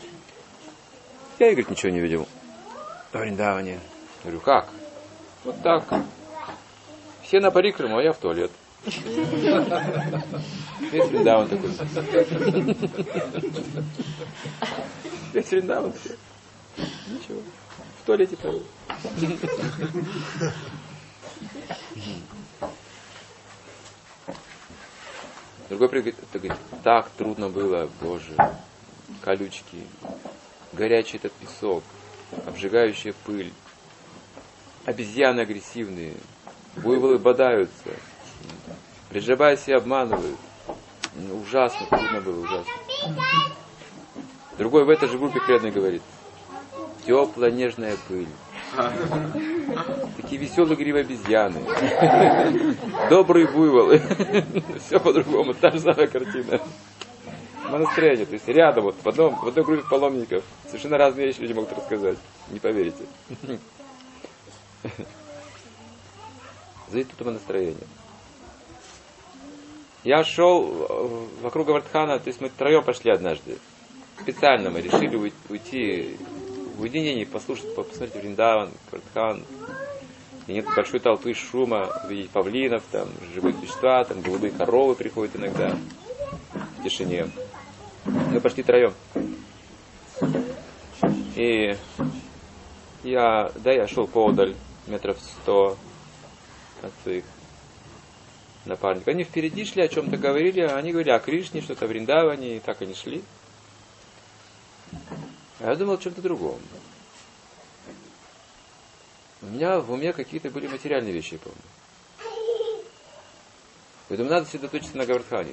Speaker 1: Я, говорит, ничего не видел в Вриндаване. Я говорю, как? Вот так. Все на парикраму, а я в туалет. Весь Вриндаван такой. Весь Вриндаван такой. Ничего. В туалете провел. Другой говорит, говорит, так трудно было, Боже, колючки, горячий этот песок, обжигающая пыль, обезьяны агрессивные, буйволы бодаются, Бриджабаси обманывают. Ужасно, трудно было, ужасно. Другой в этой же группе преданный говорит, теплая нежная пыль, такие веселые игривые обезьяны, добрые буйволы, все по-другому, та же самая картина. Настроение, то есть рядом, вот, в, одном, в одной группе паломников совершенно разные вещи люди могут рассказать, не поверите. Зависит от этого настроения. Я шел вокруг Гавардхана, то есть мы втроем пошли однажды. Специально мы решили уйти в уединении послушать, посмотреть Вриндаван, Гавардхан. И нет большой толпы, шума, видеть павлинов, там, живые существа, там, голубые коровы приходят иногда в тишине. Мы пошли втроем. И я, да, я шел поодаль, метров сто от своих напарников. Они впереди шли, о чем-то говорили, они говорили о Кришне, что-то о Вриндаване, и так они шли. А я думал о чем-то другом. У меня в уме какие-то были материальные вещи, я помню. Поэтому надо сосредоточиться на Гавардхане.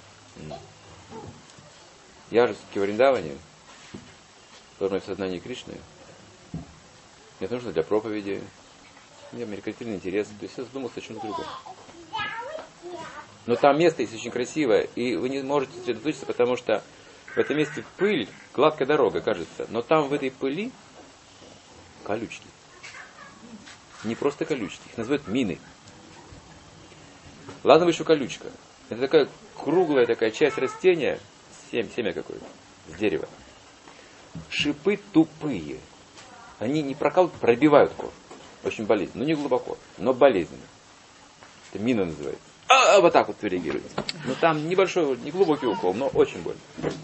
Speaker 1: Я же все-таки в Вриндаване, должно быть в сознании Кришны. Мне нужно для проповеди. У меня меркантильный интерес. То есть я задумался о чем-то другом. Но там место есть очень красивое, и вы не можете сосредоточиться, потому что в этом месте пыль, гладкая дорога, кажется, но там в этой пыли колючки. Не просто колючки, их называют мины. Ладно бы еще колючка. Это такая круглая такая часть растения, семя, семя какое-то, с дерева. Шипы тупые. Они не прокалывают, пробивают кожу. Очень болезненно. Ну не глубоко, но болезненно. Это мина называется. А, вот так вот реагирует. Но там небольшой, не глубокий укол, но очень больно.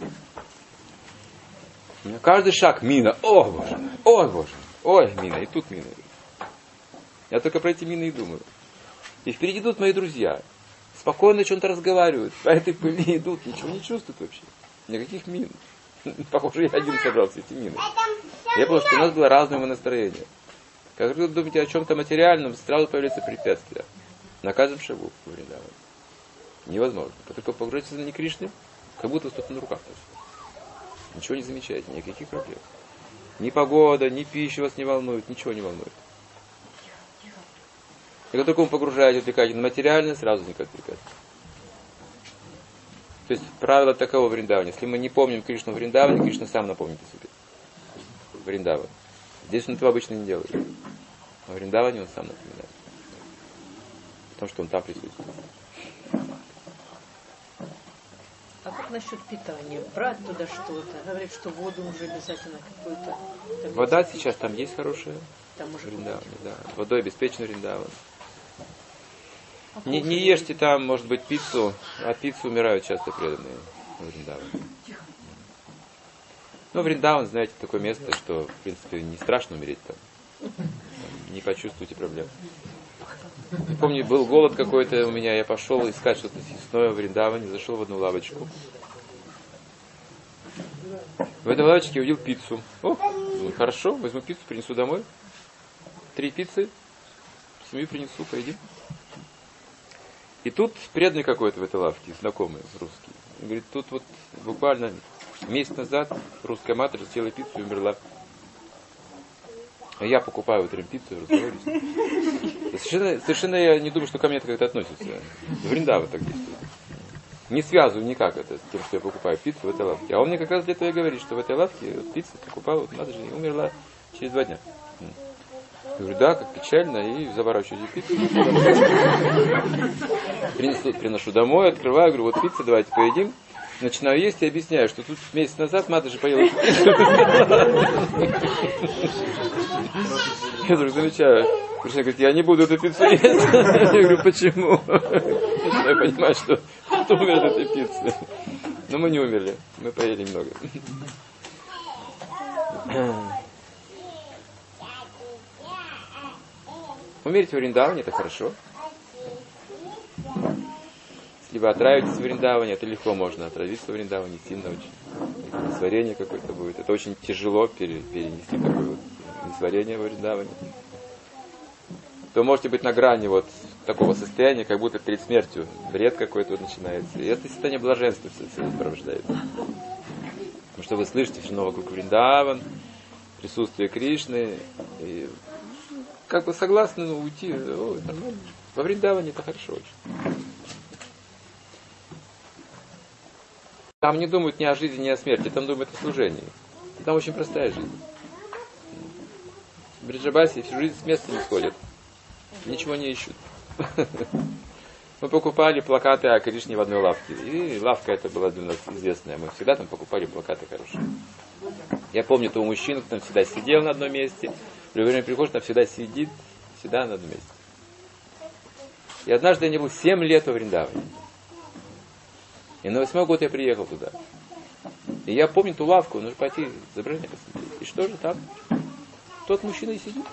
Speaker 1: Каждый шаг мина. О, боже мой, ой, боже мой, ой, мина, и тут мина. Я только про эти мины и думаю. И впереди идут мои друзья. Спокойно о чем-то разговаривают. По этой пыли идут, ничего не чувствуют вообще. Никаких мин. Похоже, я один собрал все эти мины. Я понял, что у нас было разное настроение. Как вы думаете о чем-то материальном, сразу появляются препятствия. На каждом шагу в Вриндаване. Невозможно. Как только погрузиться на Кришны, как будто что-то на руках. Ничего не замечаете, никаких проблем. Ни погода, ни пища вас не волнует, ничего не волнует. И как только вы погружаете, отвлекаете на материальное, сразу возникает препятствие. То есть правило таково в Вриндаване. Если мы не помним Кришну в Вриндаване, Кришна сам напомнит о себе. Вриндаван. Здесь он этого обычно не делает. А в Вриндаване он сам напоминает. Потому что он там присутствует.
Speaker 9: А как насчет питания? Брать туда что-то? Говорят, что воду уже обязательно какую-то...
Speaker 1: Вода сейчас там есть хорошая.
Speaker 9: Там уже
Speaker 1: Вриндаване, да. Водой обеспечен Вриндаван. Не, не ешьте там, может быть, пиццу. От пиццы умирают часто преданные в Вриндаване. Ну, Вриндаван, знаете, такое место, что, в принципе, не страшно умереть там. Там не почувствуете проблем. Помню, был голод какой-то у меня, я пошел искать что-то съестное в Вриндаване, зашел в одну лавочку. В этой лавочке увидел пиццу. О, ну, хорошо, возьму пиццу, принесу домой. Три пиццы, семью принесу, поедим. И тут преданный какой-то в этой лавке, знакомый, русский. Он говорит, тут вот буквально месяц назад русская матушка съела пиццу и умерла. А я покупаю утром пиццу и разговариваю с ним. Совершенно, совершенно я не думаю, что ко мне это как-то относится. Вриндаван так действует. Не связываю никак это с тем, что я покупаю пиццу в этой лавке. А он мне как раз для этого и говорит, что в этой лавке вот, пиццу покупал, вот матушка и умерла через два дня. Я говорю, да, как печально, и заворачиваю пиццу. Принесу, приношу домой, открываю, говорю, вот пицца, давайте поедим. Начинаю есть и объясняю, что тут месяц назад мата же поела пиццу. Я вдруг замечаю, Кришна говорит, я не буду эту пиццу есть. Я говорю, почему? Я понимаю, что кто умер от этой пиццы. Но мы не умерли, мы поели немного. Умереть в Вриндаване — это хорошо. Если вы отравитесь в Вриндаване, это легко можно отравиться в Вриндаване, сильно очень. Несварение какое-то будет. Это очень тяжело перенести такое вот несварение в Вриндаване. То можете быть на грани вот такого состояния, как будто перед смертью бред какой-то вот начинается. И это состояние блаженства сопровождает. Потому что вы слышите все равно вокруг Вриндаван, присутствие Кришны, и как бы согласны, ну, уйти, о, нормально. Во Вриндаване это хорошо очень. Там не думают ни о жизни, ни о смерти, там думают о служении. Там очень простая жизнь. В Бриджабасе всю жизнь с места не сходят. Ничего не ищут. Мы покупали плакаты о Кришне в одной лавке. И лавка эта была для нас известная. Мы всегда там покупали плакаты хорошие. Я помню того мужчину, который там всегда сидел на одном месте. В любое время приходит, там всегда сидит, всегда на одном месте. И однажды я не был семь лет во Вриндаване. И на восьмой год я приехал туда. И я помню ту лавку, нужно пойти изображение посмотреть. И что же там? Тот мужчина и сидит.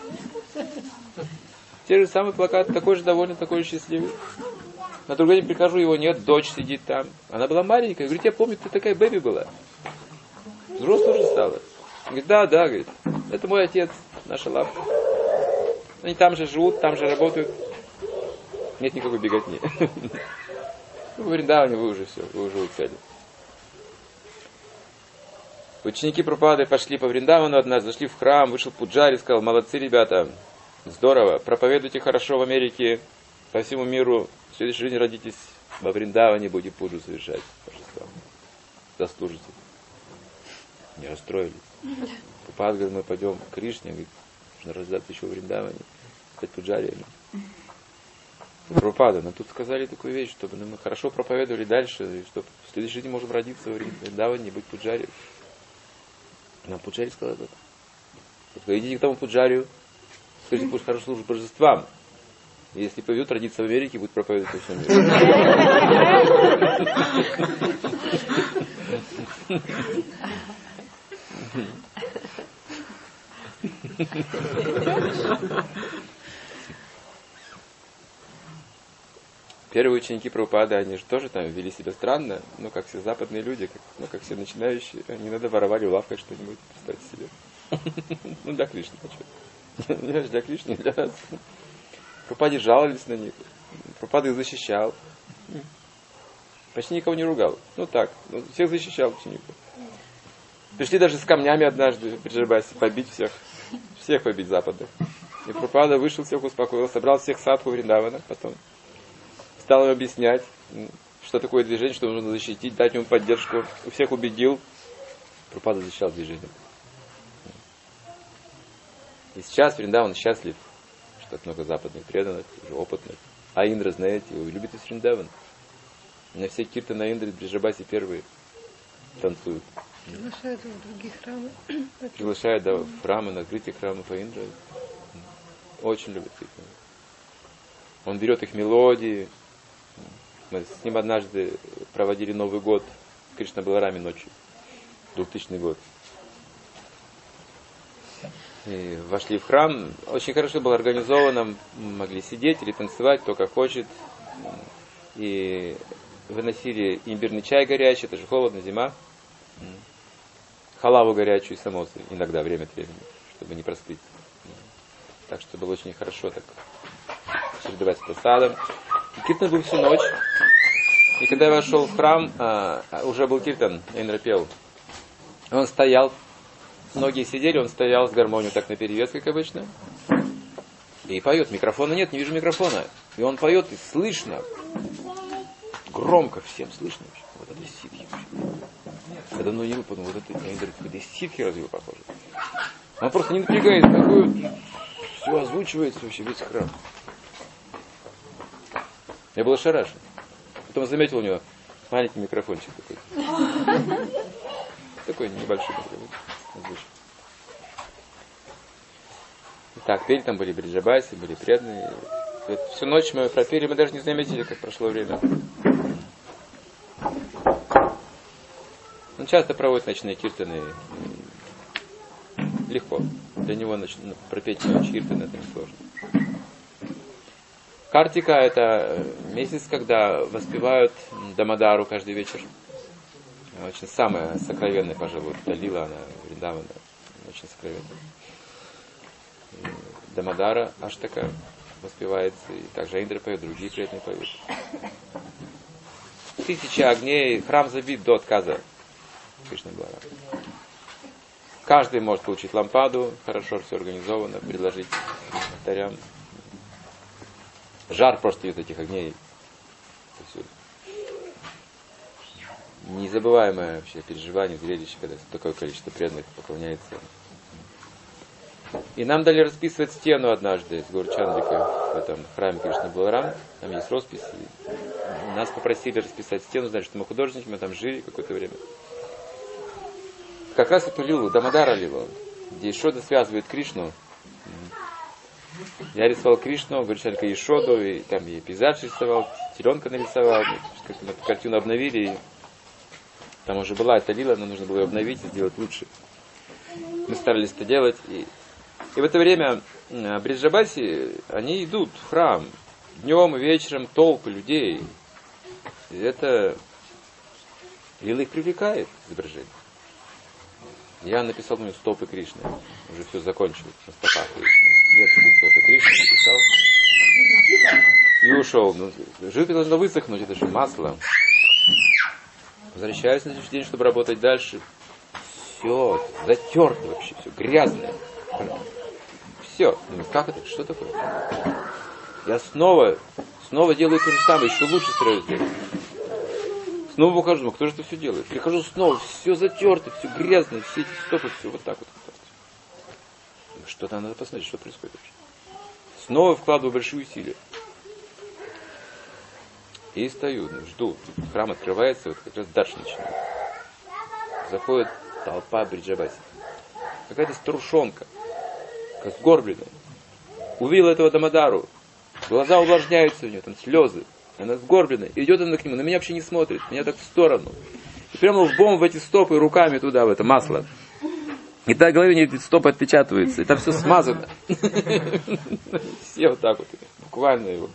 Speaker 1: Те же самые плакаты, такой же довольный, такой же счастливый. На другой день прихожу, его нет, дочь сидит там. Она была маленькая. Говорит, я помню, ты такая бэби была. Взрослая уже стала. Говорит, да, да, говорит, это мой отец, наша лавка. Они там же живут, там же работают. Нет никакой беготни. В Вриндаване вы уже все, вы уже уцели. Ученики Прабхупады пошли по Вриндавану однажды, зашли в храм, вышел Пуджари, сказал, молодцы ребята, здорово, проповедуйте хорошо в Америке, по всему миру, в следующей жизни родитесь во Вриндаване, будете пуджу совершать, божествам. Заслужите. Не расстроились. Прабхупада говорит, мы пойдем к Кришне, говорит, нужно рождаться еще в Вриндаване, стать пуджариями. Прабхупада, нам тут сказали такую вещь, чтобы мы хорошо проповедовали дальше, и чтобы в следующей жизни можем родиться в Вриндаване и быть пуджарием. Нам пуджари сказал об этом. Идите к тому пуджарию, скажите, пусть хорошо служит божествам. И если повезет родиться в Америке, будет проповедовать во всем мире. Первые ученики Прабхупады, они же тоже там вели себя странно, ну, как все западные люди, как, ну, как все начинающие, они иногда воровали в лавках что-нибудь, представьте себе. Ну, для Кришны, почему? Не для Кришны, для нас. Прабхупаде жаловались на них, Прабхупада их защищал. Почти никого не ругал. Ну, так, ну, всех защищал учеников. Пришли даже с камнями однажды, Бриджабаси, побить всех, всех побить западных. И Прабхупада вышел, всех успокоил, собрал всех садху Вриндавана потом. Стал им объяснять, что такое движение, что нужно защитить, дать ему поддержку. У всех убедил. Прабхупада защищал движение. И сейчас Вриндаван счастлив, что так много западных преданных, уже опытных. А Индра, знаете, его любит из Вриндавана. У меня все киртаны Индры, Бриджабаси первые танцуют.
Speaker 10: Приглашают в другие храмы.
Speaker 1: Приглашают, да, в храмы, на открытие храмов Индры. Очень любит их. Он берет их мелодии. Мы с ним однажды проводили Новый год в Кришна-Балараме ночью, двухтысячный год. И вошли в храм, очень хорошо было организовано, могли сидеть или танцевать, кто как хочет. И выносили имбирный чай горячий, это же холодно, зима. Халаву горячую и самосы, иногда время от времени, чтобы не простыть. Так что было очень хорошо так чередовать с просадом. И киртан был всю ночь. И когда я вошел в храм, а, уже был киртан, Индра пел. Он стоял, многие сидели, он стоял с гармонией так наперевес, как обычно. И поет. Микрофона нет, не вижу микрофона. И он поет, и слышно. Громко всем слышно. Вот это ситхи. Я давно не выпадал, вот это Индра, это ситхи разве его похоже? Он просто не напрягает, такой все озвучивается вообще весь храм. Я был ошарашен. Потом заметил у него маленький микрофончик такой. Такой небольшой микрофон. Так, пели там были Бриджабаси, были преданные. Вот всю ночь мы пропели, мы даже не заметили, как прошло время. Он часто проводит ночные киртаны. Легко. Для него нач... пропеть ночь киртаны это несложно. Картика — это месяц, когда воспевают Дамадару каждый вечер. Очень самая сокровенная, пожалуй, Далила, она Вриндавана, очень сокровенная. Дамадара Аштака воспевается, и также Индра поет, другие преданные поют. Тысяча огней, храм забит до отказа. Кришна Баларама. Каждый может получить лампаду, хорошо все организовано, предложить алтарям. Жар просто из этих огней. Незабываемое вообще переживание, зрелище, когда такое количество преданных поклоняется. И нам дали расписывать стену однажды с Гаурчандрикой в этом храме Кришна Баларам. Там есть роспись. Нас попросили расписать стену, значит, что мы художники, мы там жили какое-то время. как раз эту лилу, Дамодара лилу, где Ишода связывает Кришну. Я рисовал Кришну, Гурченко Ишоду, и там и пейзаж рисовал, теленка нарисовал, как-то эту картину обновили, и там уже была эта лила, но нужно было ее обновить и сделать лучше. Мы старались это делать, и, и в это время Бриджабаси, они идут в храм, днем и вечером толпы людей, и это лила их привлекает к изображению. Я написал, ну, стопы Кришны, уже все закончил, на стопах Кришны. Детские стопы Кришны написал и ушел. Ну, жидкость должна высохнуть, это же масло. Возвращаюсь на следующий день, чтобы работать дальше. Все затерто вообще, все грязное. Все. Думаю, как это? Что такое? Я снова, снова делаю то же самое, еще лучше стараюсь сделать. Снова ухожу, ну кто же это все делает? Прихожу снова, все затерто, все грязное, все эти стопы, все вот так вот. Что-то надо посмотреть, что происходит вообще. Снова вкладываю большие усилия. И стою, жду. Храм открывается, вот как раз дальше начинает. Заходит толпа Бриджабаси. Какая-то старушонка, как сгорбленная. Увидела этого Дамодару. Глаза увлажняются у нее, там слезы. Она сгорбленная. Идет она к нему, на меня вообще не смотрит. Меня так в сторону. И прямо лбом в эти стопы, руками туда, в это масло. И так в голове эти стопы отпечатываются. И там все смазано. Все вот так вот. Буквально его.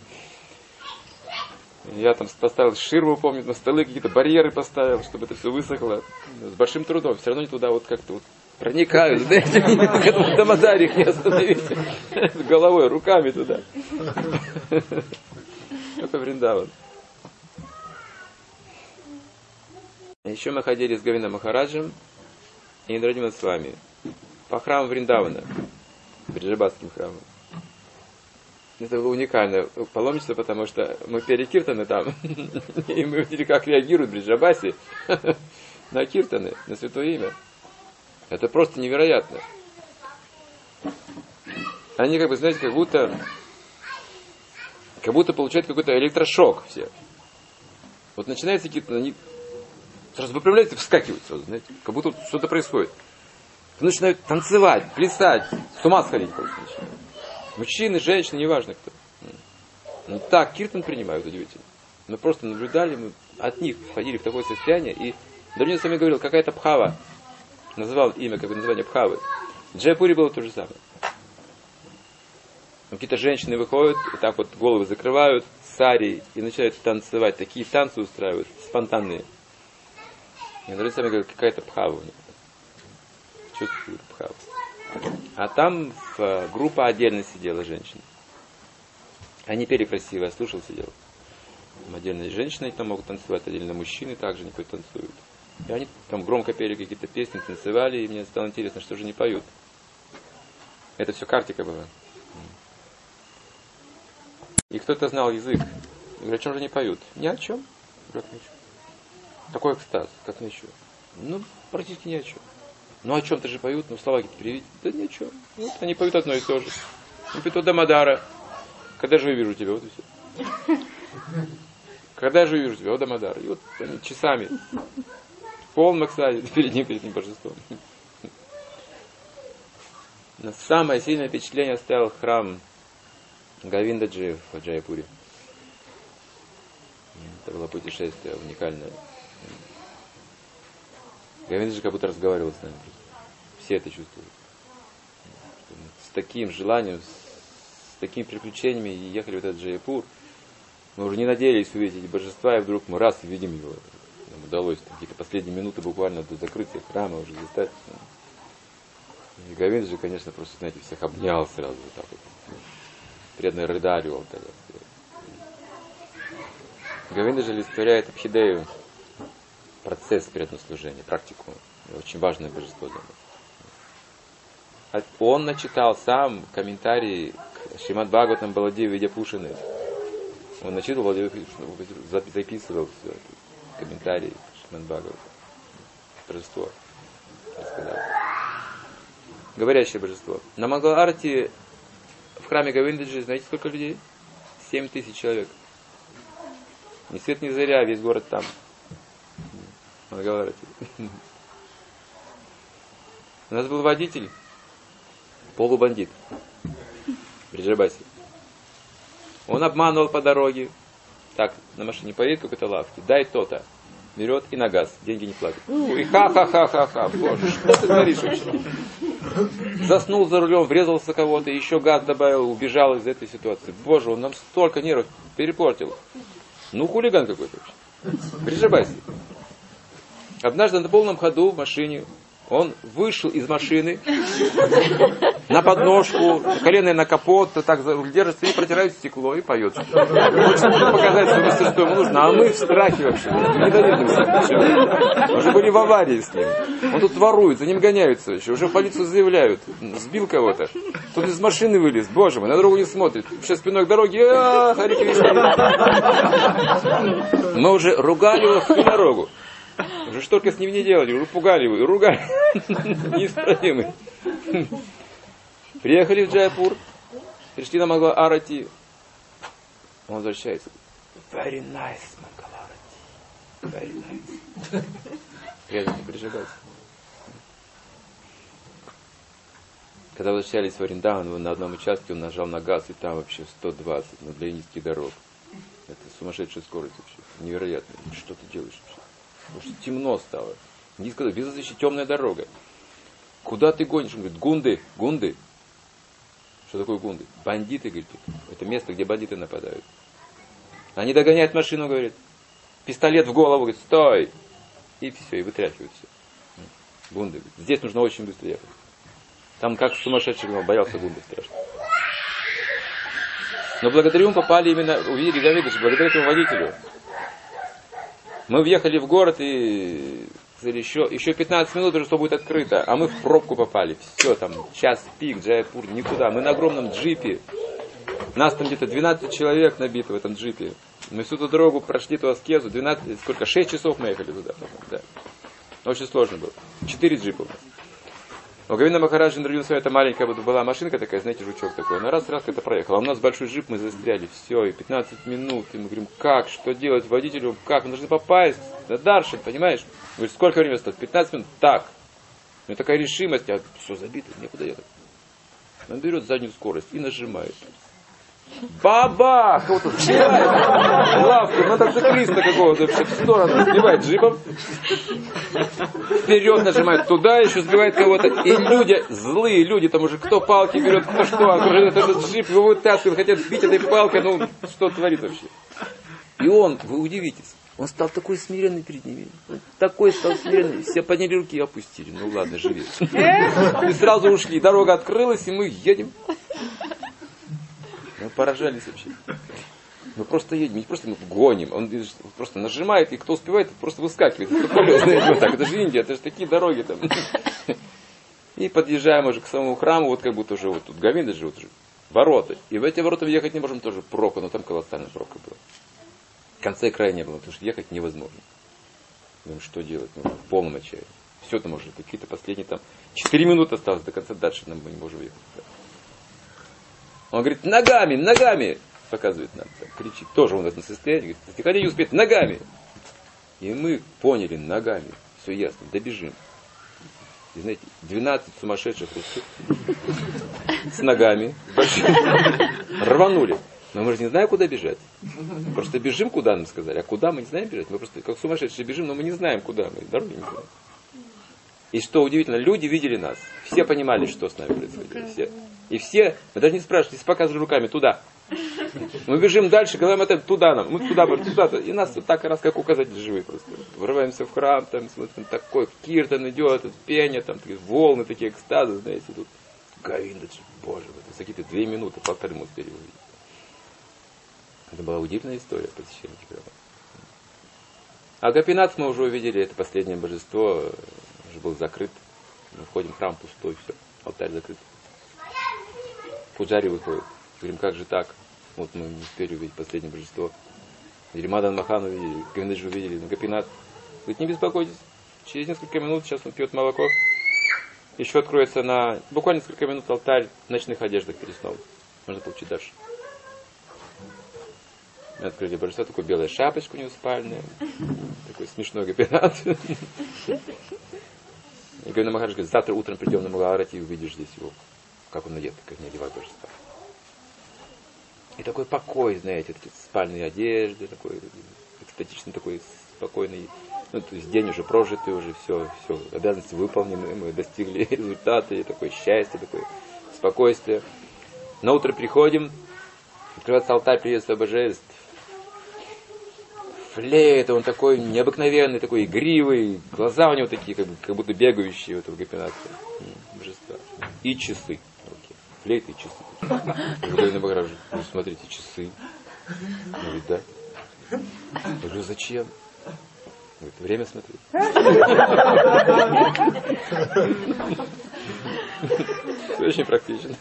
Speaker 1: Я там поставил ширму, помню, на столы какие-то барьеры поставил, чтобы это все высохло. С большим трудом. Все равно они туда вот как-то вот проникают. Знаете, к этому Дамодаре их не остановить. С головой, руками туда. Только Вриндаван. Еще мы ходили с Говиндом Махараджем и Индрадимом с вами по храму Вриндавана, Бриджабасским храмом. Это было уникальное паломничество, потому что мы пели киртаны там, и мы видели, как реагируют Бриджабаси на киртаны, на святое имя. Это просто невероятно. Они, как бы, знаете, как будто как будто получают какой-то электрошок все. Вот начинается киртан, они сразу выпрямляются и вскакивают сразу, знаете, как будто что-то происходит. Начинают танцевать, плясать, с ума сходить просто начинают. Мужчины, женщины, неважно кто. Ну так, киртан принимают, удивительно. Мы просто наблюдали, мы от них входили в такое состояние, и Дарвин с вами говорил, какая-то Бхава, называл имя, как бы название Бхавы. В Джайпуре было то же самое. Какие-то женщины выходят, и так вот головы закрывают, сари, и начинают танцевать, такие танцы устраивают, спонтанные. И Дарвин с вами говорил, какая-то Бхава у них. Чувствую Бхаву. А там в, группа отдельно сидела женщин. Они пели красиво, я слушал, сидел. Там отдельно женщины там могут танцевать, отдельно мужчины также не танцуют. И они там громко пели какие-то песни, танцевали, и мне стало интересно, что же не поют. Это все картика была. И кто-то знал язык. Я говорю, о чем же они поют? Ни о чем. Как ни о чем. Такой экстаз, как ни о чем. Ну, практически ни о чем. Ну о чем-то же поют, ну слова какие-то переведите. Да ни о чем. Вот они поют одно и то же. Они поют Дамодара. Когда же я увижу тебя? Вот и все. Когда же я увижу тебя? О, Дамодара. И вот они часами. Пол Максади перед ним, перед ним божеством. Но самое сильное впечатление оставил храм Говиндаджи в Джайпуре. Это было путешествие уникальное. Говиндаджи как будто разговаривал с нами. Все это чувствуют. С таким желанием, с такими приключениями ехали в этот Джайпур. Мы уже не надеялись увидеть эти божества, и вдруг мы раз видим его. Нам удалось там, какие-то последние минуты буквально до закрытия храма уже застать. И Говиндаджи, конечно, просто, знаете, всех обнял сразу вот так вот. Преданно рыдали у алтаря. Говиндаджи олицетворяет Абхидею, процесс преданного служения, практику. Очень важное божество для нас. Он начитал сам комментарий к Шримад Бхагаватам Баладеви Видяпушины. Он начитывал, Баладеви записывал все, комментарии к Шримад Бхагаватам. Божество. Рассказал. Говорящее божество. На Мангаларти в храме Говиндаджи, знаете, сколько людей? Семь тысяч человек. Ни свет ни заря, весь город там. Мангаларти. У нас был водитель, полубандит, в Бриджабасе. Он обманывал по дороге. Так, на машине поедет к какой-то лавке, дай то-то. Берет и на газ, деньги не платит. Ну, и ха-ха-ха-ха-ха. Боже, что ты творишь вообще? Заснул за рулем, врезался кого-то, еще газ добавил, убежал из этой ситуации. Боже, он нам столько нервов перепортил. Ну, хулиган какой-то вообще. Бриджабасе. Однажды на полном ходу в машине он вышел из машины на подножку, колено на капот, так держится и протирает стекло и поет. Хочет показать свое мастерство, ему нужно. А мы в страхе вообще. Не доверимся. Уже были в аварии с ним. Он тут ворует, за ним гоняются еще. Уже в полицию заявляют. Сбил кого-то. Тут из машины вылез. Боже мой, на дорогу не смотрит. Сейчас спиной к дороге. А, Хари Кришна. Мы уже ругали его всю дорогу. Уже что только с ним не делали, уже пугали его и ругали. Неисправимый. Приехали в Джайпур, пришли на Мангаларати. Он возвращается. Very nice, Мангаларати. Very nice. Рядом не прижигайся. Когда возвращались в Вриндаван, на одном участке он нажал на газ, и там вообще сто двадцать, но для низких дорог. Это сумасшедшая скорость вообще. Невероятно. Что ты делаешь вообще? Потому что темно стало. Низко, без защиты, темная дорога. Куда ты гонишь? Он говорит, гунды, гунды. Что такое гунды? Бандиты, говорит. Это место, где бандиты нападают. Они догоняют машину, говорит. Пистолет в голову, говорит, стой. И все, и вытряхивают все. Гунды, говорит. Здесь нужно очень быстро ехать. Там как сумасшедший, он боялся гунды страшно. Но благодаря ему попали именно, увидели Давидыч, благодаря этому водителю. Мы въехали в город и еще, еще пятнадцать минут, уже что будет открыто, а мы в пробку попали. Все, там час пик, Джайпур, никуда. Мы на огромном джипе. Нас там где-то двенадцать человек набито в этом джипе. Мы всю эту дорогу прошли ту аскезу, двенадцать, сколько, шесть часов мы ехали туда. Да. Очень сложно было. Четыре джипа у нас. У Говинда Махараджа родился, это маленькая была машинка такая, знаете, жучок такой. Она раз-раз это проехала. А у нас большой джип, мы застряли. Все, и пятнадцать минут. И мы говорим, как, что делать водителю, как, мы должны попасть. Да Даршин, понимаешь? Говорит, сколько времени осталось? пятнадцать минут. Так. У меня такая решимость, а все забито, некуда ехать. Он берет заднюю скорость и нажимает. Бабах! Вот тут сбивает лавку, мотоциклиста какого-то вообще в сторону сбивает джипом. Вперед нажимает туда, еще сбивает кого-то. И люди, злые люди, там уже кто палки берет, кто что, окружает этот джип, его вытаскивают, хотят бить этой палкой, ну что творит вообще. И он, вы удивитесь, он стал такой смиренный перед ними. Он такой стал смиренный. Все подняли руки и опустили. Ну ладно, живи. И сразу ушли. Дорога открылась, и мы едем. Мы поражались вообще. Мы просто едем, не просто мы гоним. Он просто нажимает, и кто успевает, просто выскакивает. Вот так. Это же Индия, это же такие дороги там. И подъезжаем уже к самому храму, вот как будто уже вот тут Говинда живут уже. Ворота. И в эти ворота въехать не можем, тоже пробка, но там колоссальная пробка была. В конце края не было, потому что ехать невозможно. Думаю, что делать? Ну, в полном отчаянии. Все там уже, какие-то последние там. Четыре минуты осталось до конца, дальше нам мы не можем ехать. Он говорит, ногами, ногами, показывает нам, так, кричит. Тоже он в этом состоянии, говорит, никогда не успеет, ногами. И мы поняли, ногами, все ясно, добежим. И знаете, двенадцать сумасшедших русских с ногами, большими, рванули. Но мы же не знаем, куда бежать. Просто бежим, куда нам сказали. А куда мы не знаем бежать? Мы просто как сумасшедшие бежим, но мы не знаем, куда. Мы дороги не знаем. И что удивительно, люди видели нас. Все понимали, что с нами происходило. Все. И все, мы даже не спрашивали, все показывали руками туда. Мы бежим дальше, говорим, это туда нам. Мы туда, туда. И нас вот так раз, как указатель живые просто. Врываемся в храм, там смотрим, такой киртан идет, пение, там такие волны, такие экстазы, знаете, тут. Говиндаджи, боже мой, это какие-то две минуты, полторы мы успели увидеть. Это была удивительная история посещения храма. А Гопинатх мы уже увидели, это последнее божество, уже был закрыт. Мы входим в храм пустой, все, алтарь закрыт. Пуджари выходит. Говорим, как же так? Вот мы не успели увидеть последнее божество. Мадан Махан увидели, Говиндаджи увидели, но Гопинатх. Говорит, не беспокойтесь, через несколько минут, сейчас он пьет молоко. Еще откроется на буквально несколько минут алтарь в ночных одеждах перед сном. Можно получить дальше. Мы открыли божество, такой белая шапочка у него спальная, такой смешной Гопинатх. И Гавинда Махарадж говорит, завтра утром придем на Мангаларати и увидишь здесь его, как он одет, как не одевают божества. И такой покой, знаете, такие спальные одежды, такой экстатичный, такой спокойный. Ну, то есть день уже прожитый, уже все, все, обязанности выполнены, мы достигли результата, и такое счастье, такое спокойствие. На утро приходим, открывается алтарь приветствия божеств. Флеет, он такой необыкновенный, такой игривый, глаза у него такие, как, как будто бегающие, вот, в Гопинатхе, божества. И часы в руке. Флейт и часы. Я говорю, на Махараджу, вы смотрите, часы. Он говорит, да. Я говорю, зачем? Говорит, время смотреть. Все очень практично.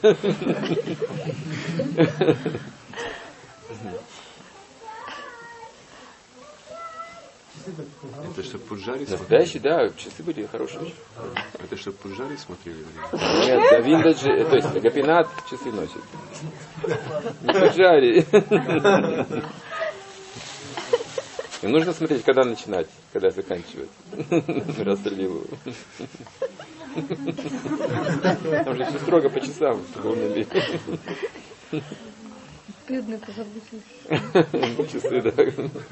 Speaker 7: Это чтобы Пуджари смотрели?
Speaker 1: Настоящие, да, часы были хорошие.
Speaker 7: Это чтобы Пуджари смотрели?
Speaker 1: Нет, Гавиндаджи, то есть Гопинат часы носит. Не Пуджари. И нужно смотреть, когда начинать, когда заканчивать. Расстреливаю. Там же все строго по часам.
Speaker 10: Бедный позабытый.
Speaker 1: Часы, да.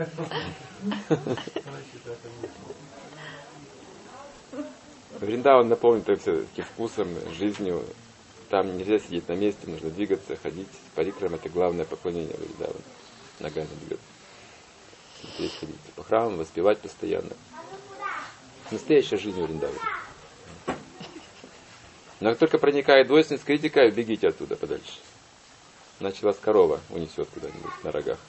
Speaker 1: Вриндаван наполнен все-таки вкусом, жизнью. Там нельзя сидеть на месте, нужно двигаться, ходить. Парикрам — это главное поклонение Вриндавана. Ногами двигаться. Здесь ходить по храмам, воспевать постоянно. Настоящая жизнь Вриндавана. Но как только проникает двойственность, критика, бегите оттуда подальше. Иначе вас корова унесет куда-нибудь на рогах.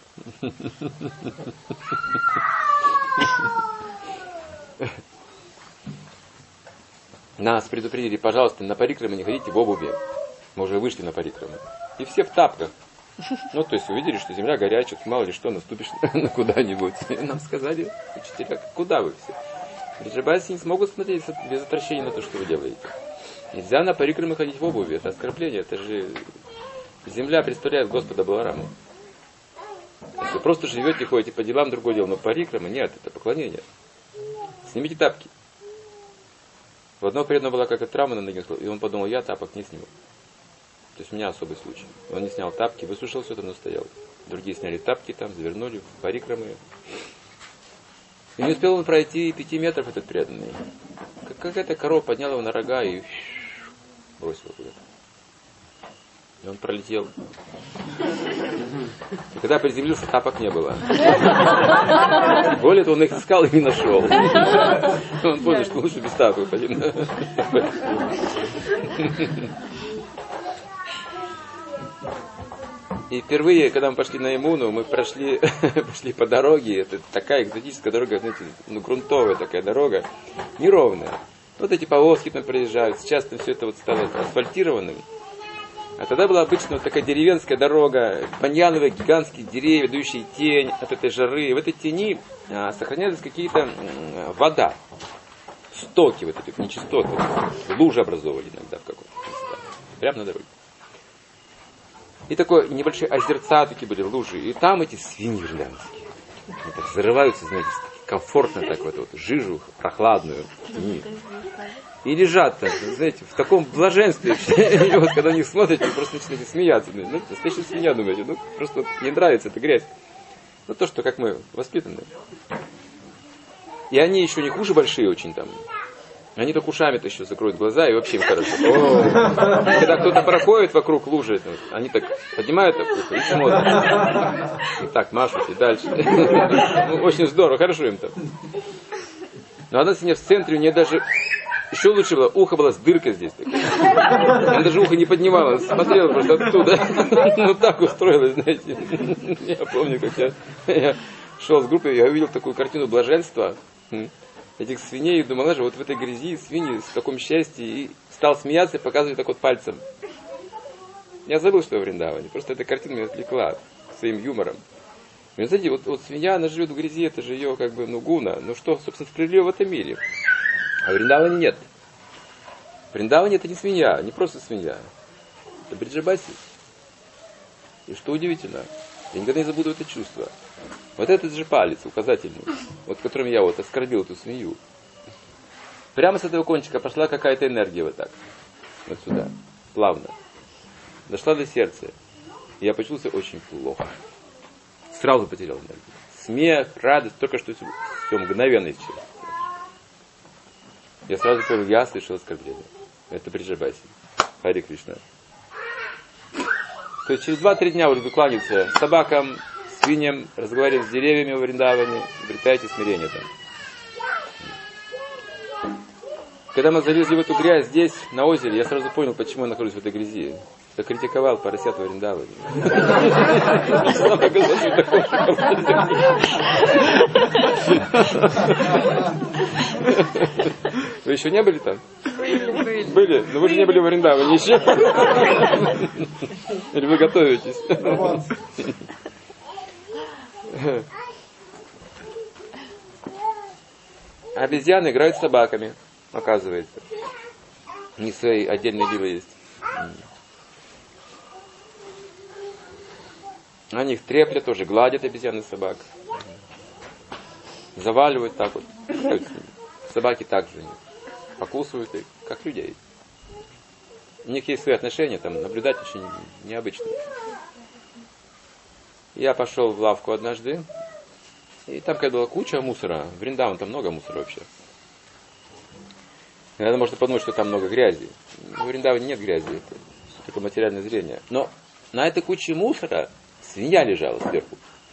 Speaker 1: Нас предупредили, пожалуйста, на парикрамы не ходите в обуви. Мы уже вышли на парикрамы. И все в тапках. Ну, то есть увидели, что земля горячая, мало ли что, наступишь на куда-нибудь. И нам сказали, учителя, куда вы все? Бриджабаси не смогут смотреть без отвращения на то, что вы делаете. Нельзя на парикрамы ходить в обуви. Это оскорбление, это же... Земля представляет Господа Балараму. Если вы просто живете, ходите по делам, другое дело, но парикрама нет, это поклонение. Снимите тапки. В одного преданного была какая-то травма на ноге, и он подумал, я тапок не сниму. То есть у меня особый случай. Он не снял тапки, высушил все, там настоял. Другие сняли тапки, там, завернули в парикрамы. И не успел он пройти пяти метров, этот преданный. Какая-то корова подняла его на рога и бросила куда-то. И он пролетел. И когда приземлился, тапок не было. Более того, он их искал и не нашел. Он понял, что лучше без тапок ходить. И впервые, когда мы пошли на Ямуну, мы прошли, пошли по дороге. Это такая экзотическая дорога, знаете, ну, грунтовая такая дорога, неровная. Вот эти повозки там проезжают. Сейчас там все это вот стало асфальтированным. А тогда была обычно вот такая деревенская дорога, баньяновые гигантские деревья, дающие тень от этой жары. В этой тени а, сохранялись какие-то а, вода, стоки, вот эти нечистоты, лужи образовывали иногда в каком-то месте, прямо на дороге. И такое небольшие озерца такие были, лужи, и там эти свиньи ирландские. Они так зарываются, знаете, комфортно так вот, вот жижу прохладную. Нет. И лежат так, знаете, в таком блаженстве. И вот когда на них смотрите, вы просто начинаете смеяться. Ну, настоящая свинья, думаете, ну, просто вот не нравится эта грязь. Ну, то, что как мы воспитаны. И они еще не хуже большие очень там. Они так ушами-то еще закроют глаза, и вообще им хорошо. О, когда кто-то проходит вокруг лужи, они так поднимают так и смотрят. И так машут, и дальше. Ну, очень здорово, хорошо им там. Но одна свинья в центре, у нее даже... Еще лучше было, ухо было с дыркой здесь. Она даже ухо не поднимала, смотрела просто оттуда. Ну так устроилась, знаете. Я помню, как я, я шел с группой, я увидел такую картину блаженства этих свиней, и думал, она же вот в этой грязи свиньи в таком счастье, и стал смеяться и показывать так вот пальцем. Я забыл, что я в Вриндаване, просто эта картина меня отвлекла своим юмором. И, знаете, вот, вот свинья, она живет в грязи, это же ее как бы, ну, гуна, ну что, собственно, справедливо в этом мире. А в Вриндаване нет. В Вриндаване это не свинья, не просто свинья. Это Бриджабаси. И что удивительно, я никогда не забуду это чувство. Вот этот же палец указательный, вот которым я вот оскорбил эту свинью. Прямо с этого кончика пошла какая-то энергия вот так. Вот сюда. Плавно. Дошла до сердца. И я почувствовался очень плохо. Сразу потерял энергию. Смех, радость, только что все, все мгновенно исчезло. Я сразу понял, я слышал оскорбление. Это Бриджабаси. Хари Кришна. То есть через два-три дня уже кланяться собакам, свиньям, разговаривать с деревьями в Вриндаване, обретайте смирение там. Когда мы залезли в эту грязь здесь, на озере, я сразу понял, почему я нахожусь в этой грязи. Я критиковал поросят в Вриндаване. Вы еще не были там?
Speaker 5: Были, были.
Speaker 1: Были? Но вы же не были в Вриндаване еще. Или вы готовитесь? Обезьяны играют с собаками, оказывается. У них свои отдельные дела есть. Они их треплят тоже, гладят обезьяны собак. Заваливают так вот. Собаки также покусывают их, как людей. У них есть свои отношения, там наблюдать очень необычно. Я пошел в лавку однажды, и там когда была куча мусора, в Вриндаван там много мусора вообще. Иногда можно подумать, что там много грязи. В Вриндаване нет грязи, это только материальное зрение. Но на этой куче мусора свинья лежала сверху.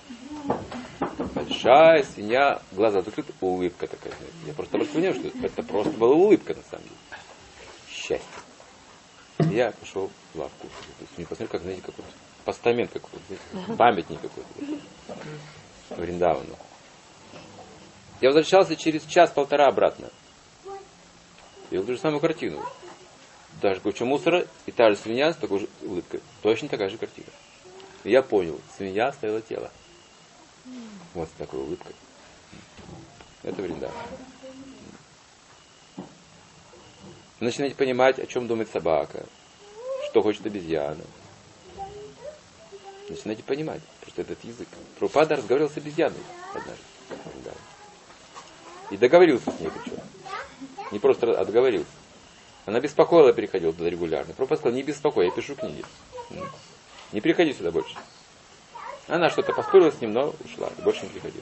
Speaker 1: Большая свинья, глаза закрыты, улыбка такая. Я просто понял, что это просто была улыбка на самом деле. Счастье. Я пошел в лавку. Не посмотрел, как, знаете, какой-то постамент какой-то, памятник какой-то. Вриндавану. Я возвращался через час-полтора обратно. И видел ту же самую картину. Даже куча мусора и та же свинья с такой же улыбкой. Точно такая же картина. И я понял, свинья оставила тело. Вот с такой улыбкой. Это Вриндаван. Вы начинаете понимать, о чем думает собака, что хочет обезьяна. Начинаете понимать, просто этот язык. Прабхупада разговаривал с обезьяной однажды. И договорился с ней причем. Не просто, а договорился. Она беспокоила, переходила туда регулярно. Прабхупада сказал, не беспокой, я пишу книги. Не приходи сюда больше. Она что-то поспорила с ним, но ушла. И больше не приходила.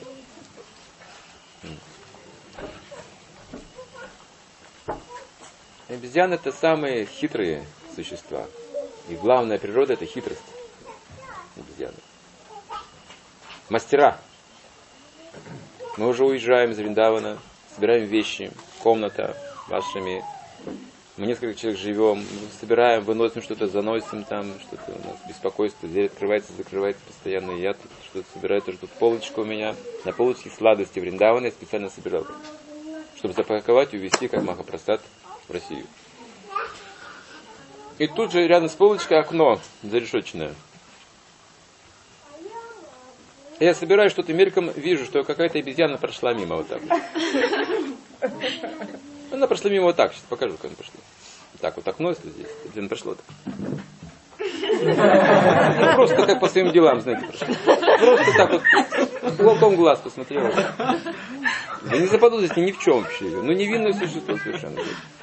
Speaker 1: Обезьяны — это самые хитрые существа. И главная природа — это хитрость обезьяны. Мастера. Мы уже уезжаем из Вриндавана, собираем вещи, комната вашими. Мы несколько человек живем, собираем, выносим что-то, заносим там, что-то у нас беспокойство, дверь открывается, закрывается постоянно. Я тут что-то собираю, тоже тут полочка у меня. На полочке сладости Вриндавана я специально собирал, чтобы запаковать и увезти, как Махапрасад, в Россию. И тут же рядом с полочкой окно зарешетченное. Я собираю что-то мельком, вижу, что какая-то обезьяна прошла мимо вот так. Она прошла мимо вот так, сейчас покажу, как она прошла. Так, вот окно, если здесь, где она прошла так. Ну, просто как по своим делам, знаете, прошла. Просто так вот, уголком глаз посмотрела. Да не заподозрите ни в чем вообще. Ну, невинное существо совершенно.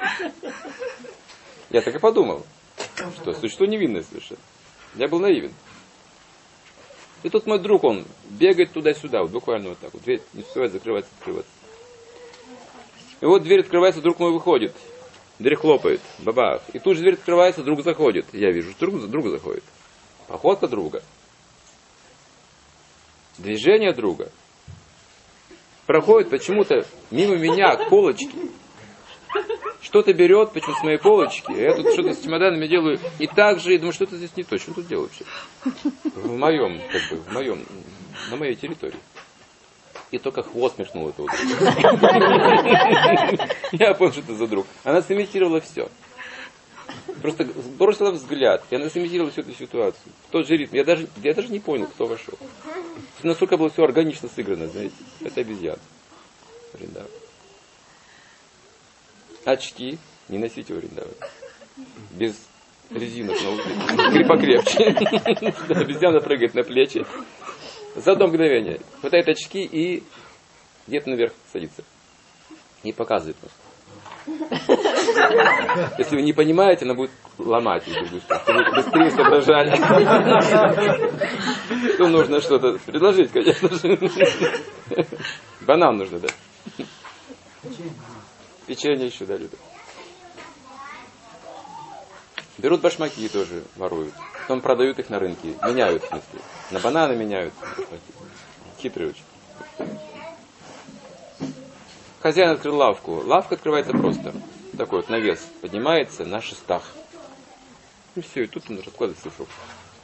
Speaker 1: Я так и подумал, что существо невинное совершенно. Я был наивен. И тут мой друг, он бегает туда-сюда, вот буквально вот так вот. Дверь не успевает закрываться, открываться. И вот дверь открывается, друг мой выходит. Дверь хлопает, бабах. И тут же дверь открывается, друг заходит. Я вижу, что друг, друг заходит. Походка друга. Движение друга. Проходит почему-то мимо меня к полочке. Что-то берет, почему с моей полочки. Я тут что-то с чемоданами делаю. И так же, и думаю, что-то здесь не то. Что он тут делает вообще? В моем, как бы, в моем, на моей территории. И только хвост мешнул этого друга. Я понял, что это за друг. Она сымитировала все. Просто бросила взгляд, и она сымитировала всю эту ситуацию. В тот же ритм. Я даже, я даже не понял, кто вошел. Насколько было все органично сыграно, знаете. Это обезьяна. Вриндаван. Очки не носите в Вриндаване. Без резинок на улице. Покрепче. Обезьяна прыгает на плечи. За одно мгновение хватает очки и где-то наверх садится. И показывает нас. Если вы не понимаете, она будет ломать в другую сторону. Чтобы вы быстрее соображали. То нужно что-то предложить, конечно же. Банан нужно, да? Печенье еще, да, любят. Берут башмаки тоже, воруют. Потом продают их на рынке. Меняют, в смысле. На бананы меняют. Хитрые очень. Хозяин открыл лавку. Лавка открывается просто. Такой вот навес поднимается на шестах. И все, и тут он раскладывается фрукты.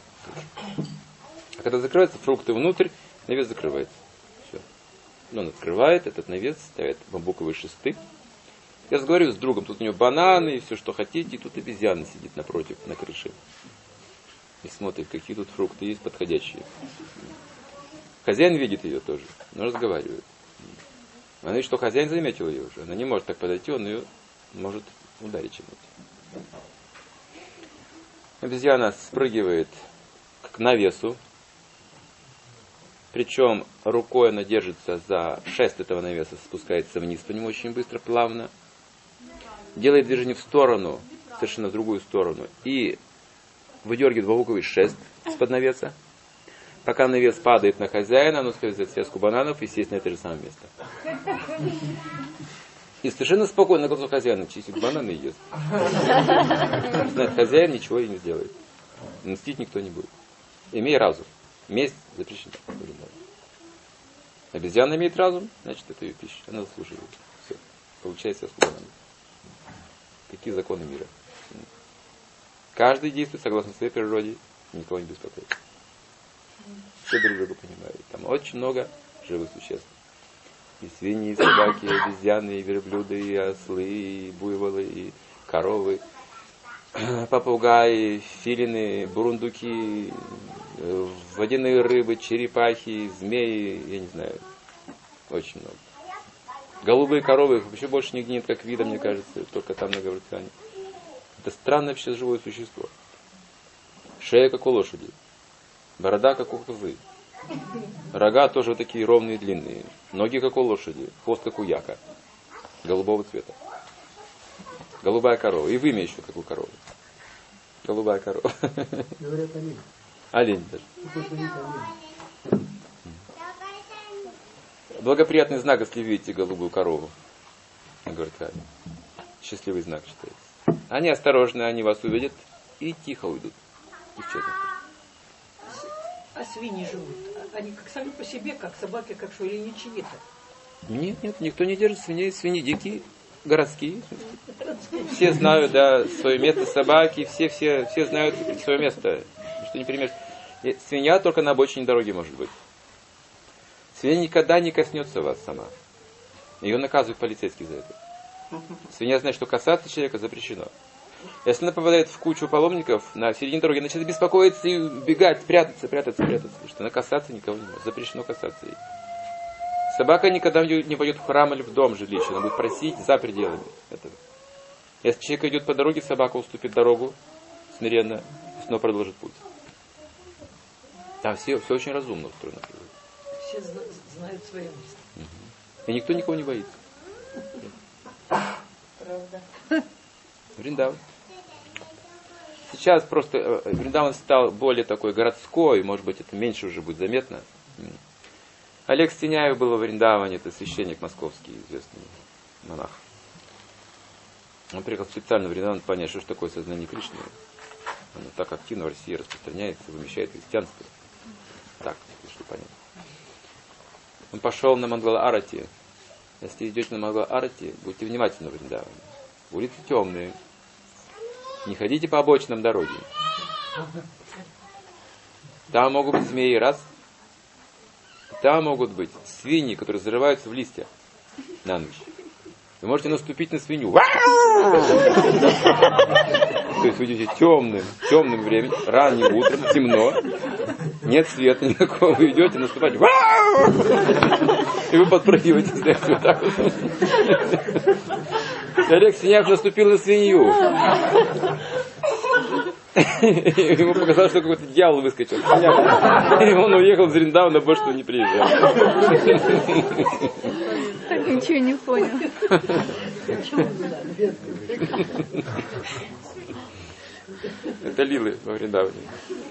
Speaker 1: А когда закрываются фрукты внутрь, навес закрывается. Все. Он открывает этот навес, ставит бамбуковые шесты. Я разговариваю с другом, тут у него бананы и все, что хотите, и тут обезьяна сидит напротив, на крыше. И смотрит, какие тут фрукты есть подходящие. Хозяин видит ее тоже, но разговаривает. Она видит, что хозяин заметил ее уже. Она не может так подойти, он ее может ударить чем-нибудь. Обезьяна спрыгивает к навесу. Причем рукой она держится за шест этого навеса, спускается вниз по нему очень быстро, плавно. Делает движение в сторону, совершенно в другую сторону. И выдергивает бамбуковый шест из-под навеса. Пока навес падает на хозяина, он успевает взять связку бананов и сесть на это же самое место. И совершенно спокойно на глазу хозяина чистит бананы и ест. Знает, хозяин ничего ей не сделает. Мстить никто не будет. Имей разум. Месть запрещена. Обезьяна имеет разум, значит, это ее пища. Она заслуживает. Все. Получает связку бананов. Какие законы мира? Каждый действует согласно своей природе, никого не беспокоит. Все друг друга понимают. Там очень много живых существ. И свиньи, и собаки, и обезьяны, и верблюды, и ослы, и буйволы, и коровы, попугаи, филины, бурундуки, водяные рыбы, черепахи, змеи, я не знаю. Очень много. Голубые коровы, их вообще больше нигде нет как вида, мне кажется, только там на Гаврикане. Это странное вообще живое существо. Шея как у лошади. Борода как у козы. Рога тоже вот такие ровные и длинные. Ноги как у лошади. Хвост как у яка. Голубого цвета. Голубая корова. И вымя еще как у коровы. Голубая корова.
Speaker 8: Говорят олень.
Speaker 1: Олень даже. Благоприятный знак, если видите голубую корову. Говорит, счастливый знак считается. Они осторожны, они вас увидят и тихо уйдут. Исчезнут.
Speaker 9: А свиньи живут? Они как сами по себе, как собаки, как что, или не чьи-то?
Speaker 1: Нет, нет, никто не держит свиней. Свиньи дикие, городские. Все знают, да, свое место собаки, все, все, все знают свое место. Что не пример. Свинья только на обочине дороги может быть. Свинья никогда не коснется вас сама. Ее наказывают полицейские за это. Свинья знает, что касаться человека запрещено. Если она попадает в кучу паломников на середине дороги, начинает беспокоиться и убегать, прятаться, прятаться, прятаться. Потому что она касаться никого не может. Запрещено касаться ей. Собака никогда не пойдет в храм или в дом жилища. Она будет просить за пределами этого. Если человек идет по дороге, собака уступит дорогу смиренно, снова продолжит путь. Там все, все очень разумно устроено.
Speaker 9: Все зна- знают свое место.
Speaker 1: Угу. И никто никого не боится.
Speaker 9: Правда.
Speaker 1: Вриндаван. Сейчас просто Вриндаван стал более такой городской, может быть, это меньше уже будет заметно. Олег Стеняев был во Вриндаване, это священник московский, известный монах. Он приехал специально в Вриндаван понять, что же такое сознание Кришны. Оно так активно в России распространяется, вымещает христианство. Так, если понятно. Он пошел на Мангала-Арати. Если идете на Мангала-Арати, будьте внимательны в Вриндаване. Улицы темные. Не ходите по обочинам дороги. Там могут быть змеи, раз. Там могут быть свиньи, которые зарываются в листья на ночь. Вы можете наступить на свинью. То есть вы идете темным, темным временем, ранним утром, темно, нет света никакого, вы идете наступать. И вы подпрыгиваете, знаете, вот так вот. И Олег Стеняев наступил на свинью. Ему показалось, что какой-то дьявол выскочил. И он уехал в Вриндаван, больше не приезжал.
Speaker 5: Так ничего не понял.
Speaker 1: Это лилы во Вриндаване.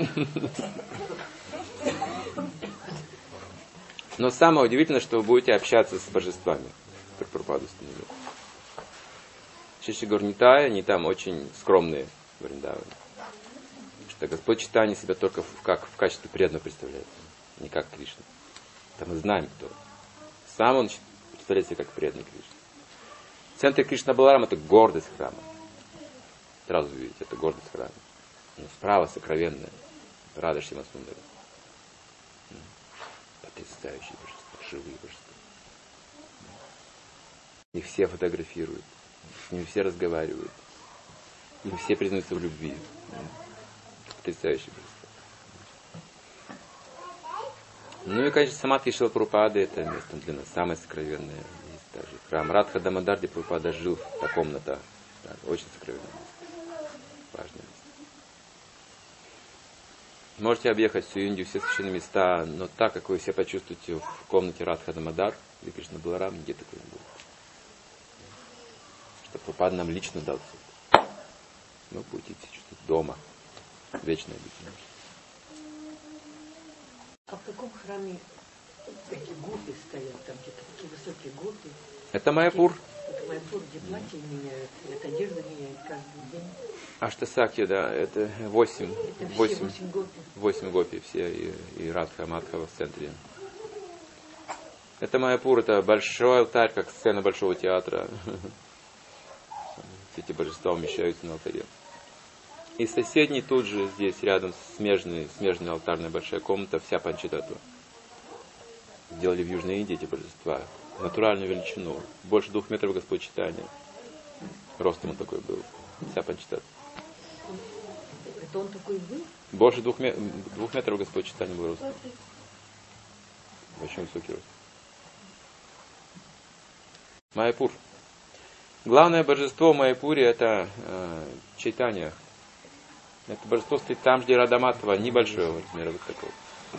Speaker 1: Но самое удивительное, что вы будете общаться с божествами. Прабхупада установил. Шиши Гурнитай, они там очень скромные в Вриндаване. Что Господь Чайтанья себя только в, как, в качестве преданного представляет, не как Кришна. Это мы знаем, кто. Сам он представляет себя как преданный Кришна. В центре Кришна Баларам это гордость храма. Сразу видите, это гордость храма. Но справа сокровенная. Рада Шима Сундари. Потрясающие божества, живые божества. Их все фотографируют, с ними все разговаривают. Им все признаются в любви. Потрясающие божества. Ну и, конечно, Самадхи Шрила Прабхупады это место для нас самое сокровенное. Есть даже храм Радха Дамодар, где Прабхупада жил, та комната. Да, очень сокровенное место. Важное место. Можете объехать всю Индию, все священные места, но так, как вы себя почувствуете в комнате Радха Дамодар или Кришна Баларам, где такое не будет. Что Прабхупада нам лично дал все. Вы будете чувствовать дома. Вечное обитание.
Speaker 9: А в каком храме эти гопи стоят? Там где-то такие высокие гопи.
Speaker 1: Это Майяпур.
Speaker 9: Это Майяпур, где платье меняют, это одежда меняет каждый день.
Speaker 1: Аштасакья, да, это восемь.
Speaker 9: Это все
Speaker 1: Восемь,
Speaker 9: восемь гопи.
Speaker 1: восемь гопи все, и, и Радха, Мадхава в центре. Это Майяпур, это большой алтарь, как сцена Большого театра. Все эти божества умещаются на алтаре. И соседний тут же, здесь, рядом, смежный, смежная алтарная большая комната, вся Панчататтва. Сделали в Южной Индии эти божества. Натуральную величину. Больше двух метров Господь Чайтанья. Ростом он такой был. Вся Панчататтва.
Speaker 9: Это он такой был?
Speaker 1: Больше двух, ме- двух метров Господь Чайтанья был ростом. Очень высокий рост. Майяпур. Главное божество в Майяпуре это э, Чайтанья. Это божество стоит там, где Рада Мадхава, небольшого размера, вот такого.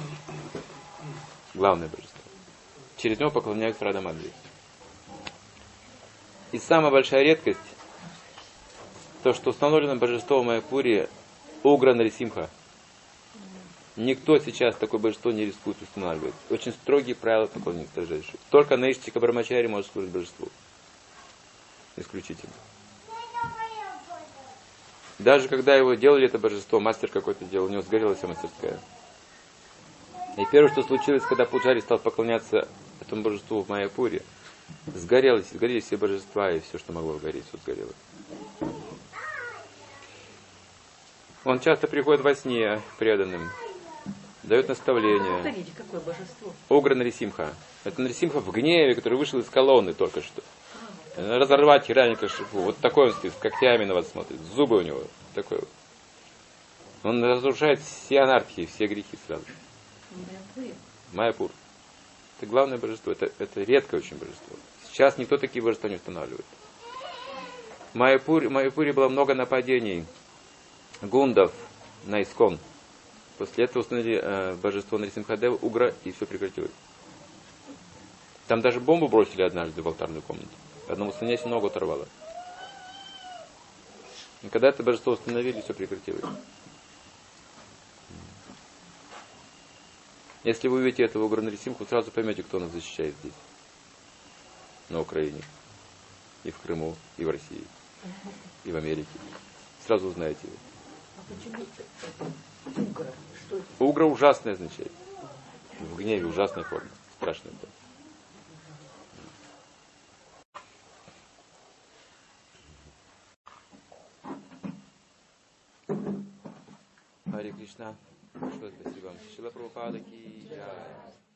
Speaker 1: Главное божество. Через него поклоняются Рада Мадхаве. И самая большая редкость, то, что установлено божество в Майяпуре Угра Нарисимха. Никто сейчас такое божество не рискует устанавливать. Очень строгие правила поклонения строжайшие. Только Наишчика Брамачари может служить божеству. Исключительно. Даже когда его делали, это божество, мастер какой-то делал, у него сгорела вся мастерская. И первое, что случилось, когда Пуджари стал поклоняться этому божеству в Майяпуре, сгорелось, сгорели все божества, и все, что могло сгореть, все сгорело. Он часто приходит во сне преданным, дает наставления.
Speaker 9: Повторите, какое божество?
Speaker 1: Угра Нарисимха. Это Нарисимха в гневе, который вышел из колонны только что. Разорвать Хираньякашипу. Вот такой он стоит, с когтями на вас смотрит. Зубы у него. Такой вот. Он разрушает все анархии, все грехи сразу. Майяпур. Это главное божество. Это, это редкое очень божество. Сейчас никто такие божества не устанавливает. В Майяпуре, в Майяпуре было много нападений гундов на Искон. После этого установили э, божество Нарисимхадева, Угра, и все прекратилось. Там даже бомбу бросили однажды в алтарную комнату. Одному саньяси ногу оторвало. И когда это божество установили, все прекратилось. Если вы увидите этого Угра Нарисимху, сразу поймете, кто нас защищает здесь. На Украине. И в Крыму, и в России. И в Америке. Сразу узнаете его.
Speaker 9: А почему Угра? Что это?
Speaker 1: Угра ужасное означает. В гневе ужасная форма. Страшная форма. Харе Кришна. Большое спасибо вам. Шрила Прабхупада ки джай.